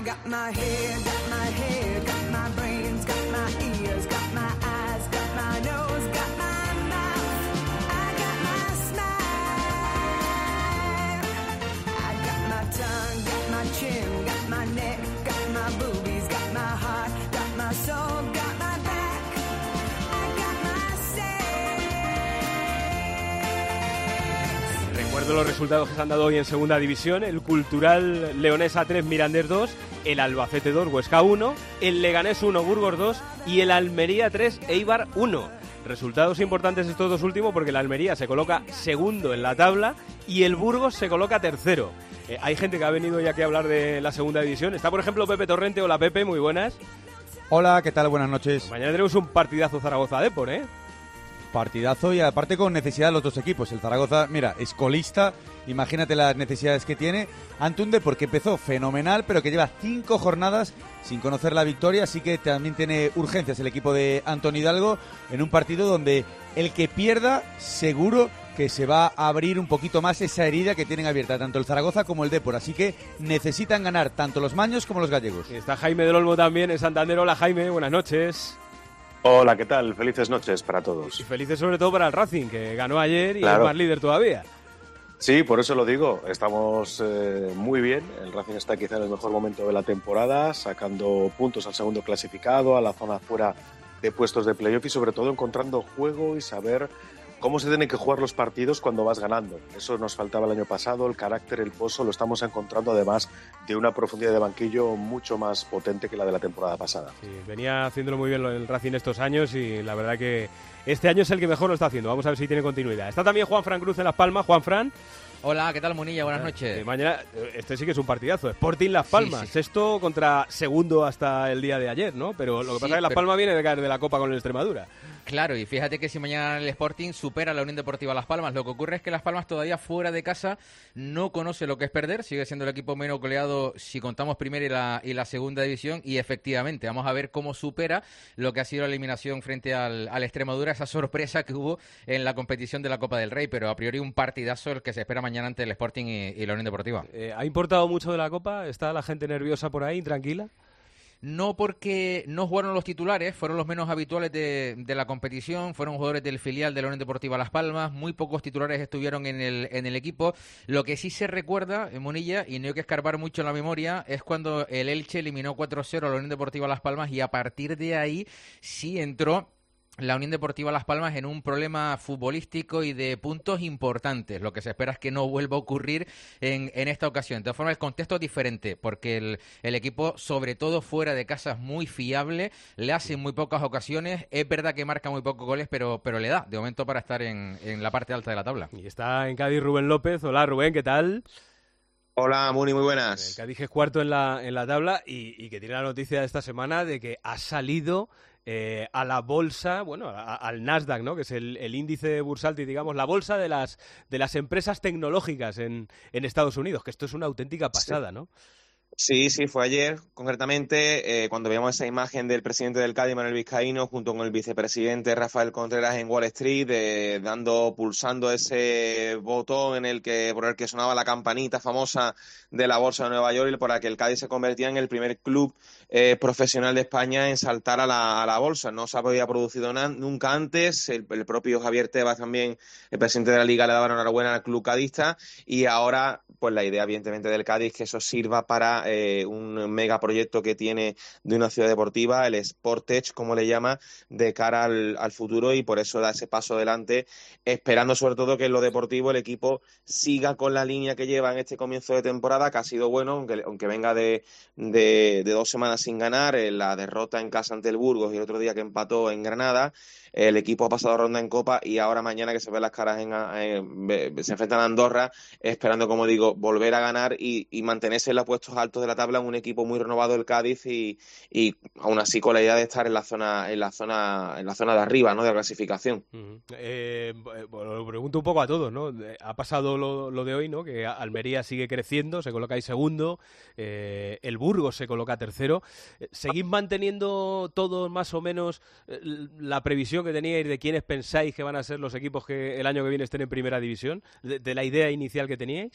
Recuerdo los resultados que se han dado hoy en segunda división: el Cultural Leonesa 3, Mirandés 2, el Albacete 2, Huesca 1, el Leganés 1, Burgos 2 y el Almería 3, Eibar 1. Resultados importantes estos dos últimos porque el Almería se coloca segundo en la tabla y el Burgos se coloca tercero. Hay gente que ha venido ya aquí a hablar de la segunda división. Está, por ejemplo, Pepe Torrente. Hola, Pepe, muy buenas. Hola, ¿qué tal? Buenas noches. Mañana tenemos un partidazo Zaragoza-Depor, ¿eh? Partidazo y aparte con necesidad de los dos equipos. El Zaragoza, mira, es colista, imagínate las necesidades que tiene ante un Depor que empezó fenomenal, pero que lleva 5 jornadas sin conocer la victoria, así que también tiene urgencias el equipo de Antón Hidalgo en un partido donde el que pierda seguro que se va a abrir un poquito más esa herida que tienen abierta tanto el Zaragoza como el Depor, así que necesitan ganar tanto los maños como los gallegos. Está Jaime del Olmo también en Santander. Hola, Jaime, buenas noches. Hola, ¿qué tal? Felices noches para todos. Y felices sobre todo para el Racing, que ganó ayer y claro, es más líder todavía. Sí, por eso lo digo. Estamos muy bien. El Racing está quizá en el mejor momento de la temporada, sacando puntos al segundo clasificado, a la zona fuera de puestos de playoff y sobre todo encontrando juego y saber cómo se tienen que jugar los partidos cuando vas ganando. Eso nos faltaba el año pasado, el carácter, el pozo, lo estamos encontrando además de una profundidad de banquillo mucho más potente que la de la temporada pasada. Sí, venía haciéndolo muy bien el Racing estos años y la verdad que este año es el que mejor lo está haciendo. Vamos a ver si tiene continuidad. Está también Juan Fran Cruz en Las Palmas. Juan Fran. Hola, ¿qué tal, Munilla? Buenas noches. Mañana, este sí que es un partidazo. Sporting Las Palmas, sí. Sexto contra segundo hasta el día de ayer, ¿no? Pero lo que pasa es que Las Palmas viene de caer de la Copa con el Extremadura. Claro, y fíjate que si mañana el Sporting supera a la Unión Deportiva Las Palmas, lo que ocurre es que Las Palmas todavía fuera de casa no conoce lo que es perder, sigue siendo el equipo menos goleado si contamos primera y la segunda división, y efectivamente vamos a ver cómo supera lo que ha sido la eliminación frente al Extremadura, esa sorpresa que hubo en la competición de la Copa del Rey, pero a priori un partidazo el que se espera mañana ante el Sporting y la Unión Deportiva. ¿Ha importado mucho de la Copa? ¿Está la gente nerviosa por ahí, tranquila? No, porque no jugaron los titulares, fueron los menos habituales de la competición, fueron jugadores del filial de la Unión Deportiva Las Palmas, muy pocos titulares estuvieron en el equipo. Lo que sí se recuerda, Monilla, y no hay que escarbar mucho en la memoria, es cuando el Elche eliminó 4-0 a la Unión Deportiva Las Palmas y a partir de ahí sí entró la Unión Deportiva Las Palmas en un problema futbolístico y de puntos importantes. Lo que se espera es que no vuelva a ocurrir en esta ocasión. De todas formas, el contexto es diferente, porque el equipo, sobre todo fuera de casa, es muy fiable, le hace en muy pocas ocasiones. Es verdad que marca muy pocos goles, pero le da, de momento, para estar en la parte alta de la tabla. Y está en Cádiz Rubén López. Hola, Rubén, ¿qué tal? Hola, Muni, muy buenas. El Cádiz es cuarto en la tabla y que tiene la noticia de esta semana de que ha salido a la bolsa, bueno, al Nasdaq, ¿no? Que es el índice bursátil, digamos, la bolsa de las empresas tecnológicas en Estados Unidos, que esto es una auténtica pasada, ¿no? Sí, fue ayer, concretamente, cuando veíamos esa imagen del presidente del Cádiz, Manuel Vizcaíno, junto con el vicepresidente Rafael Contreras en Wall Street, pulsando ese botón por el que sonaba la campanita famosa de la Bolsa de Nueva York y por la que el Cádiz se convertía en el primer club profesional de España en saltar a la bolsa. No se había producido nunca antes. El propio Javier Tebas también, el presidente de la Liga, le daba enhorabuena al club cadista, y ahora, pues la idea, evidentemente, del Cádiz, que eso sirva para un megaproyecto que tiene de una ciudad deportiva, el Sportech, como le llama, de cara al futuro, y por eso da ese paso adelante, esperando sobre todo que en lo deportivo el equipo siga con la línea que lleva en este comienzo de temporada, que ha sido bueno, aunque venga de 2 semanas sin ganar, la derrota en casa ante el Burgos y el otro día que empató en Granada. El equipo ha pasado ronda en Copa y ahora mañana, que se ven las caras se enfrentan a Andorra, esperando, como digo, volver a ganar y mantenerse en los puestos altos de la tabla. Un equipo muy renovado, el Cádiz, y aún así con la idea de estar en la zona de arriba, ¿no?, de la clasificación. Bueno, lo pregunto un poco a todos, ¿no? Ha pasado lo de hoy, ¿no?, que Almería sigue creciendo, se coloca ahí segundo, el Burgos se coloca tercero. ¿Seguís manteniendo todos más o menos la previsión que teníais de quiénes pensáis que van a ser los equipos que el año que viene estén en primera división, de la idea inicial que teníais?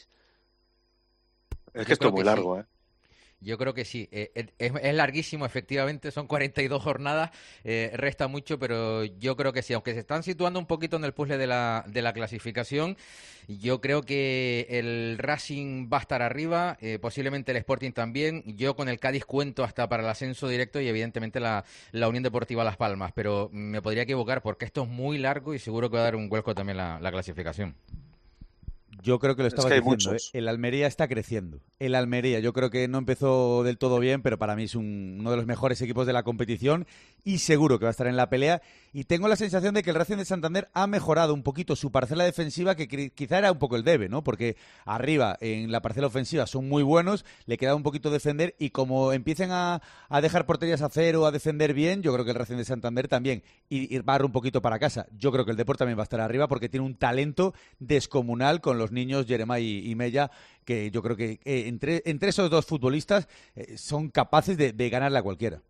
Es que esto es muy largo, ¿eh? Yo creo que sí. Es larguísimo, efectivamente, son 42 jornadas, resta mucho, pero yo creo que sí. Aunque se están situando un poquito en el puzzle de la clasificación, yo creo que el Racing va a estar arriba, posiblemente el Sporting también. Yo con el Cádiz cuento hasta para el ascenso directo y evidentemente la Unión Deportiva Las Palmas, pero me podría equivocar porque esto es muy largo y seguro que va a dar un vuelco también la clasificación. Yo creo que lo estaba diciendo, el Almería está creciendo. El Almería, yo creo que no empezó del todo bien, pero para mí es uno de los mejores equipos de la competición y seguro que va a estar en la pelea. Y tengo la sensación de que el Racing de Santander ha mejorado un poquito su parcela defensiva, que quizá era un poco el debe, ¿no? Porque arriba, en la parcela ofensiva, son muy buenos, le queda un poquito defender, y como empiecen a dejar porterías a cero, a defender bien, yo creo que el Racing de Santander también, y va a dar un poquito para casa. Yo creo que el Depor también va a estar arriba porque tiene un talento descomunal con los niños Jeremai y Mella, que yo creo que entre esos dos futbolistas son capaces de ganarle a cualquiera.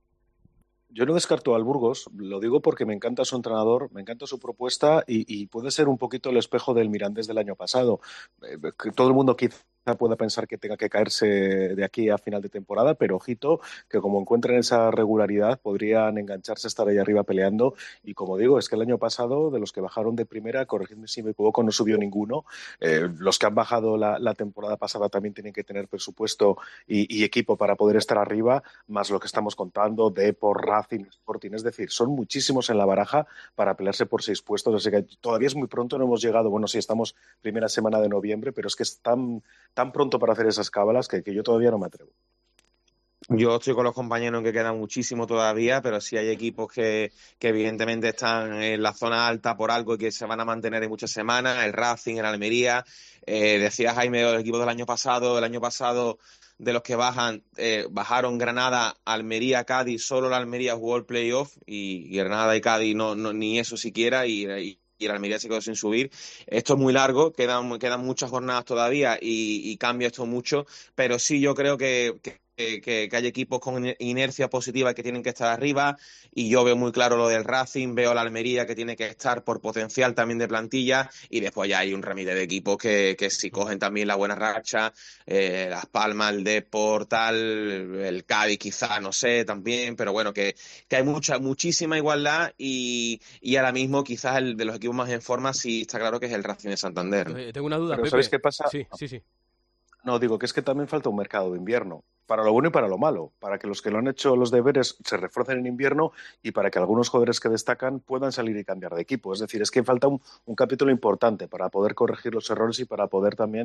Yo no descarto al Burgos, lo digo porque me encanta su entrenador, me encanta su propuesta y puede ser un poquito el espejo del Mirandés del año pasado. Que todo el mundo quizá pueda pensar que tenga que caerse de aquí a final de temporada, pero ojito, que como encuentren esa regularidad podrían engancharse, estar ahí arriba peleando. Y como digo, es que el año pasado, de los que bajaron de primera, corregidme si me equivoco, no subió ninguno. Los que han bajado la temporada pasada también tienen que tener presupuesto y equipo para poder estar arriba, más lo que estamos contando, Depor, Racing, Sporting. Es decir, son muchísimos en la baraja para pelearse por 6 puestos, así que todavía es muy pronto, no hemos llegado, bueno, sí, estamos primera semana de noviembre, pero es que es tan pronto para hacer esas cábalas que yo todavía no me atrevo. Yo estoy con los compañeros en que queda muchísimo todavía, pero sí hay equipos que evidentemente están en la zona alta por algo y que se van a mantener en muchas semanas. El Racing, el Almería. Decía Jaime, el equipo del año pasado de los que bajaron Granada, Almería, Cádiz. Solo la Almería jugó el playoff y Granada y Cádiz no ni eso siquiera, y el Almería se quedó sin subir. Esto es muy largo, quedan muchas jornadas todavía y cambia esto mucho, pero sí, yo creo que hay equipos con inercia positiva que tienen que estar arriba, y yo veo muy claro lo del Racing, veo la Almería que tiene que estar por potencial también de plantilla, y después ya hay un remite de equipos que si cogen también la buena racha, Las Palmas, el Depor, el Cádiz quizá, no sé, también, pero bueno, que hay muchísima igualdad, y ahora mismo quizás el de los equipos más en forma sí está claro que es el Racing de Santander. Tengo una duda, pero Pepe. ¿sabes qué pasa? Sí. No, digo que es que también falta un mercado de invierno. para lo bueno y para lo malo, para que los que lo han hecho los deberes se refuercen en invierno y para que algunos jugadores que destacan puedan salir y cambiar de equipo. Es decir, es que falta un capítulo importante para poder corregir los errores y para poder también,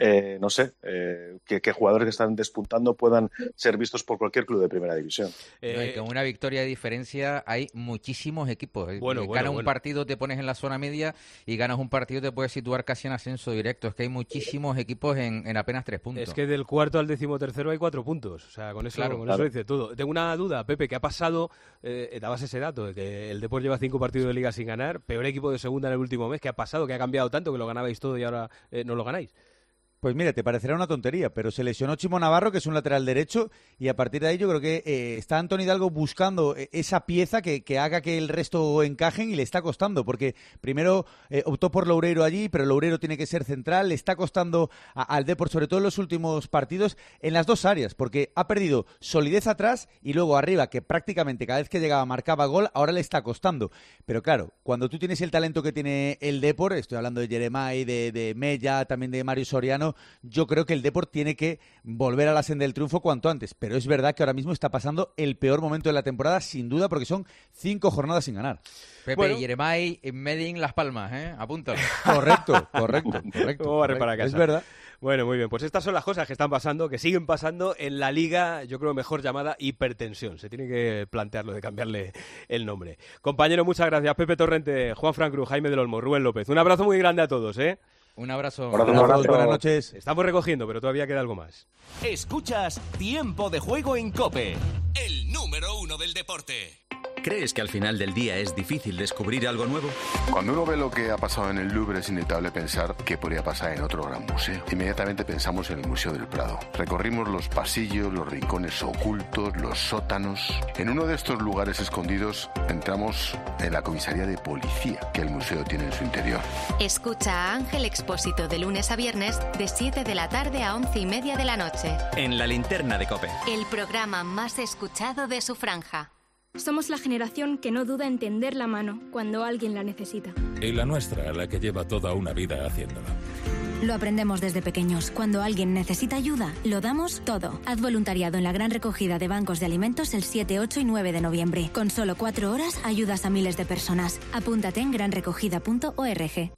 que jugadores que están despuntando puedan ser vistos por cualquier club de primera división. Y con una victoria de diferencia hay muchísimos equipos. Ganas un partido, te pones en la zona media, y ganas un partido, te puedes situar casi en ascenso directo. Es que hay muchísimos equipos en apenas 3 puntos. Es que del cuarto al 13º hay 4 puntos. O sea, con eso, eso dice todo. Tengo una duda, Pepe, ¿qué ha pasado? Dabas ese dato de que el Depor lleva 5 partidos de Liga sin ganar, peor equipo de segunda en el último mes. ¿Qué ha pasado? ¿Qué ha cambiado tanto que lo ganabais todo y ahora no lo ganáis? Pues mira, te parecerá una tontería, pero se lesionó Chimo Navarro, que es un lateral derecho, y a partir de ahí yo creo que está Antoni Hidalgo buscando esa pieza que haga que el resto encajen, y le está costando, porque primero optó por Loureiro allí, pero Loureiro tiene que ser central, le está costando al Depor, sobre todo en los últimos partidos, en las dos áreas, porque ha perdido solidez atrás y luego arriba, que prácticamente cada vez que llegaba marcaba gol, ahora le está costando. Pero claro, cuando tú tienes el talento que tiene el Depor, estoy hablando de Jeremai, de Mella, también de Mario Soriano, yo creo que el Depor tiene que volver a la senda del triunfo cuanto antes, pero es verdad que ahora mismo está pasando el peor momento de la temporada, sin duda, porque son 5 jornadas sin ganar. Pepe, Jeremai, Medellín, Las Palmas, apúntalo. Correcto. Es verdad. Bueno, muy bien, pues estas son las cosas que están pasando, que siguen pasando en la liga, yo creo mejor llamada hipertensión. Se tiene que plantearlo de cambiarle el nombre. Compañero, muchas gracias. Pepe Torrente, Juan Fran Cruz, Jaime del Olmo, Rubén López. Un abrazo muy grande a todos, Un abrazo. Buenas noches. Estamos recogiendo, pero todavía queda algo más. Escuchas Tiempo de Juego en COPE, el número 1 del deporte. ¿Crees que al final del día es difícil descubrir algo nuevo? Cuando uno ve lo que ha pasado en el Louvre, es inevitable pensar qué podría pasar en otro gran museo. Inmediatamente pensamos en el Museo del Prado. Recorrimos los pasillos, los rincones ocultos, los sótanos. En uno de estos lugares escondidos entramos en la comisaría de policía que el museo tiene en su interior. Escucha a Ángel Expósito de lunes a viernes de 7 de la tarde a 11:30 de la noche. En la linterna de COPE. El programa más escuchado de su franja. Somos la generación que no duda en tender la mano cuando alguien la necesita. Y la nuestra, la que lleva toda una vida haciéndolo. Lo aprendemos desde pequeños. Cuando alguien necesita ayuda, lo damos todo. Haz voluntariado en la gran recogida de bancos de alimentos el 7, 8 y 9 de noviembre. Con solo 4 horas ayudas a miles de personas. Apúntate en granrecogida.org.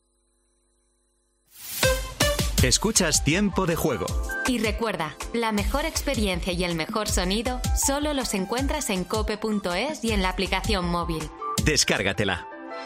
Escuchas Tiempo de Juego. Y recuerda, la mejor experiencia y el mejor sonido solo los encuentras en cope.es y en la aplicación móvil. Descárgatela.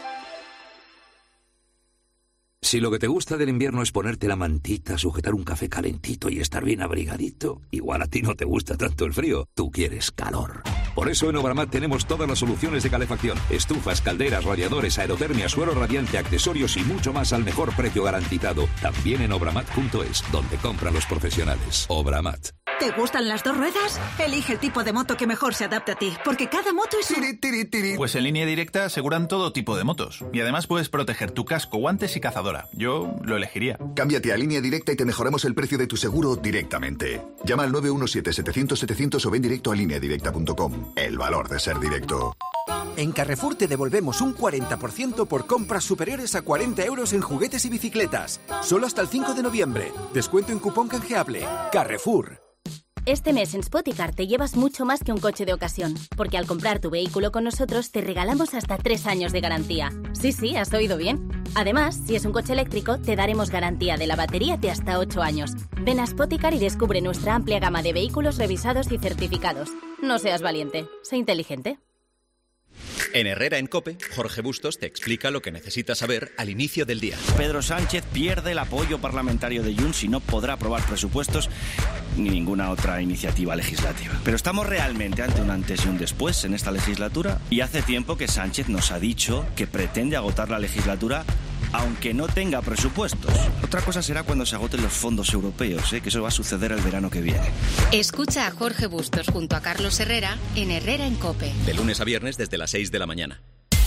Si lo que te gusta del invierno es ponerte la mantita, sujetar un café calentito y estar bien abrigadito, igual a ti no te gusta tanto el frío, tú quieres calor. Por eso en Obramat tenemos todas las soluciones de calefacción: estufas, calderas, radiadores, aerotermia, suelo radiante, accesorios y mucho más al mejor precio garantizado. También en obramat.es, donde compran los profesionales. Obramat. ¿Te gustan las 2 ruedas? Elige el tipo de moto que mejor se adapte a ti, porque cada moto es Pues en Línea Directa aseguran todo tipo de motos. Y además puedes proteger tu casco, guantes y cazadora. Yo lo elegiría. Cámbiate a Línea Directa y te mejoramos el precio de tu seguro directamente. Llama al 917-700-700 o ven directo a lineadirecta.com. El valor de ser directo. En Carrefour te devolvemos un 40% por compras superiores a 40 euros en juguetes y bicicletas. Solo hasta el 5 de noviembre. Descuento en cupón canjeable. Carrefour. Este mes en Spoticar te llevas mucho más que un coche de ocasión, porque al comprar tu vehículo con nosotros te regalamos hasta 3 años de garantía. Sí, has oído bien. Además, si es un coche eléctrico, te daremos garantía de la batería de hasta 8 años. Ven a Spoticar y descubre nuestra amplia gama de vehículos revisados y certificados. No seas valiente, sé inteligente. En Herrera en COPE, Jorge Bustos te explica lo que necesitas saber al inicio del día. Pedro Sánchez pierde el apoyo parlamentario de Junts y no podrá aprobar presupuestos ni ninguna otra iniciativa legislativa. Pero estamos realmente ante un antes y un después en esta legislatura, y hace tiempo que Sánchez nos ha dicho que pretende agotar la legislatura aunque no tenga presupuestos. Otra cosa será cuando se agoten los fondos europeos, que eso va a suceder el verano que viene. Escucha a Jorge Bustos junto a Carlos Herrera en Herrera en COPE. De lunes a viernes desde las 6 de la mañana.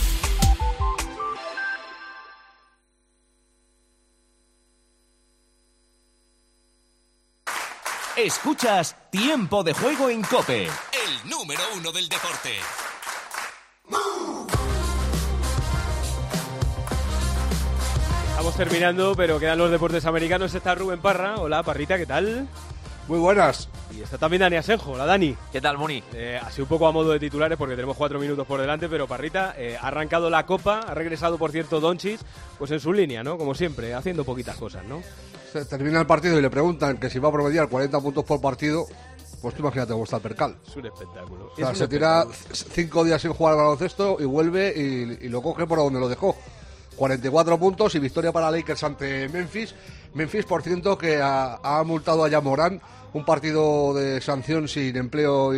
Escuchas Tiempo de Juego en COPE, el número 1 del deporte. Estamos terminando, pero quedan los deportes americanos. Está Rubén Parra. Hola, Parrita, ¿qué tal? Muy buenas. Y está también Dani Asenjo. Hola, Dani. ¿Qué tal, Muni? Así un poco a modo de titulares porque tenemos 4 minutos por delante, pero Parrita, ha arrancado la Copa, ha regresado, por cierto, Doncic, pues en su línea, ¿no? Como siempre, haciendo poquitas cosas, ¿no? Se termina el partido y le preguntan que si va a promediar 40 puntos por partido, pues tú imagínate cómo está el percal. Es un espectáculo. O sea, se tira 5 días sin jugar al baloncesto y vuelve y lo coge por donde lo dejó. 44 puntos y victoria para Lakers ante Memphis. Memphis, por cierto, que ha multado a Ja Morant, un partido de sanción sin empleo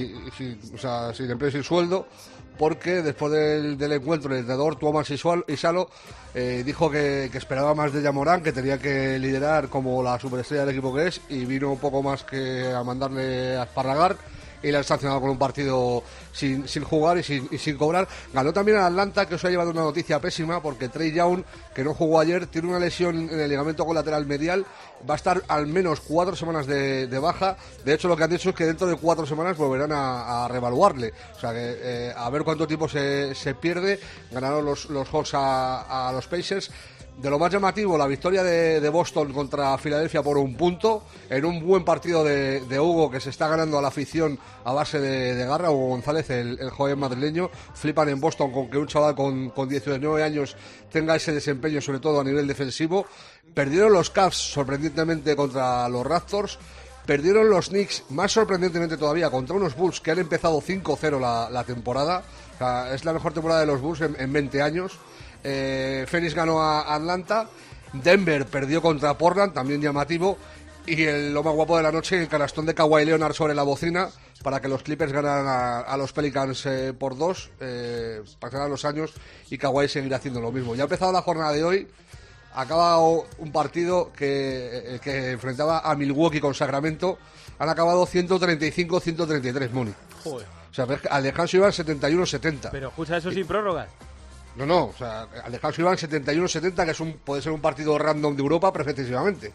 sin empleo y sin sueldo, porque después del encuentro el entrenador Tuomas Isalo dijo que esperaba más de Ja Morant, que tenía que liderar como la superestrella del equipo que es, y vino un poco más que a mandarle a esparragar, y le han sancionado con un partido sin jugar y sin cobrar. Ganó también a Atlanta, que os ha llevado una noticia pésima, porque Trae Young, que no jugó ayer, tiene una lesión en el ligamento colateral medial, va a estar al menos 4 semanas de baja. De hecho, lo que han dicho es que dentro de 4 semanas volverán a reevaluarle. O sea, que a ver cuánto tiempo se pierde. Ganaron los Hawks a los Pacers. De lo más llamativo, la victoria de Boston contra Filadelfia por 1 punto, en un buen partido de Hugo, que se está ganando a la afición a base de garra. Hugo González, el joven madrileño. Flipan en Boston con que un chaval con 19 años tenga ese desempeño, sobre todo a nivel defensivo. Perdieron los Cavs sorprendentemente contra los Raptors. Perdieron los Knicks, más sorprendentemente todavía, contra unos Bulls que han empezado 5-0 la temporada. O sea, es la mejor temporada de los Bulls en 20 años. Phoenix ganó a Atlanta. Denver perdió contra Portland, también llamativo. Y lo más guapo de la noche, el canastón de Kawhi Leonard sobre la bocina para que los Clippers ganaran a los Pelicans por 2. Pasarán los años y Kawhi seguirá haciendo lo mismo. Ya ha empezado la jornada de hoy. Acaba un partido que enfrentaba a Milwaukee con Sacramento. Han acabado 135-133, Muni. Joder. O sea, al descanso iban 71-70. Pero escucha, eso sin prórrogas. No, o sea, al descanso iban 71-70, que puede ser un partido random de Europa perfectísimamente.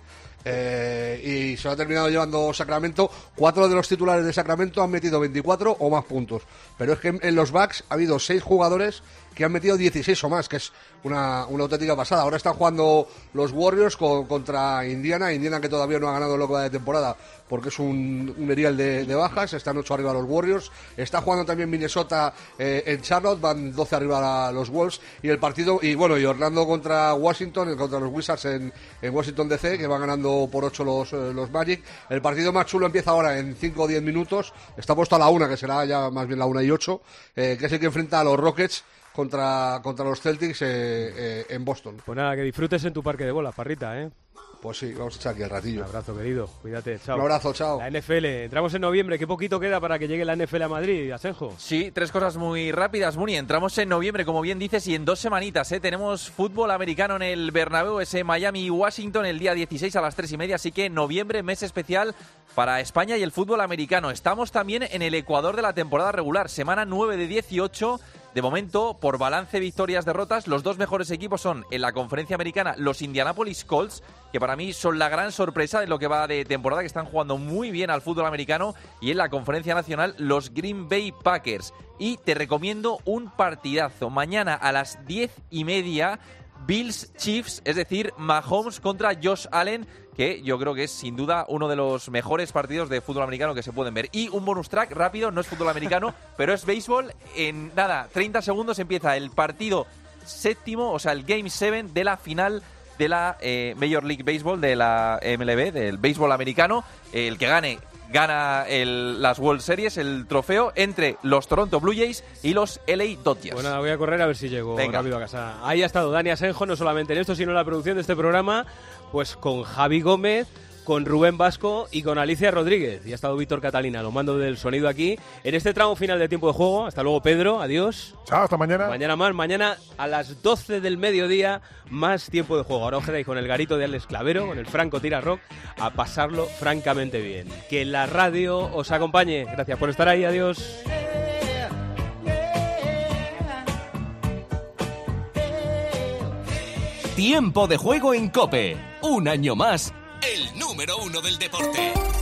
Y se lo ha terminado llevando Sacramento. 4 de los titulares de Sacramento han metido 24 o más puntos. Pero es que en los Bucks ha habido 6 jugadores que han metido 16 o más, que es una auténtica pasada. Ahora están jugando los Warriors contra Indiana, que todavía no ha ganado lo que va de temporada, porque es un erial de bajas. Están 8 arriba los Warriors. Está jugando también Minnesota en Charlotte, van 12 arriba los Wolves. Y el partido, y Orlando contra Washington, contra los Wizards en Washington DC, que van ganando por 8 los Magic. El partido más chulo empieza ahora en 5 o 10 minutos. Está puesto a la 1, que será ya más bien la 1:08, que es el que enfrenta a los Rockets contra los Celtics en Boston. Pues nada, que disfrutes en tu parque de bolas, Parrita, ¿eh? Pues sí, vamos a echar aquí el ratillo. Un abrazo, querido. Cuídate, chao. Un abrazo, chao. La NFL. Entramos en noviembre. ¿Qué poquito queda para que llegue la NFL a Madrid, Asenjo? Sí, 3 cosas muy rápidas, Muni. Entramos en noviembre, como bien dices, y en 2 semanitas, ¿eh? Tenemos fútbol americano en el Bernabéu, ese Miami-Washington, el día 16 a las 3:30. Así que noviembre, mes especial para España y el fútbol americano. Estamos también en el ecuador de la temporada regular. Semana 9 de 18. De momento, por balance victorias-derrotas, los 2 mejores equipos son en la conferencia americana los Indianapolis Colts, que para mí son la gran sorpresa de lo que va de temporada, que están jugando muy bien al fútbol americano, y en la conferencia nacional los Green Bay Packers. Y te recomiendo un partidazo. Mañana a las 10:30, Bills Chiefs, es decir, Mahomes contra Josh Allen, que yo creo que es sin duda uno de los mejores partidos de fútbol americano que se pueden ver. Y un bonus track rápido, no es fútbol americano, pero es béisbol. En nada, 30 segundos empieza el partido 7º, o sea, el Game 7 de la final de la Major League Baseball, de la MLB, del béisbol americano. El que gana las World Series, el trofeo, entre los Toronto Blue Jays y los LA Dodgers. Bueno, voy a correr a ver si llego rápido a casa. Ahí ha estado Dani Asenjo, no solamente en esto, sino en la producción de este programa, pues con Javi Gómez, con Rubén Vasco y con Alicia Rodríguez. Y ha estado Víctor Catalina, lo mando del sonido aquí, en este tramo final de tiempo de juego. Hasta luego, Pedro, adiós. Chao, hasta mañana. Mañana más, mañana a las 12 del mediodía, más tiempo de juego. Ahora os quedáis con el garito de Alex Clavero, con el Franco Tira Rock, a pasarlo francamente bien. Que la radio os acompañe. Gracias por estar ahí, adiós. Tiempo de juego en COPE. Un año más, el número 1 del deporte.